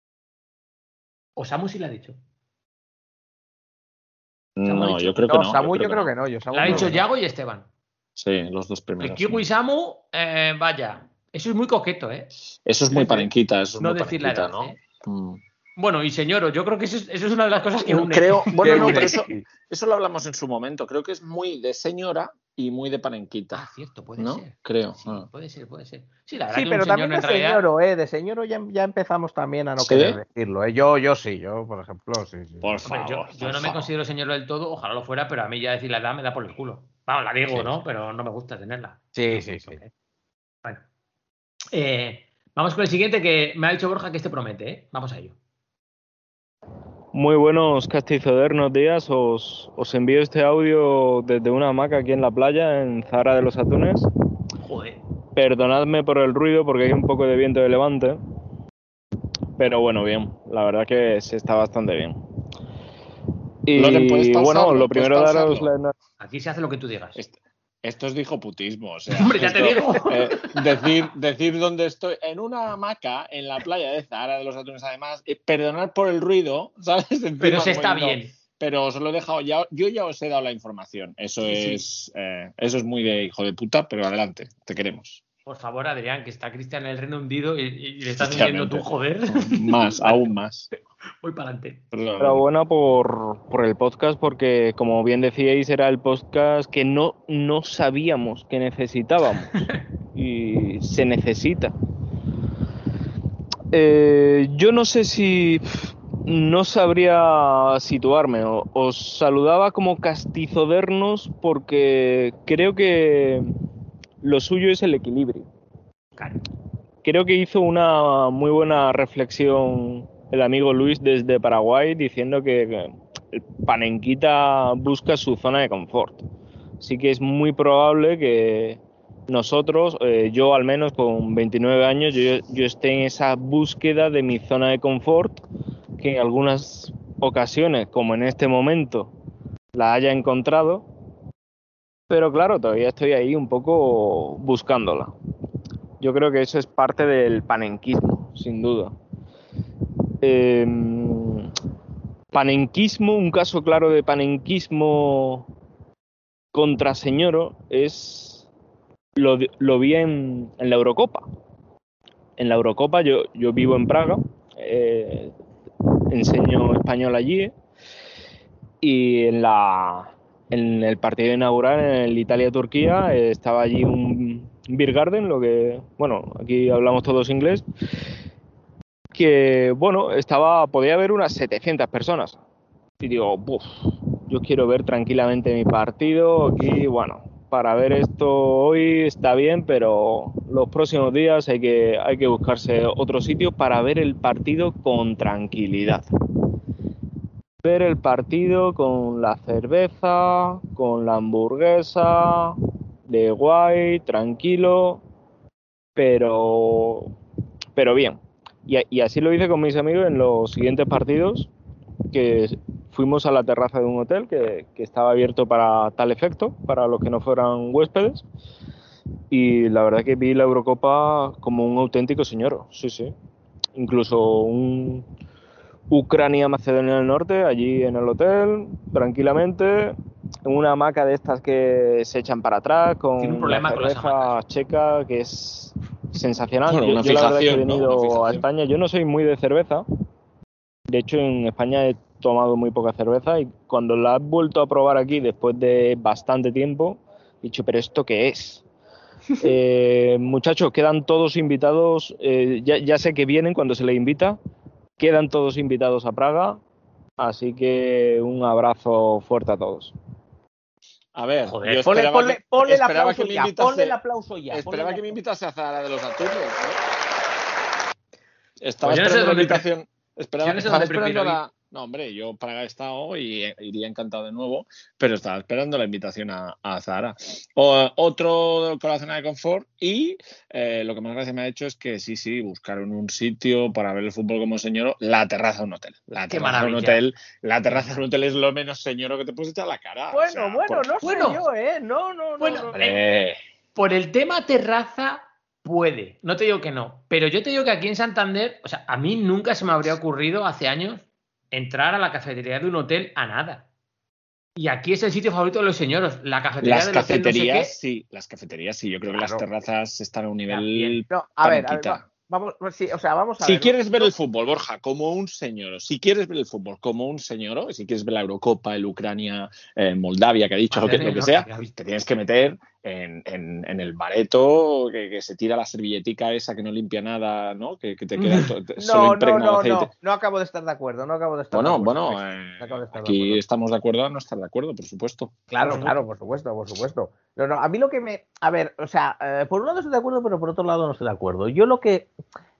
[SPEAKER 6] ¿O Samu sí la ha dicho?
[SPEAKER 7] No, yo creo que no.
[SPEAKER 8] no Samu
[SPEAKER 7] yo creo,
[SPEAKER 8] yo creo
[SPEAKER 7] que,
[SPEAKER 8] que no. Yo, Samu
[SPEAKER 6] la ha dicho
[SPEAKER 8] no.
[SPEAKER 6] Yago y Esteban.
[SPEAKER 7] Sí, los dos primeros.
[SPEAKER 6] El Kiwi y Samu, eh, vaya, eso es muy coqueto, ¿eh?
[SPEAKER 7] Eso es muy parenquita, eso es
[SPEAKER 6] no
[SPEAKER 7] muy
[SPEAKER 6] decir
[SPEAKER 7] parenquita,
[SPEAKER 6] la edad,
[SPEAKER 7] ¿no?
[SPEAKER 6] ¿eh?
[SPEAKER 7] Mm.
[SPEAKER 6] Bueno, y señoro, yo creo que eso es, eso es una de las cosas que une.
[SPEAKER 7] Creo, bueno, no, pero eso, eso lo hablamos en su momento. Creo que es muy de señora y muy de panenquita.
[SPEAKER 6] Ah, cierto, puede
[SPEAKER 7] ¿no?
[SPEAKER 6] ser.
[SPEAKER 7] Creo.
[SPEAKER 6] Sí,
[SPEAKER 7] ah.
[SPEAKER 6] Puede ser, puede ser. Sí, la verdad
[SPEAKER 8] sí
[SPEAKER 6] que
[SPEAKER 8] pero
[SPEAKER 6] un
[SPEAKER 8] también
[SPEAKER 6] señor
[SPEAKER 8] de
[SPEAKER 6] en realidad...
[SPEAKER 8] señoro, ¿eh? De señoro ya, ya empezamos también a no
[SPEAKER 7] ¿Sí?
[SPEAKER 8] querer decirlo, ¿eh? Yo, yo sí, yo, por ejemplo, sí. sí.
[SPEAKER 7] Por
[SPEAKER 6] Hombre,
[SPEAKER 7] favor,
[SPEAKER 6] yo,
[SPEAKER 7] por
[SPEAKER 6] yo no
[SPEAKER 7] favor.
[SPEAKER 6] me considero señor del todo, ojalá lo fuera, pero a mí ya decir la edad me da por el culo. Vamos, la digo,
[SPEAKER 7] Sí.
[SPEAKER 6] ¿no? Pero no me gusta tenerla.
[SPEAKER 8] Sí, sí, sí.
[SPEAKER 6] Bueno. Eh, vamos con el siguiente que me ha dicho Borja que este promete, ¿eh? Vamos a ello.
[SPEAKER 13] Muy buenos castizodernos días, os, os envío este audio desde una hamaca aquí en la playa, en Zahara de los Atunes.
[SPEAKER 6] Joder.
[SPEAKER 13] Perdonadme por el ruido porque hay un poco de viento de levante, pero bueno, bien, la verdad que se está bastante bien. Y
[SPEAKER 7] pausarlo,
[SPEAKER 13] bueno, lo primero daros la...
[SPEAKER 6] Aquí se hace lo que tú digas.
[SPEAKER 7] Este, esto es de hijoputismo, o sea,
[SPEAKER 6] hombre, ya
[SPEAKER 7] esto,
[SPEAKER 6] te digo.
[SPEAKER 7] Eh, decir, decir dónde estoy, en una hamaca en la playa de Zahara de los Atunes, además, eh, perdonar por el ruido, ¿sabes? Encima,
[SPEAKER 6] pero se está
[SPEAKER 7] bueno,
[SPEAKER 6] bien.
[SPEAKER 7] Pero os lo he dejado, ya, yo ya os he dado la información. Eso sí, es sí. Eh, eso es muy de hijo de puta, pero adelante, te queremos.
[SPEAKER 6] Por favor, Adrián, que está Cristian en el Reino Hundido y, y le estás diciendo tú, joder.
[SPEAKER 7] Más, aún más.
[SPEAKER 6] Voy para adelante.
[SPEAKER 13] Enhorabuena por, por el podcast, porque como bien decíais, era el podcast que no, no sabíamos que necesitábamos. Y se necesita. Eh, yo no sé si... No sabría situarme. Os saludaba como castizodernos porque creo que lo suyo es el equilibrio. Creo que hizo una muy buena reflexión el amigo Luis desde Paraguay diciendo que el panenquita busca su zona de confort. Así que es muy probable que nosotros, eh, yo al menos con veintinueve años, yo, yo esté en esa búsqueda de mi zona de confort, que en algunas ocasiones, como en este momento, la haya encontrado, pero claro, todavía estoy ahí un poco buscándola. Yo creo que eso es parte del panenquismo, sin duda. Eh, panenquismo, un caso claro de panenquismo contra señoro es lo, lo vi en, en la Eurocopa. En la Eurocopa, yo, yo vivo en Praga, eh, enseño español allí y en la en el partido inaugural en el Italia-Turquía eh, estaba allí un beer garden, lo que, bueno, aquí hablamos todos inglés, que, bueno, estaba, podía haber unas setecientas personas. Y digo, buf, yo quiero ver tranquilamente mi partido aquí, bueno, para ver esto hoy está bien, pero los próximos días hay que, hay que buscarse otro sitio para ver el partido con tranquilidad. Ver el partido con la cerveza, con la hamburguesa, de guay, tranquilo, pero, pero bien. Y, y así lo hice con mis amigos en los siguientes partidos, que fuimos a la terraza de un hotel que, que estaba abierto para tal efecto, para los que no fueran huéspedes, y la verdad que vi la Eurocopa como un auténtico señor, sí, sí. Incluso un Ucrania-Macedonia del Norte, allí en el hotel, tranquilamente, en una hamaca de estas que se echan para atrás, con
[SPEAKER 6] Tiene un problema
[SPEAKER 13] la
[SPEAKER 6] con las
[SPEAKER 13] cerveza checa, que es sensacional.
[SPEAKER 7] Bueno,
[SPEAKER 13] yo,
[SPEAKER 7] una
[SPEAKER 13] yo la verdad que he
[SPEAKER 7] fijación, ¿no?
[SPEAKER 13] venido
[SPEAKER 7] Una fijación.
[SPEAKER 13] a España, yo no soy muy de cerveza, de hecho en España he tomado muy poca cerveza y cuando la he vuelto a probar aquí después de bastante tiempo, he dicho, ¿pero esto qué es? eh, muchachos, quedan todos invitados, eh, ya, ya sé que vienen cuando se les invita, quedan todos invitados a Praga, así que un abrazo fuerte a todos.
[SPEAKER 7] A ver,
[SPEAKER 8] Joder,
[SPEAKER 7] yo
[SPEAKER 8] ponle,
[SPEAKER 7] esperaba
[SPEAKER 8] ponle,
[SPEAKER 7] que,
[SPEAKER 8] ponle el
[SPEAKER 7] esperaba
[SPEAKER 8] aplauso
[SPEAKER 7] que me
[SPEAKER 8] ya,
[SPEAKER 7] invitase,
[SPEAKER 8] ponle el aplauso ya.
[SPEAKER 7] esperaba
[SPEAKER 8] ponle
[SPEAKER 7] que me
[SPEAKER 8] el-
[SPEAKER 7] invitase a Zahara de los Atunes, ¿no? Estaba
[SPEAKER 6] Pues yo no sé
[SPEAKER 7] esperando la
[SPEAKER 6] dónde
[SPEAKER 7] invitación.
[SPEAKER 6] pre-
[SPEAKER 7] Esperaba,
[SPEAKER 6] yo no sé
[SPEAKER 7] estaba
[SPEAKER 6] dónde
[SPEAKER 7] esperando
[SPEAKER 6] prefiero
[SPEAKER 7] la. No, hombre, yo Praga he estado y eh, iría encantado de nuevo, pero estaba esperando la invitación a, a Zahara. O, otro con la zona de confort y eh, lo que más gracia me ha hecho es que sí, sí, buscaron un sitio para ver el fútbol como señor, la terraza de un hotel. La
[SPEAKER 6] Qué
[SPEAKER 7] terraza de un
[SPEAKER 6] maravilla.
[SPEAKER 7] hotel, la terraza de un hotel es lo menos señor que te puedes echar a la cara.
[SPEAKER 8] Bueno,
[SPEAKER 7] o sea,
[SPEAKER 8] bueno,
[SPEAKER 7] por-
[SPEAKER 8] no sé
[SPEAKER 6] Bueno.
[SPEAKER 8] yo, ¿eh? No, no, no.
[SPEAKER 6] Bueno,
[SPEAKER 8] no.
[SPEAKER 7] Hombre.
[SPEAKER 6] Por el tema terraza, puede. No te digo que no. Pero yo te digo que aquí en Santander, o sea, a mí nunca se me habría ocurrido hace años entrar a la cafetería de un hotel a nada. Y aquí es el sitio favorito de los señores. La cafetería
[SPEAKER 7] Las
[SPEAKER 6] del hotel no sé qué.
[SPEAKER 7] cafeterías, sí, las cafeterías, sí. Yo creo que las
[SPEAKER 8] Claro.
[SPEAKER 7] terrazas están a un
[SPEAKER 6] bien.
[SPEAKER 7] nivel
[SPEAKER 8] No, a ver, a ver,
[SPEAKER 7] panenquita.
[SPEAKER 8] va- vamos, sí, o sea, vamos a
[SPEAKER 7] Si
[SPEAKER 8] ver.
[SPEAKER 7] quieres ver
[SPEAKER 8] Yo-
[SPEAKER 7] el fútbol, Borja, como un señor, si quieres ver el fútbol como un señor, si quieres ver la Eurocopa, el Ucrania, eh, Moldavia, que ha dicho, lo que, lo que sea, te tienes que meter en, en, en el bareto que, que se tira la servilletica esa que no limpia nada, ¿no? Que, que te queda to- te- solo
[SPEAKER 8] No, no,
[SPEAKER 7] impregnado
[SPEAKER 8] no,
[SPEAKER 7] aceite.
[SPEAKER 8] no, no acabo de estar de acuerdo, no acabo de estar
[SPEAKER 7] Bueno,
[SPEAKER 8] de acuerdo.
[SPEAKER 7] bueno,
[SPEAKER 8] Luis,
[SPEAKER 7] eh,
[SPEAKER 8] no acabo de estar de
[SPEAKER 7] aquí
[SPEAKER 8] acuerdo.
[SPEAKER 7] estamos de acuerdo a no estar de acuerdo, por supuesto.
[SPEAKER 8] Claro,
[SPEAKER 6] Por
[SPEAKER 8] claro, por supuesto, por supuesto. No, no, a mí lo que me. A ver, o sea, eh, por un lado estoy de acuerdo, pero por otro lado no estoy de acuerdo. Yo lo que.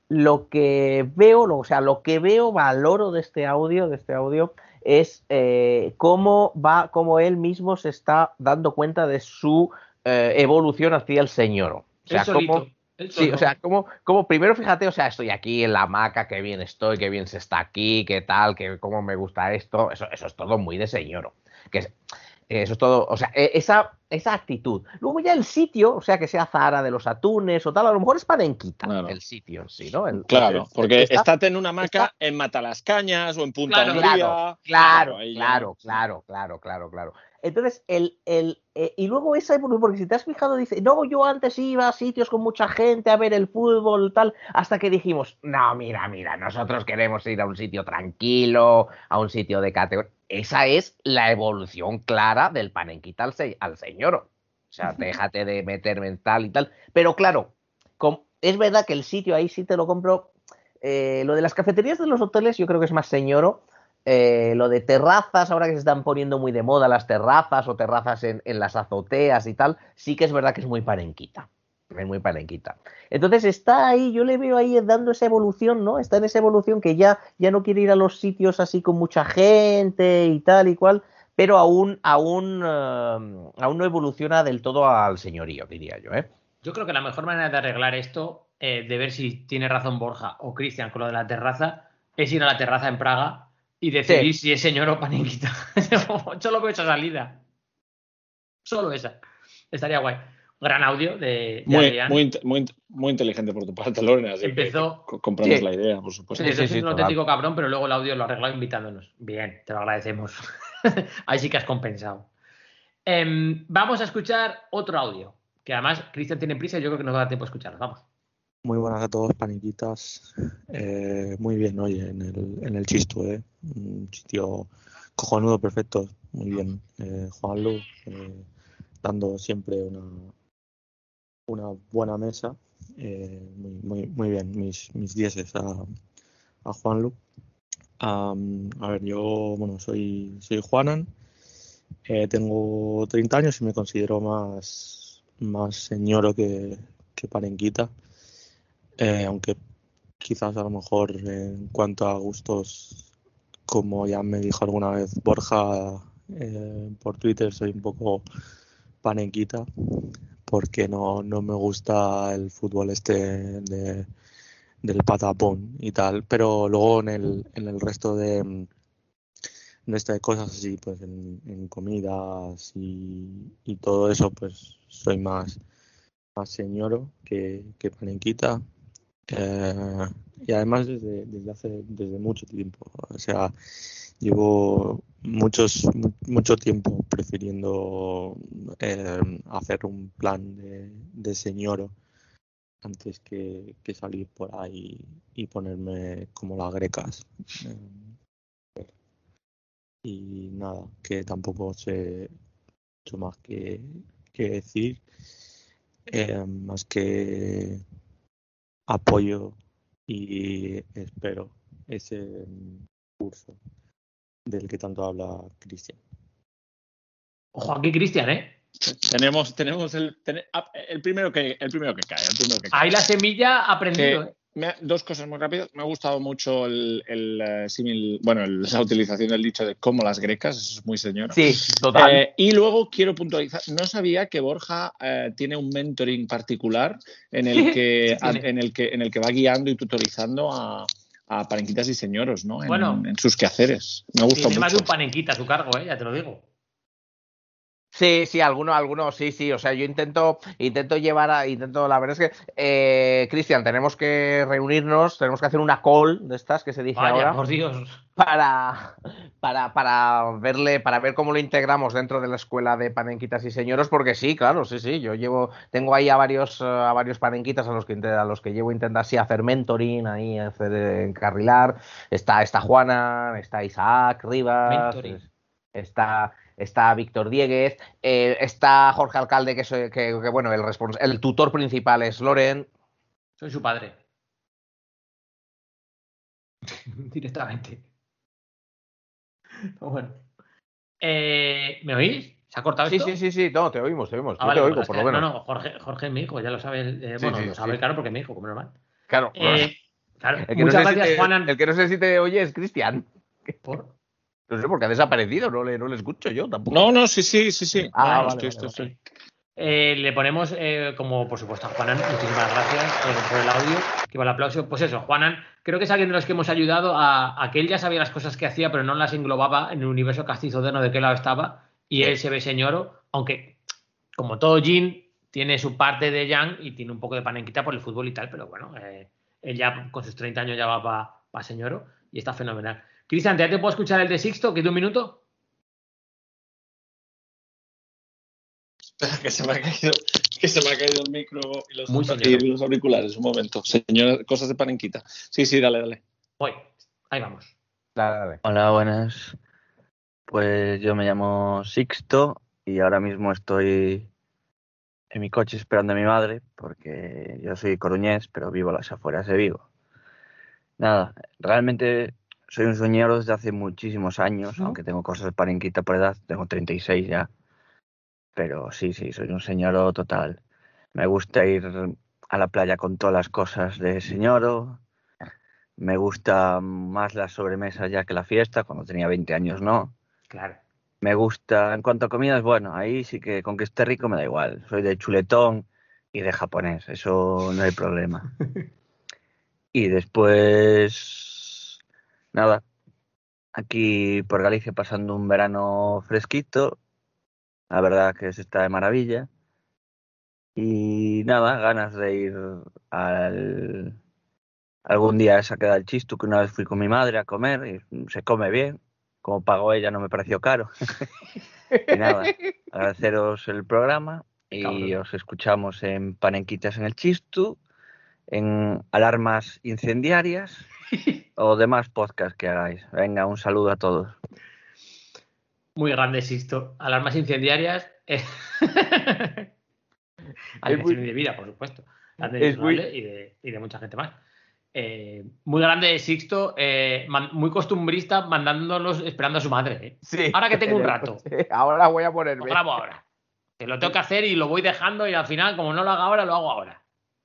[SPEAKER 8] Lo que veo, lo, o sea, lo que veo, valoro de este audio, de este audio, es eh, cómo va, cómo él mismo se está dando cuenta de su eh, evolución hacia el señor. O sea,
[SPEAKER 6] Él solito,
[SPEAKER 8] cómo,
[SPEAKER 6] él
[SPEAKER 8] sí,
[SPEAKER 6] solo.
[SPEAKER 8] o sea, como, como primero fíjate, o sea, estoy aquí en la hamaca, qué bien estoy, qué bien se está aquí, qué tal, que cómo me gusta esto, eso, eso es todo muy de señor. Que es, eso es todo, o sea, esa, esa actitud. Luego ya el sitio, o sea, que sea Zahara de los Atunes o tal, a lo mejor es panenquita
[SPEAKER 7] Claro.
[SPEAKER 8] el sitio en sí, ¿no? El,
[SPEAKER 7] Claro,
[SPEAKER 8] el-
[SPEAKER 7] porque
[SPEAKER 8] está-
[SPEAKER 7] estate en una hamaca
[SPEAKER 8] está-
[SPEAKER 7] en Matalascañas o en Punta
[SPEAKER 6] Claro,
[SPEAKER 7] Umbría.
[SPEAKER 8] Claro, claro,
[SPEAKER 7] ahí ya-
[SPEAKER 8] claro, claro, claro, claro, claro. Entonces, el, el, eh, y luego esa evolución, porque si te has fijado, dice, no, yo antes iba a sitios con mucha gente a ver el fútbol, tal, hasta que dijimos, no, mira, mira, nosotros queremos ir a un sitio tranquilo, a un sitio de categoría. Esa es la evolución clara del panenquita al, se al señor. O sea, déjate de meterme en tal y tal. Pero claro, com es verdad que el sitio ahí sí te lo compro. Eh, lo de las cafeterías de los hoteles yo creo que es más señoro. Eh, lo de terrazas, ahora que se están poniendo muy de moda las terrazas o terrazas en, en las azoteas y tal, sí que es verdad que es muy panenquita. Es muy panenquita. Entonces está ahí, yo le veo ahí dando esa evolución, ¿no? Está en esa evolución que ya, ya no quiere ir a los sitios así con mucha gente y tal y cual, pero aún, aún, uh, aún no evoluciona del todo al señorío, diría yo, ¿eh?
[SPEAKER 6] Yo creo que la mejor manera de arreglar esto, eh, de ver si tiene razón Borja o Cristian con lo de la terraza, es ir a la terraza en Praga y decidir
[SPEAKER 8] Sí.
[SPEAKER 6] si es señor o panenquita. Solo veo esa salida. Solo esa. Estaría guay. Gran audio de, de
[SPEAKER 7] Muy,
[SPEAKER 6] Adrián.
[SPEAKER 7] muy, int- muy, int- muy inteligente por tu parte, Lorena. Así
[SPEAKER 6] Empezó-
[SPEAKER 7] que co- compramos
[SPEAKER 8] Sí.
[SPEAKER 7] la idea, por supuesto.
[SPEAKER 6] Empezó
[SPEAKER 8] sí, sí,
[SPEAKER 6] siendo un
[SPEAKER 8] total.
[SPEAKER 6] auténtico cabrón, pero luego el audio lo ha arreglado invitándonos. Bien, te lo agradecemos. Ahí sí que has compensado. Em, vamos a escuchar otro audio, que además Cristian tiene prisa y yo creo que nos va a dar tiempo a escucharlo. Vamos.
[SPEAKER 14] Muy buenas a todos, paniquitas. Eh, muy bien, oye, en el, en el Chistu, ¿eh? Un sitio cojonudo, perfecto. Muy bien. Eh, Juanlu, eh, dando siempre una, una buena mesa. Eh, muy, muy, muy bien, mis, mis dieces a, a Juanlu. Um, a ver, yo, bueno, soy, soy Juanan. Eh, tengo treinta años y me considero más, más señoro que, que parenquita. Eh, aunque quizás a lo mejor en cuanto a gustos, como ya me dijo alguna vez Borja eh, por Twitter, soy un poco panenquita porque no, no me gusta el fútbol este de, del patapón y tal, pero luego en el, en el resto de, de estas cosas así, pues en, en comidas y, y todo eso, pues soy más, más señoro que, que panenquita. Eh, y además desde, desde hace desde mucho tiempo, o sea, llevo muchos mucho tiempo prefiriendo eh, hacer un plan de, de señoro antes que, que salir por ahí y ponerme como las grecas. Eh, y nada, que tampoco sé mucho más que, que decir, eh, más que apoyo y espero ese curso del que tanto habla Cristian.
[SPEAKER 6] Ojo aquí, Cristian, ¿eh?
[SPEAKER 7] Tenemos, tenemos el, ten, el primero que el primero que cae, el primero que cae.
[SPEAKER 6] Ahí la semilla ha aprendido,
[SPEAKER 7] Eh,
[SPEAKER 6] ¿eh?
[SPEAKER 7] me, dos cosas muy rápidas. Me ha gustado mucho el, el uh, símil, bueno, el, la utilización del dicho de como las grecas, eso es muy señor.
[SPEAKER 8] Sí, total.
[SPEAKER 7] Eh, y luego quiero puntualizar, no sabía que Borja eh, tiene un mentoring particular en el que,
[SPEAKER 6] Sí,
[SPEAKER 7] a, en el que en el que va guiando y tutorizando a, a parenquitas y señoros, ¿no? En,
[SPEAKER 6] Bueno,
[SPEAKER 7] en sus quehaceres. Me ha gustado
[SPEAKER 6] tiene
[SPEAKER 7] mucho.
[SPEAKER 6] más de un panenquita a su cargo, ¿eh? Ya te lo digo.
[SPEAKER 8] Sí, sí, algunos, algunos, sí, sí. O sea, yo intento, intento llevar a, intento, la verdad es que, eh, Cristian, tenemos que reunirnos, tenemos que hacer una call de estas que se dice
[SPEAKER 6] Vaya,
[SPEAKER 8] ahora.
[SPEAKER 6] por Dios.
[SPEAKER 8] Para, para, para verle, para ver cómo lo integramos dentro de la escuela de panenquitas y señoros, porque sí, claro, sí, sí. Yo llevo, tengo ahí a varios, a varios panenquitas a los que a los que llevo intentando así hacer mentoring, ahí hacer encarrilar. Está, está Juana, está Isaac Rivas,
[SPEAKER 6] Mentoring.
[SPEAKER 8] está. Está Víctor Dieguez, eh, está Jorge Alcalde, que, soy, que, que bueno, el, respons- el tutor principal es Loren.
[SPEAKER 6] Soy su padre. Directamente. Bueno. Eh, ¿Me oís? ¿Se ha cortado
[SPEAKER 8] Sí,
[SPEAKER 6] esto?
[SPEAKER 8] sí, sí, sí, no, te oímos, te oímos.
[SPEAKER 6] Ah,
[SPEAKER 8] Yo
[SPEAKER 6] vale,
[SPEAKER 8] te
[SPEAKER 6] pues
[SPEAKER 8] oigo,
[SPEAKER 6] es
[SPEAKER 8] por
[SPEAKER 6] que,
[SPEAKER 8] lo menos.
[SPEAKER 6] no, no, Jorge, Jorge es mi hijo, ya lo sabe. Eh,
[SPEAKER 8] Sí,
[SPEAKER 6] bueno,
[SPEAKER 8] sí,
[SPEAKER 6] lo sabe,
[SPEAKER 8] sí.
[SPEAKER 6] claro, porque es mi hijo, como normal.
[SPEAKER 8] Claro.
[SPEAKER 6] Eh, claro.
[SPEAKER 8] El que,
[SPEAKER 6] Muchas
[SPEAKER 8] no sé
[SPEAKER 6] gracias,
[SPEAKER 8] si te,
[SPEAKER 6] Juanan.
[SPEAKER 8] el que no sé si te oye es Cristian.
[SPEAKER 6] ¿Por?
[SPEAKER 8] No sé, porque ha desaparecido, no le, no le escucho yo tampoco.
[SPEAKER 7] No, no, sí, sí, sí, sí.
[SPEAKER 8] Ah,
[SPEAKER 7] no, no,
[SPEAKER 8] vale,
[SPEAKER 7] estoy,
[SPEAKER 8] vale,
[SPEAKER 7] estoy,
[SPEAKER 8] vale.
[SPEAKER 7] estoy.
[SPEAKER 6] Eh, le ponemos, eh, como por supuesto a Juanan, muchísimas gracias por, por el audio, que va el aplauso. Pues eso, Juanan, creo que es alguien de los que hemos ayudado a, a que él ya sabía las cosas que hacía, pero no las englobaba en el universo castizodeno de qué lado estaba, y
[SPEAKER 8] Sí.
[SPEAKER 6] él se ve señoro, aunque, como todo Jin, tiene su parte de Yang y tiene un poco de panenquita por el fútbol y tal, pero bueno, eh, él ya con sus treinta años ya va para pa señoro y está fenomenal. Cristian, ¿ya te puedo escuchar el de Sixto? ¿Que de un minuto?
[SPEAKER 7] Espera, que se me ha caído, que se me ha caído el micro y los,
[SPEAKER 6] Muy
[SPEAKER 7] y los auriculares. Un momento. Señora, cosas de panenquita. Sí, sí, dale, dale.
[SPEAKER 6] Voy, ahí vamos.
[SPEAKER 8] Dale, dale.
[SPEAKER 15] Hola, buenas. Pues yo me llamo Sixto y ahora mismo estoy en mi coche esperando a mi madre porque yo soy coruñés, pero vivo a las afueras de Vigo. Nada, realmente soy un soñero desde hace muchísimos años,
[SPEAKER 6] ¿no?
[SPEAKER 15] Aunque tengo cosas de panenquita por edad, tengo treinta y seis ya. Pero sí, sí, soy un señoro total. Me gusta ir a la playa con todas las cosas de señoro. Me gusta más la sobremesa ya que la fiesta, cuando tenía veinte años no.
[SPEAKER 6] Claro.
[SPEAKER 15] Me gusta, en cuanto a comidas, bueno, ahí sí que con que esté rico me da igual. Soy de chuletón y de japonés, eso no hay problema. Y después, nada, aquí por Galicia pasando un verano fresquito, la verdad que se está de maravilla. Y nada, ganas de ir al... algún día a esa queda del Chistu, que una vez fui con mi madre a comer y se come bien. Como pagó ella no me pareció caro. Y nada, agradeceros el programa y os escuchamos en Panenquitas en el Chistu en alarmas incendiarias o demás podcasts que hagáis. Venga, un saludo a todos.
[SPEAKER 6] Muy grande, Sixto. Alarmas incendiarias. Eh... Hay
[SPEAKER 8] Es muy-
[SPEAKER 6] de vida, por supuesto. Grande
[SPEAKER 8] Es muy-
[SPEAKER 6] y, de, y de mucha gente más. Eh, muy grande, Sixto. Eh, man- muy costumbrista, mandándolos esperando a su madre. ¿eh?
[SPEAKER 8] Sí.
[SPEAKER 6] Ahora que tengo un rato.
[SPEAKER 8] Ahora voy a ponerme.
[SPEAKER 6] Lo grabo ahora. Que lo tengo que hacer y lo voy dejando y al final, como no lo hago ahora, lo hago ahora.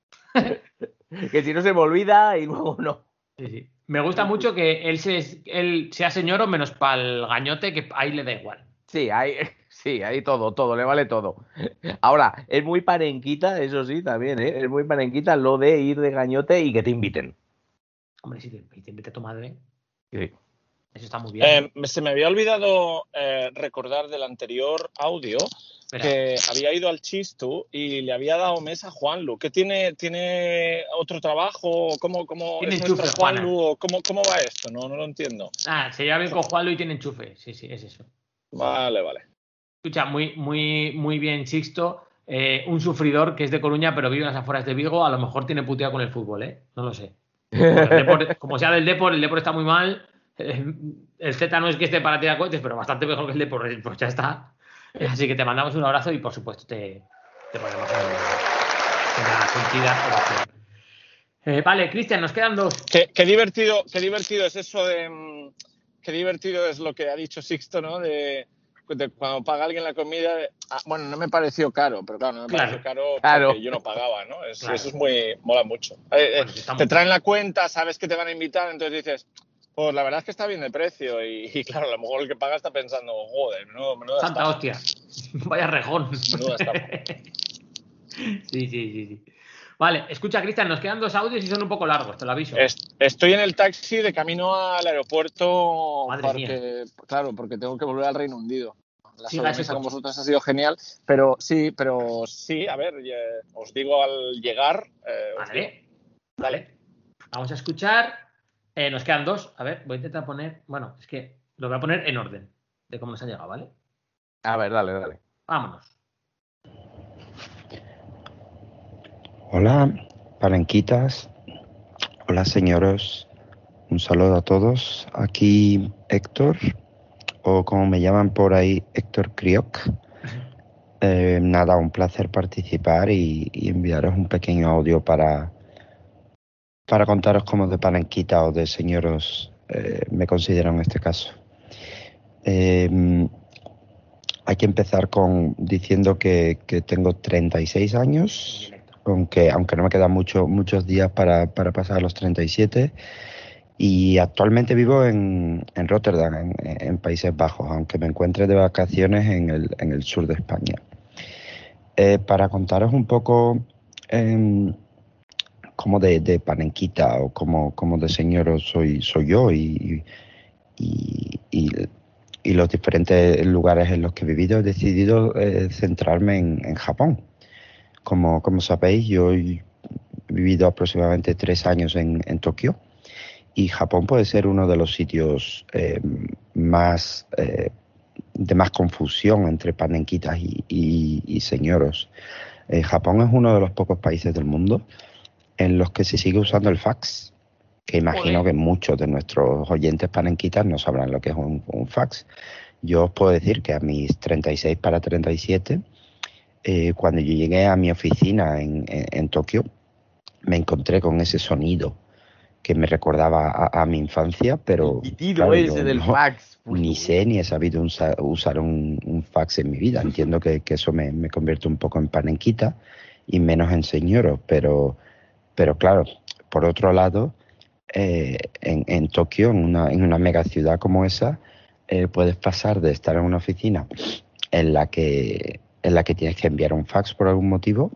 [SPEAKER 8] Que si no se me olvida y luego no.
[SPEAKER 6] Sí, sí. Me gusta mucho que él, se, él sea señor menos para el gañote, que ahí le da igual.
[SPEAKER 8] Sí, ahí, sí, ahí todo, todo, le vale todo. Ahora, es muy panenquita, eso sí, también, ¿eh? Es muy panenquita lo de ir de gañote y que te inviten.
[SPEAKER 6] Hombre, si te, te invita tu madre,
[SPEAKER 8] Sí.
[SPEAKER 6] eso está muy bien.
[SPEAKER 7] Eh, se me había olvidado eh, recordar del anterior audio
[SPEAKER 6] Espera.
[SPEAKER 7] que había ido al Chistu y le había dado mesa a Juanlu. ¿Qué tiene, tiene otro trabajo? ¿Cómo, cómo
[SPEAKER 6] Tiene
[SPEAKER 7] es nuestro
[SPEAKER 6] enchufe, Juana.
[SPEAKER 7] Juanlu? ¿O ¿Cómo, ¿Cómo va esto? No, no lo entiendo.
[SPEAKER 6] Ah, se lleva bien con Juanlo y tiene enchufe. Sí, sí, es eso.
[SPEAKER 7] Vale, vale.
[SPEAKER 6] Escucha, muy, muy, muy bien, Sixto. Eh, un sufridor que es de Coruña, pero vive en las afueras de Vigo, a lo mejor tiene puteado con el fútbol, ¿eh? No lo sé. El Depor, como sea del Depor, el Depor está muy mal. Eh, el Z no es que esté para tirar cohetes, pero bastante mejor que el Depor, pues ya está. Así que te mandamos un abrazo y, por supuesto, te, te ponemos en una sentida oración. Eh, vale, Cristian, nos quedan dos.
[SPEAKER 7] Qué, qué divertido, qué divertido es eso de... mm, Qué divertido es lo que ha dicho Sixto, ¿no? De, de cuando paga alguien la comida... de- ah, bueno, no me pareció caro, pero claro, no me
[SPEAKER 6] Claro,
[SPEAKER 7] pareció caro porque
[SPEAKER 8] claro.
[SPEAKER 7] yo no pagaba, ¿no? Es-
[SPEAKER 6] Claro.
[SPEAKER 7] Eso es muy... mola mucho. Eh, eh,
[SPEAKER 6] Bueno, sí, está muy
[SPEAKER 7] te traen la cuenta, sabes que te van a invitar, entonces dices... Pues la verdad es que está bien de precio y, y claro, a lo mejor el que paga está pensando, joder, menudo, menuda
[SPEAKER 6] Santa
[SPEAKER 7] estafa,
[SPEAKER 6] hostia. Vaya rejón.
[SPEAKER 7] menuda estafa.
[SPEAKER 6] Sí, sí, sí, sí. Vale, escucha, Cristian, nos quedan dos audios y son un poco largos, te lo aviso.
[SPEAKER 7] Est- Estoy en el taxi de camino al aeropuerto
[SPEAKER 6] Madre
[SPEAKER 7] porque, claro, porque tengo que volver al Reino Unido. La
[SPEAKER 6] Siga ese
[SPEAKER 7] sobremesa con
[SPEAKER 6] coche.
[SPEAKER 7] vosotros ha sido genial, pero sí, pero sí, a ver, eh, os digo al llegar. eh, os digo.
[SPEAKER 6] Vale, vale. Vamos a escuchar. Eh, nos quedan dos. A ver, voy a intentar poner. Bueno, es que lo voy a poner en orden de cómo nos ha llegado, ¿vale?
[SPEAKER 8] A ver, dale, dale.
[SPEAKER 6] Vámonos.
[SPEAKER 16] Hola, palenquitas. Hola, señoros. Un saludo a todos. Aquí Héctor, o como me llaman por ahí, Héctor Crioc. Eh, nada, un placer participar y, y enviaros un pequeño audio para, para contaros cómo de palenquita o de señoros eh, me considero en este caso. Eh, hay que empezar con diciendo que, que tengo treinta y seis años, aunque, aunque no me quedan mucho, muchos días para, para pasar a los treinta y siete, y actualmente vivo en, en Rotterdam, en, en Países Bajos, aunque me encuentre de vacaciones en el, en el sur de España. Eh, para contaros un poco eh, cómo de, de panenquita o cómo, cómo de señor soy, soy yo y, y, y, y los diferentes lugares en los que he vivido, he decidido eh, centrarme en, en Japón. Como, como sabéis, yo he vivido aproximadamente tres años en, en Tokio, y Japón puede ser uno de los sitios eh, más eh, de más confusión entre panenquitas y, y, y señoros. Eh, Japón es uno de los pocos países del mundo en los que se sigue usando el fax, que imagino
[SPEAKER 6] Joder.
[SPEAKER 16] que muchos de nuestros oyentes panenquitas no sabrán lo que es un, un fax. Yo os puedo decir que a mis treinta y seis para treinta y siete, eh, cuando yo llegué a mi oficina en, en, en Tokio, me encontré con ese sonido que me recordaba a, a mi infancia, pero
[SPEAKER 8] El pitido
[SPEAKER 16] claro,
[SPEAKER 8] ese
[SPEAKER 16] yo
[SPEAKER 8] del
[SPEAKER 16] no-
[SPEAKER 8] fax.
[SPEAKER 16] ni sé ni he sabido usa- usar un, un fax en mi vida. Entiendo que, que eso me, me convierte un poco en panenquita y menos en señoro, pero, pero claro, por otro lado, eh, en, en Tokio, en una, en una mega ciudad como esa, eh, puedes pasar de estar en una oficina en la que en la que tienes que enviar un fax por algún motivo,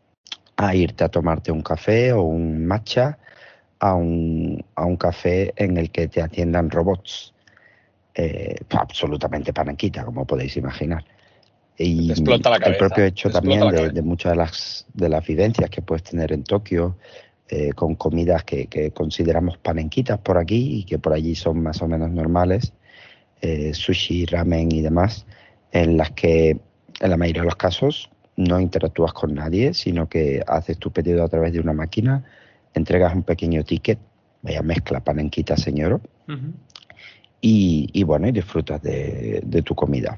[SPEAKER 16] a irte a tomarte un café o un matcha a un, a un café en el que te atiendan robots. Eh, absolutamente panenquita, como podéis imaginar. Y
[SPEAKER 7] Te explota la
[SPEAKER 16] el
[SPEAKER 7] cabeza,
[SPEAKER 16] propio hecho
[SPEAKER 7] te explota
[SPEAKER 16] también
[SPEAKER 7] la
[SPEAKER 16] de,
[SPEAKER 7] cabeza.
[SPEAKER 16] de muchas de las, de las vivencias que puedes tener en Tokio, eh, con comidas que, que consideramos panenquitas por aquí y que por allí son más o menos normales, eh, sushi, ramen y demás, en las que en la mayoría de los casos no interactúas con nadie, sino que haces tu pedido a través de una máquina, entregas un pequeño ticket, vaya mezcla panenquita señoro,
[SPEAKER 6] Uh-huh.
[SPEAKER 16] y, y bueno, y disfrutas de, de tu comida.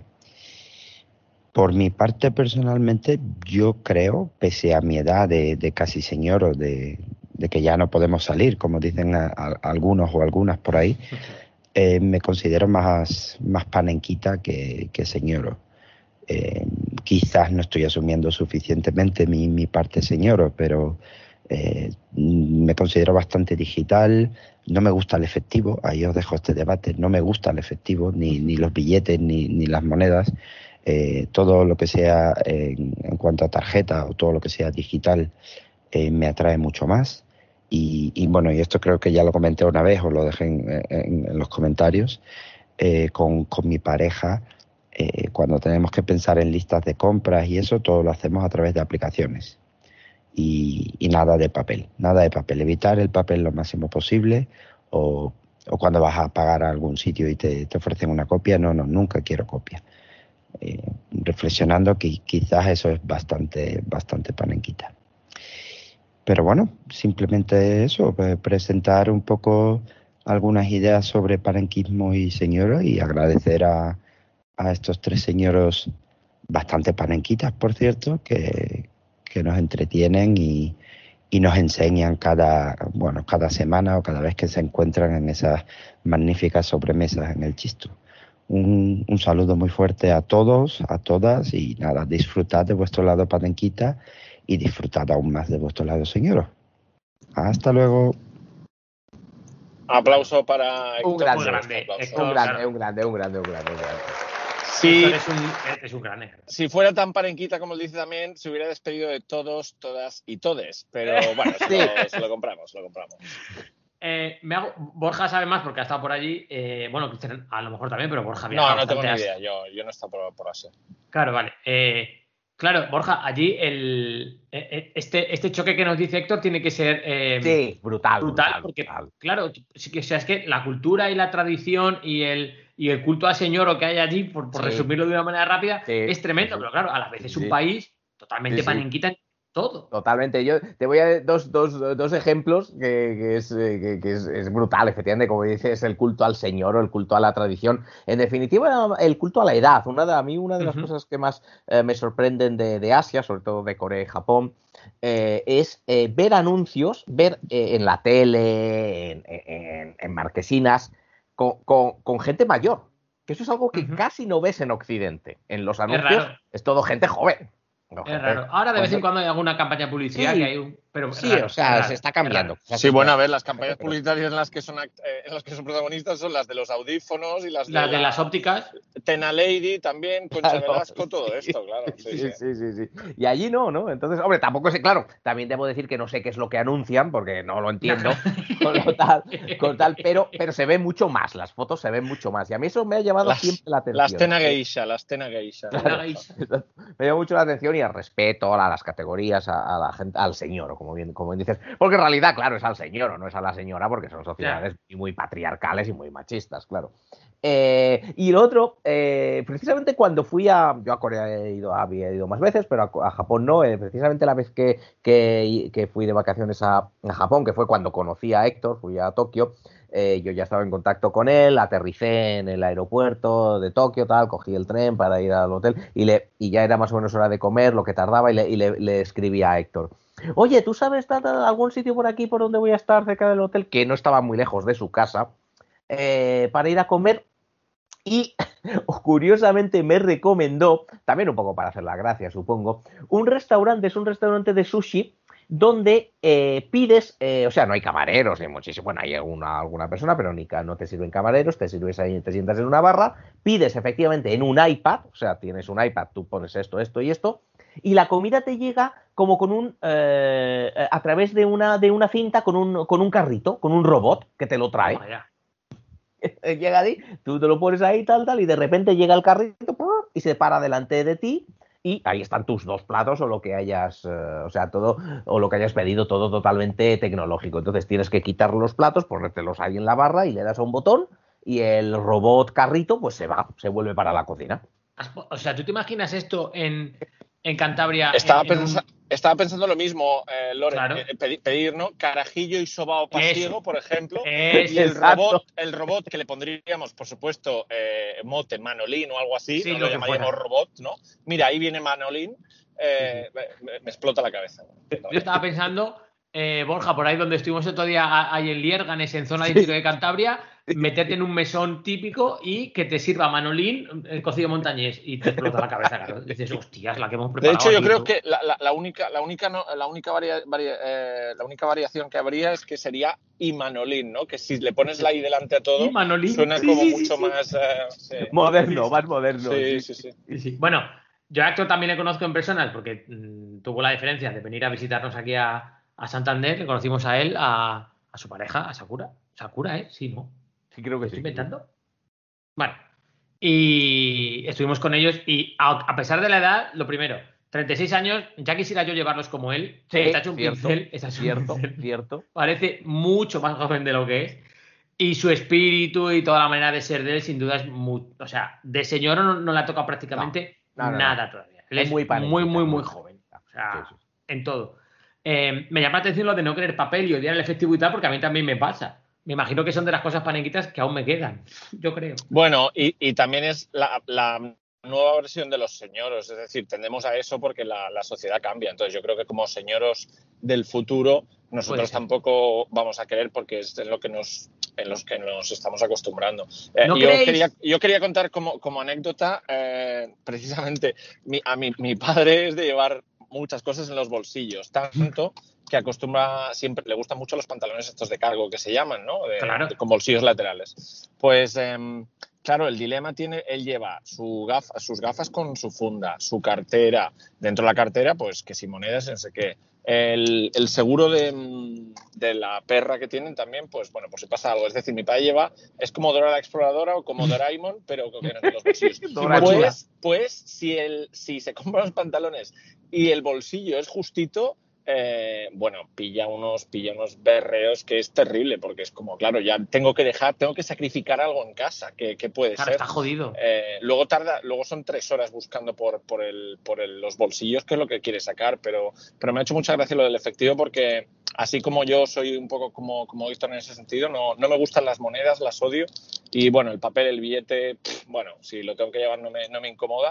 [SPEAKER 16] Por mi parte, personalmente, yo creo, pese a mi edad de, de casi señoro, de, de que ya no podemos salir, como dicen a, a, algunos o algunas por ahí, eh, me considero más, más panenquita que, que señoro. Eh, quizás no estoy asumiendo suficientemente mi, mi parte señoro, pero eh, me considero bastante digital. No me gusta el efectivo, ahí os dejo este debate, no me gusta el efectivo, ni, ni los billetes, ni, ni las monedas. Eh, todo lo que sea en, en cuanto a tarjeta o todo lo que sea digital eh, me atrae mucho más. Y, y bueno, y esto creo que ya lo comenté una vez, os lo dejé en, en, en los comentarios, eh, con, con mi pareja, eh, cuando tenemos que pensar en listas de compras y eso, todo lo hacemos a través de aplicaciones. Y, y nada de papel, nada de papel, evitar el papel lo máximo posible, o, o cuando vas a pagar a algún sitio y te, te ofrecen una copia, no, no, nunca quiero copia. Eh, reflexionando que quizás eso es bastante, bastante panenquita. Pero bueno, simplemente eso, presentar un poco algunas ideas sobre panenquismo y señoro, y agradecer a, a estos tres señoros bastante panenquitas, por cierto, que, que nos entretienen y, y nos enseñan cada, bueno, cada semana o cada vez que se encuentran en esas magníficas sobremesas en el Chistu. Un, un saludo muy fuerte a todos, a todas, y nada, disfrutad de vuestro lado panenquita y disfrutad aún más de vuestro lado señoro. Hasta luego.
[SPEAKER 7] Aplauso para
[SPEAKER 8] Un
[SPEAKER 7] Héctor.
[SPEAKER 8] grande,
[SPEAKER 6] grande,
[SPEAKER 7] Aplauso.
[SPEAKER 6] Héctor.
[SPEAKER 8] un grande, un grande, un grande, un grande, un grande.
[SPEAKER 7] Sí.
[SPEAKER 6] Héctor es un, es un grande.
[SPEAKER 7] Si fuera tan parenquita como él dice también, se hubiera despedido de todos, todas y todes. Pero bueno, se,
[SPEAKER 8] Sí.
[SPEAKER 7] lo, se lo compramos, lo compramos.
[SPEAKER 6] Eh, me hago, Borja sabe más porque ha estado por allí. Eh, bueno, Cristian a lo mejor también, pero Borja había
[SPEAKER 7] No,
[SPEAKER 6] estado
[SPEAKER 7] no tengo ni
[SPEAKER 6] bastante
[SPEAKER 7] idea. Yo, yo no he estado por, por Asia.
[SPEAKER 6] Claro, vale. Eh, claro, Borja, allí el, eh, este, este choque que nos dice Héctor tiene que ser eh,
[SPEAKER 8] Sí, brutal.
[SPEAKER 6] brutal,
[SPEAKER 8] brutal,
[SPEAKER 6] porque,
[SPEAKER 8] brutal.
[SPEAKER 6] claro, sí que, o sea, es que la cultura y la tradición y el, y el culto al señor que hay allí, por, por
[SPEAKER 8] Sí.
[SPEAKER 6] resumirlo de una manera rápida,
[SPEAKER 8] Sí,
[SPEAKER 6] es tremendo,
[SPEAKER 8] sí,
[SPEAKER 6] pero claro, a la vez es un
[SPEAKER 8] sí.
[SPEAKER 6] país totalmente
[SPEAKER 8] Sí, sí.
[SPEAKER 6] panenquita en todo.
[SPEAKER 8] Totalmente. Yo te voy a dar dos, dos, dos ejemplos que, que, es, eh, que, que es, es brutal, efectivamente, como dices, el culto al señor o el culto a la tradición. En definitiva, el culto a la edad. Una de, a mí una de las
[SPEAKER 6] Ujú.
[SPEAKER 8] cosas que más eh, me sorprenden de, de Asia, sobre todo de Corea y Japón, eh, es eh, ver anuncios, ver eh, en la tele, en, en, en marquesinas, con, con, con gente mayor. Que eso es algo que
[SPEAKER 6] Ujú.
[SPEAKER 8] casi no ves en Occidente. En los
[SPEAKER 6] Es
[SPEAKER 8] anuncios
[SPEAKER 6] raro.
[SPEAKER 8] es todo gente joven. No,
[SPEAKER 6] Es
[SPEAKER 8] gente-
[SPEAKER 6] raro. Ahora de vez en
[SPEAKER 8] cuando-
[SPEAKER 6] cuando hay alguna campaña de publicidad
[SPEAKER 8] Sí.
[SPEAKER 6] que hay un. Pero es
[SPEAKER 8] Sí,
[SPEAKER 6] raro,
[SPEAKER 8] o sea,
[SPEAKER 6] es raro,
[SPEAKER 8] se está
[SPEAKER 6] es
[SPEAKER 8] cambiando.
[SPEAKER 6] raro.
[SPEAKER 8] O sea,
[SPEAKER 7] Sí,
[SPEAKER 8] se
[SPEAKER 7] bueno,
[SPEAKER 8] está-
[SPEAKER 7] a ver, las campañas publicitarias en las que son act- eh, en las que son protagonistas son las de los audífonos y las de,
[SPEAKER 6] Las de
[SPEAKER 7] la
[SPEAKER 6] las ópticas.
[SPEAKER 7] Tena Lady también, Concha
[SPEAKER 8] Claro,
[SPEAKER 7] Velasco, todo
[SPEAKER 8] sí.
[SPEAKER 7] esto, claro. Sí,
[SPEAKER 8] Sí,
[SPEAKER 7] sí.
[SPEAKER 8] sí, sí, sí. Y allí no, ¿no? Entonces, hombre, tampoco sé, claro, también debo decir que no sé qué es lo que anuncian, porque no lo entiendo, con lo tal, con tal, pero, pero se ve mucho más, las fotos se ven mucho más. Y a mí eso me ha llamado
[SPEAKER 7] Las,
[SPEAKER 8] siempre la atención.
[SPEAKER 7] las Tena Geisha, las Tena Geisha.
[SPEAKER 8] Claro. Me llama mucho la atención y el respeto a las categorías, a, a la gente, al señor, como bien, como bien dices. Porque en realidad, claro, es al señor, no es a la señora, porque son sociedades muy, muy patriarcales y muy machistas, claro. Eh, y lo otro, eh, precisamente cuando fui a. Yo a Corea he ido, había ido más veces, pero a, a Japón no. Eh, precisamente la vez que, que, que fui de vacaciones a, a Japón, que fue cuando conocí a Héctor, fui a Tokio. Eh, yo ya estaba en contacto con él, aterricé en el aeropuerto de Tokio, tal, cogí el tren para ir al hotel y, le, y ya era más o menos hora de comer, lo que tardaba, y le, y le, le escribí a Héctor. Oye, ¿tú sabes tal, tal, algún sitio por aquí por donde voy a estar cerca del hotel? Que no estaba muy lejos de su casa, eh, para ir a comer. Y curiosamente me recomendó, también un poco para hacer la gracia, supongo, un restaurante, es un restaurante de sushi donde eh, pides, eh, o sea, no hay camareros ni muchísimo, bueno, hay alguna, alguna persona, pero ni, no te sirven camareros, te sirves ahí, te sientas en una barra, pides efectivamente en un iPad, o sea, tienes un iPad, tú pones esto, esto y esto, y la comida te llega como con un, eh, a través de una, de una cinta con un, con un carrito, con un robot que te lo trae.
[SPEAKER 6] Oh, yeah.
[SPEAKER 8] Llega ahí, tú te lo pones ahí, tal, tal, y de repente llega el carrito y se para delante de ti y ahí están tus dos platos o lo que hayas, eh, o sea, todo, o lo que hayas pedido, todo totalmente tecnológico. Entonces tienes que quitar los platos, ponértelos ahí en la barra y le das a un botón y el robot carrito pues se va, se vuelve para la cocina.
[SPEAKER 6] O sea, ¿tú te imaginas esto en, en Cantabria.
[SPEAKER 7] Estaba,
[SPEAKER 6] en, en
[SPEAKER 7] pensa,
[SPEAKER 6] un...
[SPEAKER 7] estaba pensando lo mismo, eh, Lore,
[SPEAKER 6] Claro.
[SPEAKER 7] eh, pedir, pedir, ¿no? Carajillo y sobao pasiego, por ejemplo.
[SPEAKER 6] Eso.
[SPEAKER 7] Y el
[SPEAKER 8] Exacto.
[SPEAKER 7] robot, el robot que le pondríamos, por supuesto, eh, mote Manolín o algo así,
[SPEAKER 6] Sí,
[SPEAKER 7] no
[SPEAKER 6] lo
[SPEAKER 7] lo
[SPEAKER 6] que
[SPEAKER 7] llamaríamos
[SPEAKER 6] fuera.
[SPEAKER 7] robot, ¿no? Mira, ahí viene Manolín, eh, me, me explota la cabeza.
[SPEAKER 6] Yo estaba pensando, eh, Borja, por ahí donde estuvimos otro día, ahí en Lierganes, en zona de interior de Cantabria, meterte en un mesón típico y que te sirva Manolín, el cocido montañés, y te explota la cabeza, claro. Dices, hostias, la que hemos
[SPEAKER 7] De
[SPEAKER 6] preparado.
[SPEAKER 7] hecho, yo
[SPEAKER 6] aquí,
[SPEAKER 7] creo
[SPEAKER 6] tú.
[SPEAKER 7] que la, la, la única, la única, no, la única, varia, varia, eh, la única variación que habría es que sería y Manolín, ¿no? Que si le pones la i delante a todo,
[SPEAKER 6] Y Manolín,
[SPEAKER 7] suena
[SPEAKER 6] sí,
[SPEAKER 7] como
[SPEAKER 6] sí,
[SPEAKER 7] mucho
[SPEAKER 6] sí, sí.
[SPEAKER 7] más eh, sí.
[SPEAKER 8] Moderno, más moderno.
[SPEAKER 7] Sí, sí, sí.
[SPEAKER 6] Sí, sí. Bueno, yo a Héctor también le conozco en personas porque mmm, tuvo la diferencia de venir a visitarnos aquí a, a Santander. Le conocimos a él, a, a su pareja, a Sakura. Sakura, ¿eh? Sí, ¿no?
[SPEAKER 8] Sí, creo que
[SPEAKER 6] ¿Estoy
[SPEAKER 8] sí.
[SPEAKER 6] inventando? Bueno, y estuvimos con ellos y a, a pesar de la edad, lo primero, treinta y seis años, ya quisiera yo llevarlos como él.
[SPEAKER 8] Sí,
[SPEAKER 6] está hecho un
[SPEAKER 8] cierto,
[SPEAKER 6] pincel, está hecho un
[SPEAKER 8] cierto,
[SPEAKER 6] pincel.
[SPEAKER 8] cierto.
[SPEAKER 6] Parece mucho más joven de lo que es. Y su espíritu y toda la manera de ser de él, sin duda, es muy. O sea, de señor no, no le ha tocado prácticamente
[SPEAKER 8] No, no, no,
[SPEAKER 6] nada
[SPEAKER 8] no.
[SPEAKER 6] todavía. Él
[SPEAKER 8] Es
[SPEAKER 6] es
[SPEAKER 8] muy
[SPEAKER 6] muy,
[SPEAKER 8] panenquita,
[SPEAKER 6] muy, muy,
[SPEAKER 8] muy
[SPEAKER 6] joven. O sea,
[SPEAKER 8] Sí, sí.
[SPEAKER 6] en todo. Eh, me llama la atención lo de no querer papel y odiar el efectivo y tal, porque a mí también me pasa. Me imagino que son de las cosas panenquitas que aún me quedan. Yo creo.
[SPEAKER 7] Bueno, y, y también es la, la nueva versión de los señoros, es decir, tendemos a eso porque la, la sociedad cambia. Entonces yo creo que como señoros del futuro nosotros tampoco vamos a querer porque es en lo que nos en los que nos estamos acostumbrando. Eh,
[SPEAKER 6] ¿No
[SPEAKER 7] yo,
[SPEAKER 6] creéis?
[SPEAKER 7] quería, yo quería contar como, como anécdota, eh, precisamente, mi, a mi, mi padre es de llevar muchas cosas en los bolsillos, tanto que acostumbra, siempre le gustan mucho los pantalones estos de cargo que se llaman, ¿no? De,
[SPEAKER 6] Claro.
[SPEAKER 7] de, con bolsillos laterales. Pues, eh, claro, el dilema tiene, él lleva su gafa, sus gafas con su funda, su cartera, dentro de la cartera, pues que si monedas, no sé qué. El, el seguro de, de la perra que tienen también, pues bueno, por si pasa algo. Es decir, mi padre lleva, es como Dora la Exploradora o como Doraemon, pero con en los bolsillos. pues, pues si, el, si se compra los pantalones y el bolsillo es justito, eh, bueno, pilla unos, pilla unos berreos que es terrible, porque es como, claro, ya tengo que dejar, tengo que sacrificar algo en casa, que, que puede
[SPEAKER 6] Claro,
[SPEAKER 7] ser.
[SPEAKER 6] está jodido.
[SPEAKER 7] Eh, luego tarda, luego son tres horas buscando por, por, el, por el, los bolsillos, que es lo que quiere sacar, pero, pero me ha hecho mucha gracia lo del efectivo porque así como yo soy un poco como, como Víctor en ese sentido, no, no me gustan las monedas, las odio, y bueno, el papel, el billete, pff, bueno, si lo tengo que llevar no me, no me incomoda.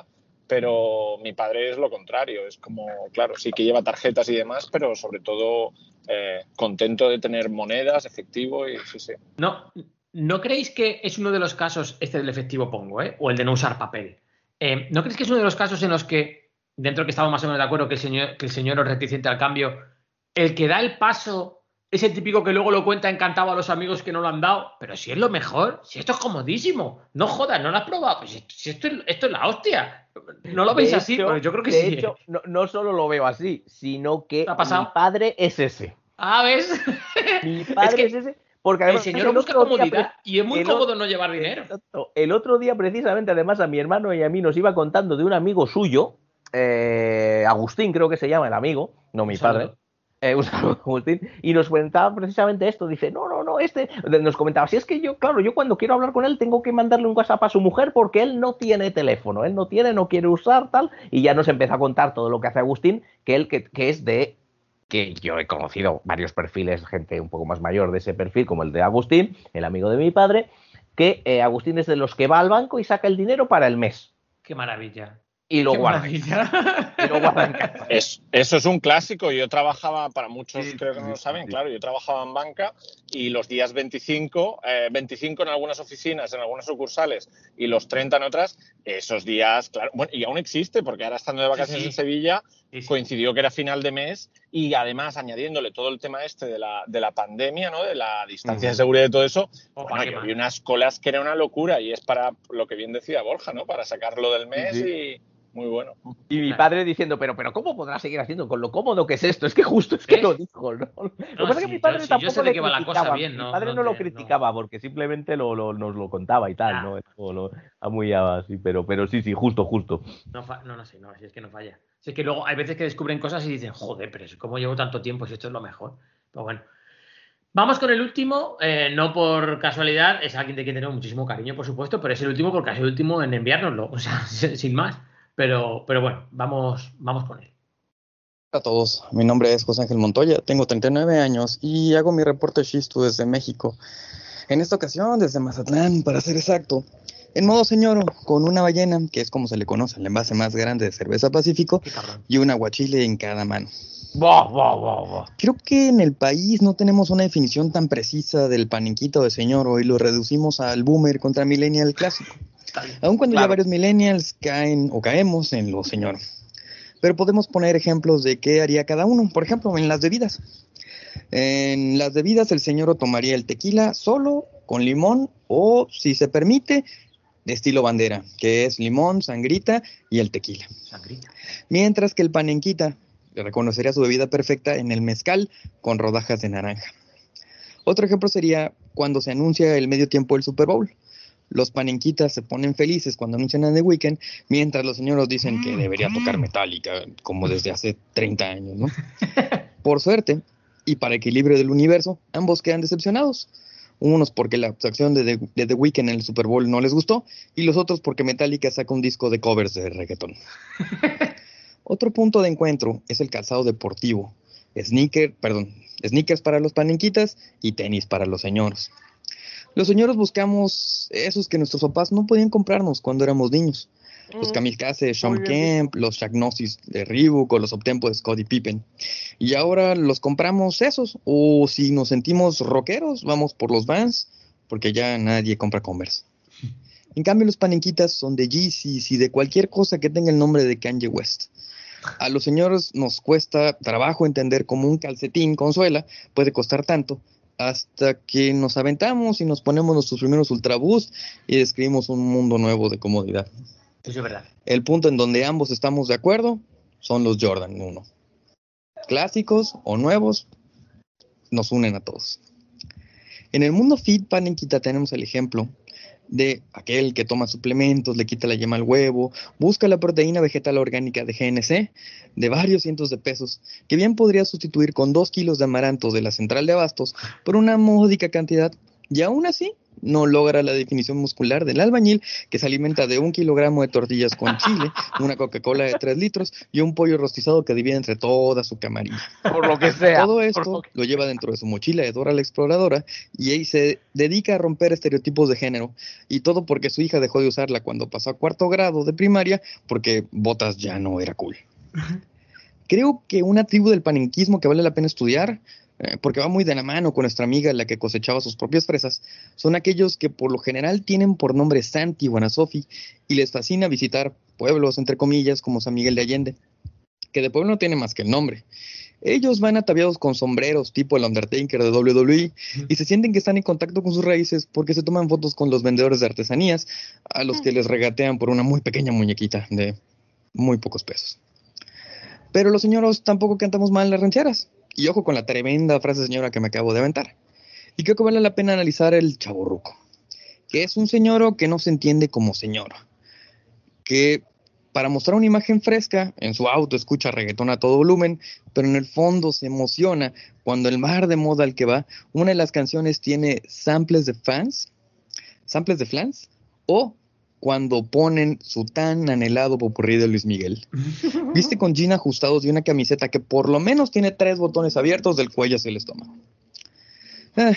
[SPEAKER 7] Pero mi padre es lo contrario, es como, claro, sí que lleva tarjetas y demás, pero sobre todo eh, contento de tener monedas, efectivo y sí, sí.
[SPEAKER 6] No, ¿no creéis que es uno de los casos, este del efectivo pongo, ¿eh? O el de no usar papel? Eh, ¿No creéis que es uno de los casos en los que, dentro que estamos más o menos de acuerdo que el señor, que el señor es reticente al cambio, el que da el paso es el típico que luego lo cuenta encantado a los amigos que no lo han dado? Pero si es lo mejor, si esto es comodísimo, no jodas, no lo has probado, pues si, si esto, es, esto es la hostia. ¿No lo veis
[SPEAKER 8] De
[SPEAKER 6] así?
[SPEAKER 8] hecho,
[SPEAKER 6] Pues yo creo que
[SPEAKER 8] de
[SPEAKER 6] sí.
[SPEAKER 8] hecho, no, no solo lo veo así, sino que
[SPEAKER 6] ¿Te ha pasado?
[SPEAKER 8] mi padre es ese.
[SPEAKER 6] Ah, ¿ves?
[SPEAKER 8] Mi padre
[SPEAKER 6] Es que
[SPEAKER 8] es ese. Porque
[SPEAKER 6] el
[SPEAKER 8] además
[SPEAKER 6] señor
[SPEAKER 8] el
[SPEAKER 6] busca
[SPEAKER 8] otro día
[SPEAKER 6] comodidad
[SPEAKER 8] pre-
[SPEAKER 6] y es muy
[SPEAKER 8] el
[SPEAKER 6] cómodo
[SPEAKER 8] o-
[SPEAKER 6] no llevar dinero.
[SPEAKER 8] Exacto. El otro día, precisamente, además, a mi hermano y a mí nos iba contando de un amigo suyo, eh, Agustín, creo que se llama el amigo, no mi padre. Eh, un saludo, Agustín, y nos comentaba precisamente esto. Dice: No, no, no, este. Nos comentaba: Si es que yo, claro, yo cuando quiero hablar con él tengo que mandarle un WhatsApp a su mujer porque él no tiene teléfono, él no tiene, no quiere usar tal. Y ya nos empezó a contar todo lo que hace Agustín, que él que, que es de. Que yo he conocido varios perfiles, gente un poco más mayor de ese perfil, como el de Agustín, el amigo de mi padre, que eh, Agustín es de los que va al banco y saca el dinero para el mes.
[SPEAKER 6] Qué maravilla.
[SPEAKER 8] Y lo
[SPEAKER 6] Qué
[SPEAKER 8] guarda.
[SPEAKER 6] maravilla.
[SPEAKER 8] Y lo guarda en casa.
[SPEAKER 7] Es, eso es un clásico. Yo trabajaba, para muchos
[SPEAKER 8] Sí,
[SPEAKER 7] creo que no
[SPEAKER 8] sí,
[SPEAKER 7] lo saben,
[SPEAKER 8] sí.
[SPEAKER 7] claro, yo trabajaba en banca y los días veinticinco, eh, veinticinco en algunas oficinas, en algunas sucursales y los treinta en otras, esos días, claro, bueno, y aún existe porque ahora estando de vacaciones
[SPEAKER 6] Sí, sí.
[SPEAKER 7] en Sevilla,
[SPEAKER 6] Sí, sí.
[SPEAKER 7] coincidió que era final de mes y además añadiéndole todo el tema este de la, de la pandemia, ¿no? De la distancia
[SPEAKER 8] Mm.
[SPEAKER 7] de seguridad y todo eso,
[SPEAKER 6] Opa,
[SPEAKER 7] bueno,
[SPEAKER 6] qué
[SPEAKER 7] yo
[SPEAKER 6] mal.
[SPEAKER 7] vi unas colas que era una locura y es para lo que bien decía Borja, ¿no? Para sacarlo del mes
[SPEAKER 8] Sí, sí.
[SPEAKER 7] y muy bueno.
[SPEAKER 8] Y mi
[SPEAKER 6] Claro.
[SPEAKER 8] padre diciendo: Pero, pero ¿cómo podrá seguir haciendo con lo cómodo que es esto? Es que justo es que
[SPEAKER 6] ¿Eh?
[SPEAKER 8] lo dijo, ¿no? Lo que
[SPEAKER 6] No,
[SPEAKER 8] pasa es
[SPEAKER 6] sí,
[SPEAKER 8] que mi padre
[SPEAKER 6] yo- sí, yo
[SPEAKER 8] tampoco
[SPEAKER 6] sé de
[SPEAKER 8] le
[SPEAKER 6] qué va la cosa
[SPEAKER 8] criticaba.
[SPEAKER 6] bien,
[SPEAKER 8] Mi
[SPEAKER 6] no-
[SPEAKER 8] padre
[SPEAKER 6] no
[SPEAKER 8] no, lo
[SPEAKER 6] te- no.
[SPEAKER 8] criticaba porque simplemente lo, lo- nos lo contaba y tal,
[SPEAKER 6] Ya.
[SPEAKER 8] ¿no? Lo, lo- a muy así, pero, pero sí, sí, justo, justo.
[SPEAKER 6] No, fa- no, no sé, no, si es que no falla. Si es que luego hay veces que descubren cosas y dicen, joder, pero es- ¿cómo llevo tanto tiempo si esto es lo mejor? Pero bueno. Vamos con el último, eh, no por casualidad, es alguien de quien tenemos muchísimo cariño, por supuesto, pero es el último porque es el último en enviárnoslo, o sea, sin más. Pero, pero bueno, vamos, vamos con él.
[SPEAKER 17] Hola a todos, mi nombre es José Ángel Montoya, tengo treinta y nueve años y hago mi reporte Shistu desde México. En esta ocasión desde Mazatlán, para ser exacto, en modo señoro, con una ballena, que es como se le conoce, el envase más grande de cerveza Pacífico, y un aguachile en cada mano.
[SPEAKER 6] Bah, bah, bah, bah.
[SPEAKER 17] Creo que en el país no tenemos una definición tan precisa del panenquita o de señoro y lo reducimos al boomer contra millennial clásico. Aun cuando
[SPEAKER 6] Claro.
[SPEAKER 17] ya varios millennials caen o caemos en lo señor. Pero podemos poner ejemplos de qué haría cada uno. Por ejemplo, en las bebidas. En las bebidas el señor tomaría el tequila solo, con limón o, si se permite, de estilo bandera, que es limón, sangrita y el tequila.
[SPEAKER 6] Sangrita.
[SPEAKER 17] Mientras que el panenquita le reconocería su bebida perfecta en el mezcal con rodajas de naranja. Otro ejemplo sería cuando se anuncia el medio tiempo del Super Bowl. Los panenquitas se ponen felices cuando anuncian a The Weeknd, mientras los señoros dicen que debería tocar Metallica, como desde hace treinta años, ¿no? Por suerte, y para equilibrio del universo, ambos quedan decepcionados. Unos porque la actuación de The, de The Weeknd en el Super Bowl no les gustó, y los otros porque Metallica saca un disco de covers de reggaetón. Otro punto de encuentro es el calzado deportivo. Sneaker, perdón, sneakers para los panenquitas y tenis para los señoros. Los señoros buscamos esos que nuestros papás no podían comprarnos cuando éramos niños. Los kamikaze de Sean Kemp, los Shaq Gnosis de Reebok o los Uptempo de Scottie Pippen. Y ahora los compramos esos. O si nos sentimos rockeros, vamos por los Vans, porque ya nadie compra Converse. En cambio, los panenquitas son de Yeezys y de cualquier cosa que tenga el nombre de Kanye West. A los señores nos cuesta trabajo entender cómo un calcetín con suela puede costar tanto, hasta que nos aventamos y nos ponemos nuestros primeros Ultraboost y describimos un mundo nuevo de comodidad.
[SPEAKER 6] Eso es verdad.
[SPEAKER 17] El punto en donde ambos estamos de acuerdo son los Jordan uno. Clásicos o nuevos, nos unen a todos. En el mundo fit, panenquita, tenemos el ejemplo de aquel que toma suplementos, le quita la yema al huevo, busca la proteína vegetal orgánica de G N C de varios cientos de pesos, que bien podría sustituir con dos kilos de amarantos de la central de abastos por una módica cantidad, y aún así no logra la definición muscular del albañil que se alimenta de un kilogramo de tortillas con chile, una Coca-Cola de tres litros y un pollo rostizado que divide entre toda su camarilla.
[SPEAKER 6] Por lo que sea.
[SPEAKER 17] Todo esto
[SPEAKER 6] Por lo que...
[SPEAKER 17] lo lleva dentro de su mochila de Dora la Exploradora y ahí se dedica a romper estereotipos de género, y todo porque su hija dejó de usarla cuando pasó a cuarto grado de primaria porque botas ya no era cool. Creo que una tribu del panenquismo que vale la pena estudiar, eh, porque va muy de la mano con nuestra amiga la que cosechaba sus propias fresas, son aquellos que por lo general tienen por nombre Santi o Ana Sofi y les fascina visitar pueblos, entre comillas, como San Miguel de Allende, que de pueblo no tiene más que el nombre. Ellos van ataviados con sombreros tipo el Undertaker de doble u doble u E y se sienten que están en contacto con sus raíces porque se toman fotos con los vendedores de artesanías a los que les regatean por una muy pequeña muñequita de muy pocos pesos. Pero los señoros tampoco cantamos mal las rancheras. Y ojo con la tremenda frase señora que me acabo de aventar. Y creo que vale la pena analizar el chavorruco, que es un señoro que no se entiende como señor, que para mostrar una imagen fresca en su auto escucha reggaetón a todo volumen, pero en el fondo se emociona cuando el mar de moda al que va, una de las canciones tiene samples de fans, samples de flans, o cuando ponen su tan anhelado popurrí de Luis Miguel. Viste con jeans ajustados y una camiseta que por lo menos tiene tres botones abiertos del cuello hacia el estómago. Ah.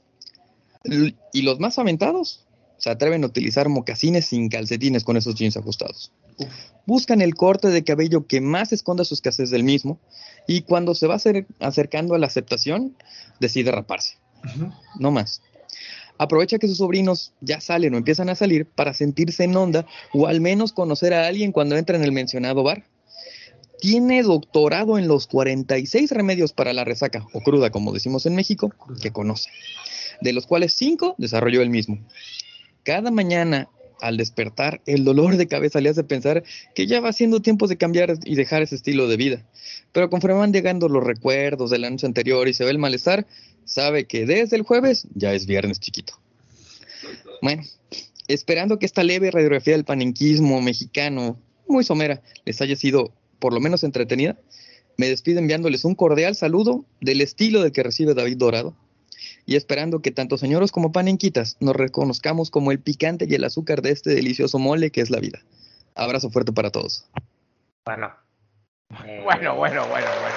[SPEAKER 17] Y los más aventados se atreven a utilizar mocasines sin calcetines con esos jeans ajustados. Uf. Buscan el corte de cabello que más esconda su escasez del mismo, y cuando se va acer- acercando a la aceptación, decide raparse. Uh-huh. No más. Aprovecha que sus sobrinos ya salen o empiezan a salir para sentirse en onda o al menos conocer a alguien cuando entra en el mencionado bar. Tiene doctorado en los cuarenta y seis remedios para la resaca, o cruda como decimos en México, que conoce, de los cuales cinco desarrolló él mismo. Cada mañana, al despertar, el dolor de cabeza le hace pensar que ya va siendo tiempo de cambiar y dejar ese estilo de vida. Pero conforme van llegando los recuerdos de la noche anterior y se ve el malestar, sabe que desde el jueves ya es viernes chiquito. Bueno, esperando que esta leve radiografía del panenquismo mexicano, muy somera, les haya sido por lo menos entretenida, me despido enviándoles un cordial saludo del estilo del que recibe David Dorado, y esperando que tanto señoros como panenquitas nos reconozcamos como el picante y el azúcar de este delicioso mole que es la vida. Abrazo fuerte para todos.
[SPEAKER 6] Bueno. Eh,
[SPEAKER 8] bueno, bueno, bueno, bueno.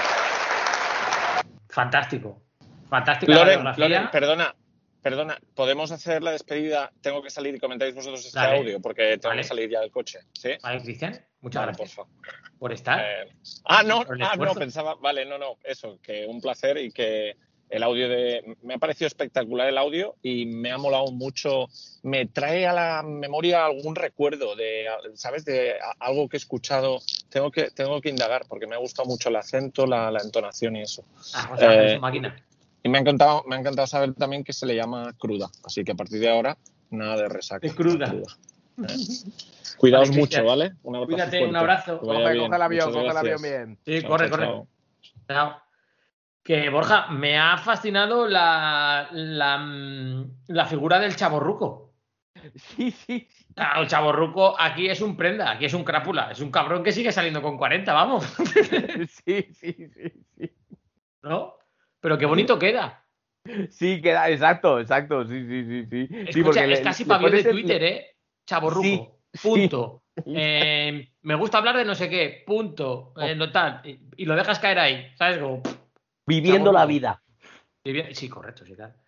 [SPEAKER 6] Fantástico. Fantástica
[SPEAKER 7] Loren,
[SPEAKER 6] la biografía.
[SPEAKER 7] Loren, perdona, perdona, ¿podemos hacer la despedida? Tengo que salir y comentáis vosotros este
[SPEAKER 6] Dale.
[SPEAKER 7] audio porque tengo
[SPEAKER 6] Vale.
[SPEAKER 7] que salir ya del coche. ¿Sí?
[SPEAKER 6] Vale, Cristian, muchas
[SPEAKER 7] Vale,
[SPEAKER 6] gracias
[SPEAKER 7] por favor.
[SPEAKER 6] por estar.
[SPEAKER 7] Eh, ah, no,
[SPEAKER 6] por el
[SPEAKER 7] ah, no,
[SPEAKER 6] esfuerzo.
[SPEAKER 7] pensaba, vale, no, no, eso, que un placer y que el audio de... Me ha parecido espectacular el audio y me ha molado mucho, me trae a la memoria algún recuerdo de, ¿sabes? De algo que he escuchado, tengo que, tengo que indagar porque me ha gustado mucho el acento, la, la entonación y eso.
[SPEAKER 6] Ah, José Ángel es
[SPEAKER 7] Eh,
[SPEAKER 6] un máquina.
[SPEAKER 7] Y me ha encantado, me ha encantado saber también que se le llama cruda, así que a partir de ahora, nada de resaca.
[SPEAKER 6] Es cruda.
[SPEAKER 7] Eh. Cuidaos
[SPEAKER 6] Vale,
[SPEAKER 7] mucho,
[SPEAKER 6] Cristian.
[SPEAKER 7] ¿vale? Un abrazo
[SPEAKER 6] Cuídate,
[SPEAKER 7] fuerte.
[SPEAKER 6] un abrazo.
[SPEAKER 7] Que vaya
[SPEAKER 8] Coge,
[SPEAKER 7] bien.
[SPEAKER 8] coge el avión,
[SPEAKER 7] Muchas
[SPEAKER 8] coge el avión
[SPEAKER 7] gracias.
[SPEAKER 8] bien.
[SPEAKER 6] Sí,
[SPEAKER 7] Chao,
[SPEAKER 6] corre,
[SPEAKER 7] chao,
[SPEAKER 6] corre.
[SPEAKER 7] chao.
[SPEAKER 6] Chao. Que Borja, me ha fascinado la, la, mm, la figura del chavorruco.
[SPEAKER 8] Sí, sí.
[SPEAKER 6] Ah, el chavorruco aquí es un prenda, aquí es un crápula, es un cabrón que sigue saliendo con cuarenta, vamos.
[SPEAKER 8] Sí, sí, sí, sí.
[SPEAKER 6] ¿No? Pero qué bonito queda.
[SPEAKER 8] Sí, queda, exacto, exacto, sí, sí, sí, sí. Sí,
[SPEAKER 6] Escucha,
[SPEAKER 8] porque
[SPEAKER 6] es
[SPEAKER 8] le-
[SPEAKER 6] casi
[SPEAKER 8] le
[SPEAKER 6] pabio de
[SPEAKER 8] pones el-
[SPEAKER 6] Twitter, ¿eh? Chavorruco.
[SPEAKER 8] Sí,
[SPEAKER 6] Punto. Eh, me gusta hablar de no sé qué. Punto. Eh, no tal. Y, y lo dejas caer ahí. ¿Sabes? Como, pff,
[SPEAKER 8] Viviendo la
[SPEAKER 6] chavorruco.
[SPEAKER 8] vida.
[SPEAKER 6] Vivi- Sí, correcto, sí, claro.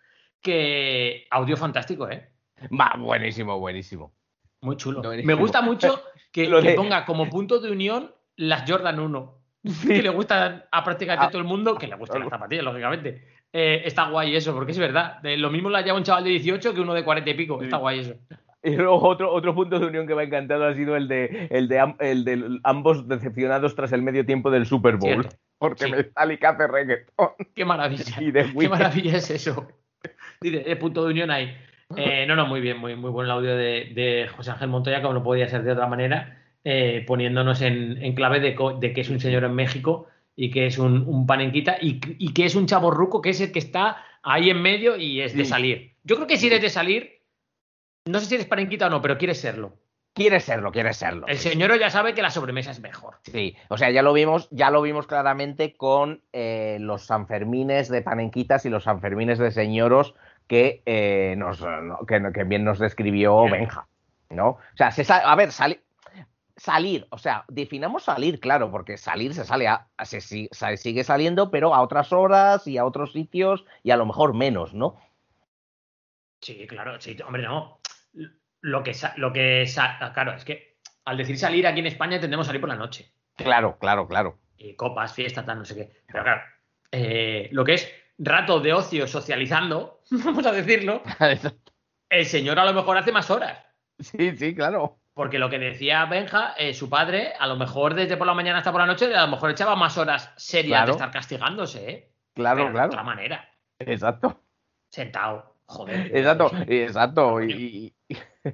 [SPEAKER 6] Que audio fantástico, ¿eh?
[SPEAKER 8] Va, buenísimo, buenísimo.
[SPEAKER 6] Muy chulo.
[SPEAKER 8] Buenísimo.
[SPEAKER 6] Me gusta mucho que,
[SPEAKER 8] Lo
[SPEAKER 6] que
[SPEAKER 8] de-
[SPEAKER 6] ponga como punto de unión las Jordan uno. Que le gustan a prácticamente
[SPEAKER 8] Ah,
[SPEAKER 6] todo el mundo, que le gustan las zapatillas, lógicamente. Eh, está guay eso, porque es verdad. De lo mismo la lleva un chaval de dieciocho que uno de cuarenta y pico. Está guay eso.
[SPEAKER 8] Y luego otro, otro punto de unión que me ha encantado ha sido el de, el de, am- el de ambos decepcionados tras el medio tiempo del Super Bowl.
[SPEAKER 6] Cierto.
[SPEAKER 8] Porque
[SPEAKER 6] Sí.
[SPEAKER 8] me sale que hace reggaetón.
[SPEAKER 6] Qué maravilla.
[SPEAKER 8] Y de
[SPEAKER 6] Qué
[SPEAKER 8] Weeknd.
[SPEAKER 6] maravilla es eso. Dice, eh, punto de unión ahí. Eh, no, no, muy bien, muy, muy buen el audio de, de José Ángel Montoya, como no podía ser de otra manera, eh, poniéndonos en, en clave de, co- de que es un señor en México y que es un, un panenquita y, y que es un chavorruco que es el que está ahí en medio y es de
[SPEAKER 8] Sí.
[SPEAKER 6] salir. Yo creo que si eres de salir, no sé si eres panenquita o no, pero quieres serlo.
[SPEAKER 8] Quiere serlo, quiere serlo.
[SPEAKER 6] El señor ya sabe que la sobremesa es mejor.
[SPEAKER 8] Sí, o sea, ya lo vimos, ya lo vimos claramente con eh, los Sanfermines de Panenquitas y los Sanfermines de Señoros que, eh, nos, no, que, que bien nos describió
[SPEAKER 6] Bien.
[SPEAKER 8] Benja, ¿no? O sea, se sa- a ver, sali- salir, o sea, definamos salir, claro, porque salir se sale, a, se, si- se sigue saliendo, pero a otras horas y a otros sitios y a lo mejor menos, ¿no?
[SPEAKER 6] Sí, claro, sí, hombre, no. Lo que, sa- lo que sa- claro, es que al decir salir aquí en España entendemos salir por la noche.
[SPEAKER 8] Claro, claro, claro.
[SPEAKER 6] Y copas, fiestas, tal, no sé qué. Pero claro, eh, lo que es rato de ocio socializando, vamos a decirlo, el señor a lo mejor hace más horas.
[SPEAKER 8] Sí, sí, claro.
[SPEAKER 6] Porque lo que decía Benja, eh, su padre, a lo mejor desde por la mañana hasta por la noche, a lo mejor echaba más horas serias
[SPEAKER 8] Claro.
[SPEAKER 6] de estar castigándose, ¿eh?
[SPEAKER 8] Claro,
[SPEAKER 6] Pero de
[SPEAKER 8] claro.
[SPEAKER 6] otra manera,
[SPEAKER 8] Exacto.
[SPEAKER 6] sentado, joder.
[SPEAKER 8] Exacto, exacto. Y, y,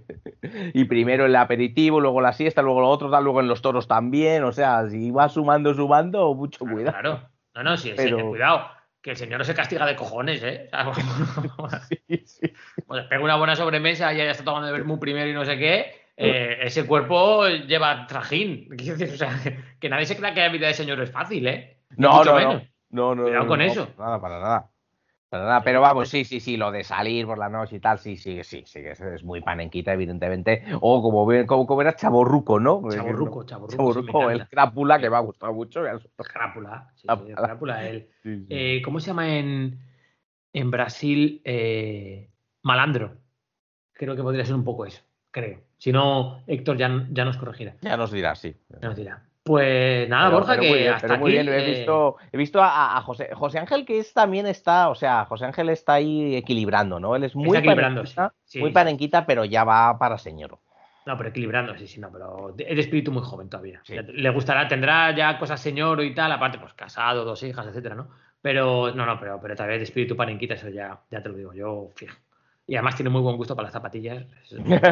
[SPEAKER 8] y primero el aperitivo, luego la siesta, luego lo otro, tal, luego en los toros también. O sea, si vas sumando, sumando, mucho cuidado.
[SPEAKER 6] Claro. No, no, sí, el
[SPEAKER 8] Pero-
[SPEAKER 6] señor, cuidado, que el señor no se castiga de cojones, ¿eh? O sea, pues pega una buena sobremesa y ya está tomando de vermú primero y no sé qué. eh, ese cuerpo lleva trajín. Quiero decir, o sea, que nadie se crea que la vida de señor es fácil, ¿eh? Ni
[SPEAKER 8] No,
[SPEAKER 6] mucho
[SPEAKER 8] no,
[SPEAKER 6] menos.
[SPEAKER 8] no, no, no.
[SPEAKER 6] Cuidado
[SPEAKER 8] no,
[SPEAKER 6] con
[SPEAKER 8] no,
[SPEAKER 6] eso.
[SPEAKER 8] Para nada, para nada. Para nada. Pero vamos, sí, sí, sí, lo de salir por la noche y tal, sí, sí, sí, sí, que es, es muy panenquita, evidentemente. O como, ve- como, como era chaborruco, ¿no?
[SPEAKER 6] Chavorruco, chavorruco, sí,
[SPEAKER 8] Chavorruco,
[SPEAKER 6] me
[SPEAKER 8] el
[SPEAKER 6] encanta.
[SPEAKER 8] crápula, que me ha gustado mucho. me ha gustado.
[SPEAKER 6] Crápula, sí,
[SPEAKER 8] Ah,
[SPEAKER 6] sí,
[SPEAKER 8] ah.
[SPEAKER 6] crápula, él.
[SPEAKER 8] Sí, sí.
[SPEAKER 6] Eh, ¿Cómo se llama en, en Brasil? Eh, malandro. Creo que podría ser un poco eso, creo. Si no, Héctor ya, ya nos corregirá.
[SPEAKER 8] Ya nos dirás, sí.
[SPEAKER 6] Ya nos dirá. Pues nada,
[SPEAKER 8] Pero-
[SPEAKER 6] Borja,
[SPEAKER 8] pero
[SPEAKER 6] que
[SPEAKER 8] muy bien,
[SPEAKER 6] hasta
[SPEAKER 8] pero muy
[SPEAKER 6] aquí,
[SPEAKER 8] bien, he
[SPEAKER 6] eh,
[SPEAKER 8] visto, he visto a, a José, José Ángel que es, también está, o sea, José Ángel está ahí equilibrando, ¿no? Él es muy
[SPEAKER 6] Está equilibrando,
[SPEAKER 8] panenquita,
[SPEAKER 6] sí, sí,
[SPEAKER 8] muy
[SPEAKER 6] sí.
[SPEAKER 8] panenquita, pero ya va para señor.
[SPEAKER 6] No, pero equilibrando, sí, sí, no, pero de- es de espíritu muy joven todavía.
[SPEAKER 8] Sí.
[SPEAKER 6] Ya te- Le gustará, tendrá ya cosas señor y tal, aparte, pues casado, dos hijas, etcétera, ¿no? Pero, no, no, pero, pero todavía es de espíritu panenquita, eso ya, ya te lo digo, yo fijo. Y además tiene muy buen gusto para las zapatillas. Es,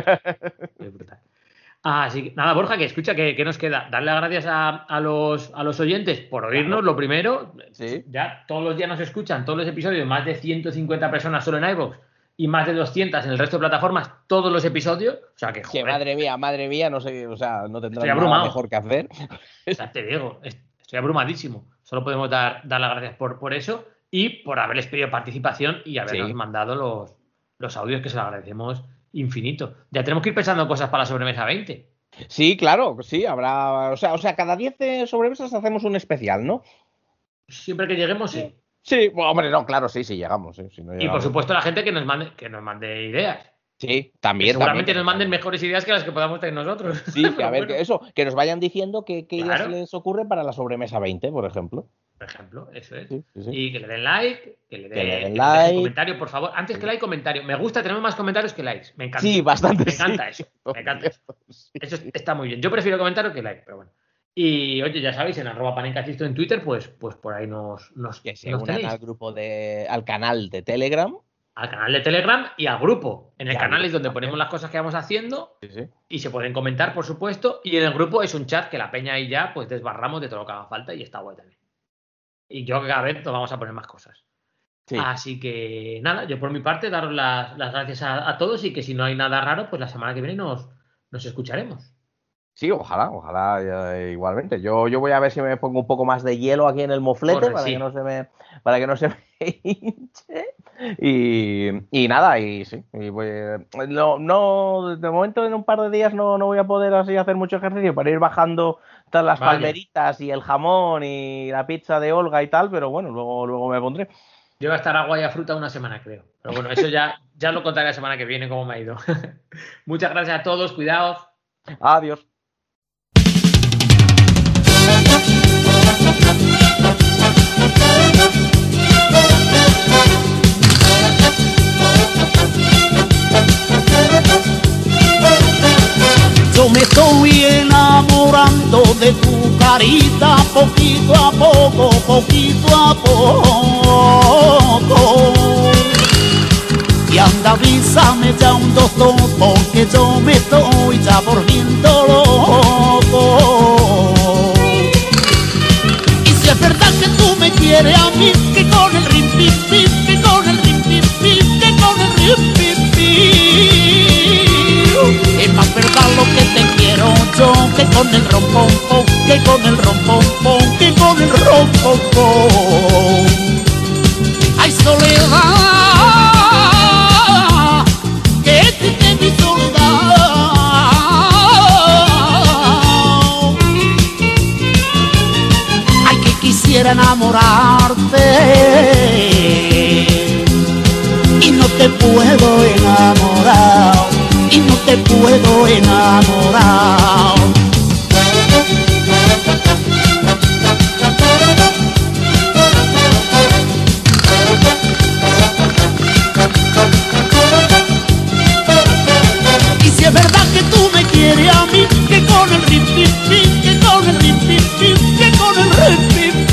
[SPEAKER 6] es brutal. Así que, nada, Borja, que escucha, que, que nos queda. Darle las gracias a, a los, a los oyentes por oírnos, lo primero.
[SPEAKER 8] Sí.
[SPEAKER 6] Ya todos los días nos escuchan, todos los episodios, más de ciento cincuenta personas solo en iVoox y más de doscientas en el resto de plataformas, todos los episodios. O sea que,
[SPEAKER 8] Que
[SPEAKER 6] joder,
[SPEAKER 8] madre mía, madre mía, no sé, o sea, no tendrá
[SPEAKER 6] Estoy
[SPEAKER 8] nada
[SPEAKER 6] abrumado.
[SPEAKER 8] mejor que hacer.
[SPEAKER 6] ya te digo, est- estoy abrumadísimo. Solo podemos dar, dar las gracias por, por eso y por haberles pedido participación y habernos
[SPEAKER 8] Sí.
[SPEAKER 6] mandado los, los audios, que se lo agradecemos infinito. Ya tenemos que ir pensando cosas para la sobremesa veinte.
[SPEAKER 8] Sí, claro, sí, habrá. O sea, o sea, cada diez sobremesas hacemos un especial, ¿no?
[SPEAKER 6] Siempre que lleguemos, sí.
[SPEAKER 8] Sí, bueno, hombre, no, claro, sí, sí, llegamos. ¿eh? Si no llegamos.
[SPEAKER 6] Y por supuesto, la gente que nos mande, que nos mande ideas.
[SPEAKER 8] Sí, también.
[SPEAKER 6] Que seguramente
[SPEAKER 8] también,
[SPEAKER 6] nos manden mejores ideas que las que podamos tener nosotros.
[SPEAKER 8] Sí, que a ver, bueno. que eso, que nos vayan diciendo qué, qué
[SPEAKER 6] claro.
[SPEAKER 8] ideas se les ocurre para la sobremesa veinte, por ejemplo.
[SPEAKER 6] Por ejemplo, eso es.
[SPEAKER 8] Sí, sí, sí.
[SPEAKER 6] Y que le den like, que le den,
[SPEAKER 8] que le den
[SPEAKER 6] que
[SPEAKER 8] like.
[SPEAKER 6] Le comentario, por favor. Antes que like, comentario. Me gusta tener más comentarios que likes. Me encanta.
[SPEAKER 8] Sí, bastante.
[SPEAKER 6] Me encanta
[SPEAKER 8] sí.
[SPEAKER 6] eso. Me encanta eso. Eso está muy bien. Yo prefiero comentario que like, pero bueno. Y oye, ya sabéis, en arroba panencachisto en Twitter, pues, pues por ahí nos, nos,
[SPEAKER 8] que se
[SPEAKER 6] nos
[SPEAKER 8] unan
[SPEAKER 6] tenéis.
[SPEAKER 8] al grupo de, al canal de Telegram.
[SPEAKER 6] Al canal de Telegram y al grupo. En el
[SPEAKER 8] y
[SPEAKER 6] canal es donde ponemos las cosas que vamos haciendo
[SPEAKER 8] sí, sí.
[SPEAKER 6] y se pueden comentar, por supuesto. Y en el grupo es un chat que la peña ahí ya pues desbarramos de todo lo que haga falta y está guay también. Y yo que cada vez nos vamos a poner más cosas. Sí. Así que nada, yo por mi parte daros las, las gracias a, a todos y que si no hay nada raro, pues la semana que viene nos, nos escucharemos.
[SPEAKER 8] Sí, ojalá, ojalá eh, igualmente. Yo, yo voy a ver si me pongo un poco más de hielo aquí en el moflete Corre, para, sí. que no se me, para que no se me hinche. Y, y nada, y sí. Y voy, no, no, de momento en un par de días no, no voy a poder así hacer mucho ejercicio para ir bajando todas las Vaya. palmeritas y el jamón y la pizza de Olga y tal, pero bueno, luego, luego me pondré.
[SPEAKER 6] Yo voy a estar agua y a fruta una semana, creo. Pero bueno, eso ya, ya lo contaré la semana que viene cómo me ha ido. Muchas gracias a todos, cuidaos.
[SPEAKER 8] Adiós.
[SPEAKER 18] Yo me estoy enamorando de tu carita poquito a poco, poquito a poco. Y anda, avísame ya un doctor porque yo me estoy ya volviendo loco. Y si es verdad que tú me quieres a mí, que con el rim pim pim, que con el rim pim pim, que con el rim pim pim. Es más verdad lo que te quiero yo, que con el rom pom pom, que con el rom pom pom, que con el rom pom pom. Ay, soledad, que triste mi soledad. Ay, que quisiera enamorarte y no te puedo enamorar, y no te puedo enamorar. Y si es verdad que tú me quieres a mí, que con el rim pim pim, que con el rim pim pim, que con el rim pim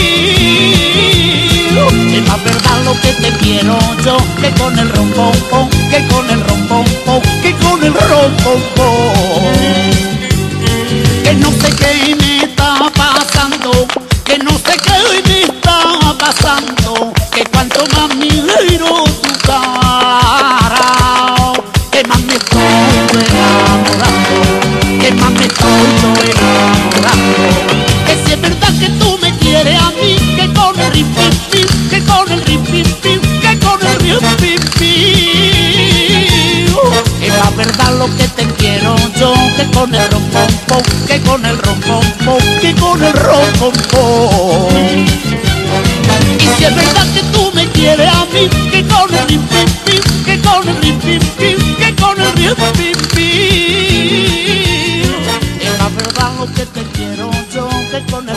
[SPEAKER 18] pim. Es más verdad lo que te quiero yo, que con el rom pom pom, que con el rom pom pom, que con el rom pom pom. Que no sé qué me está pasando, que no sé qué me está pasando, que cuanto más miro tu cara, que más me estoy enamorando, que más me estoy enamorando. Que si es verdad que tú me quieres a mí, que con el rim pim pim, que con el rim pim pim, que con el rim pim pim. Es la verdad lo que te quiero yo, que con el rom pom pom, que con el rom pom pom, que con el rom pom pom. Y si es verdad que tú me quieres a mí, que con el rim pim pim, que con el rim pim pim, que con el rim pim pim. Es la verdad lo que te quiero yo, que con el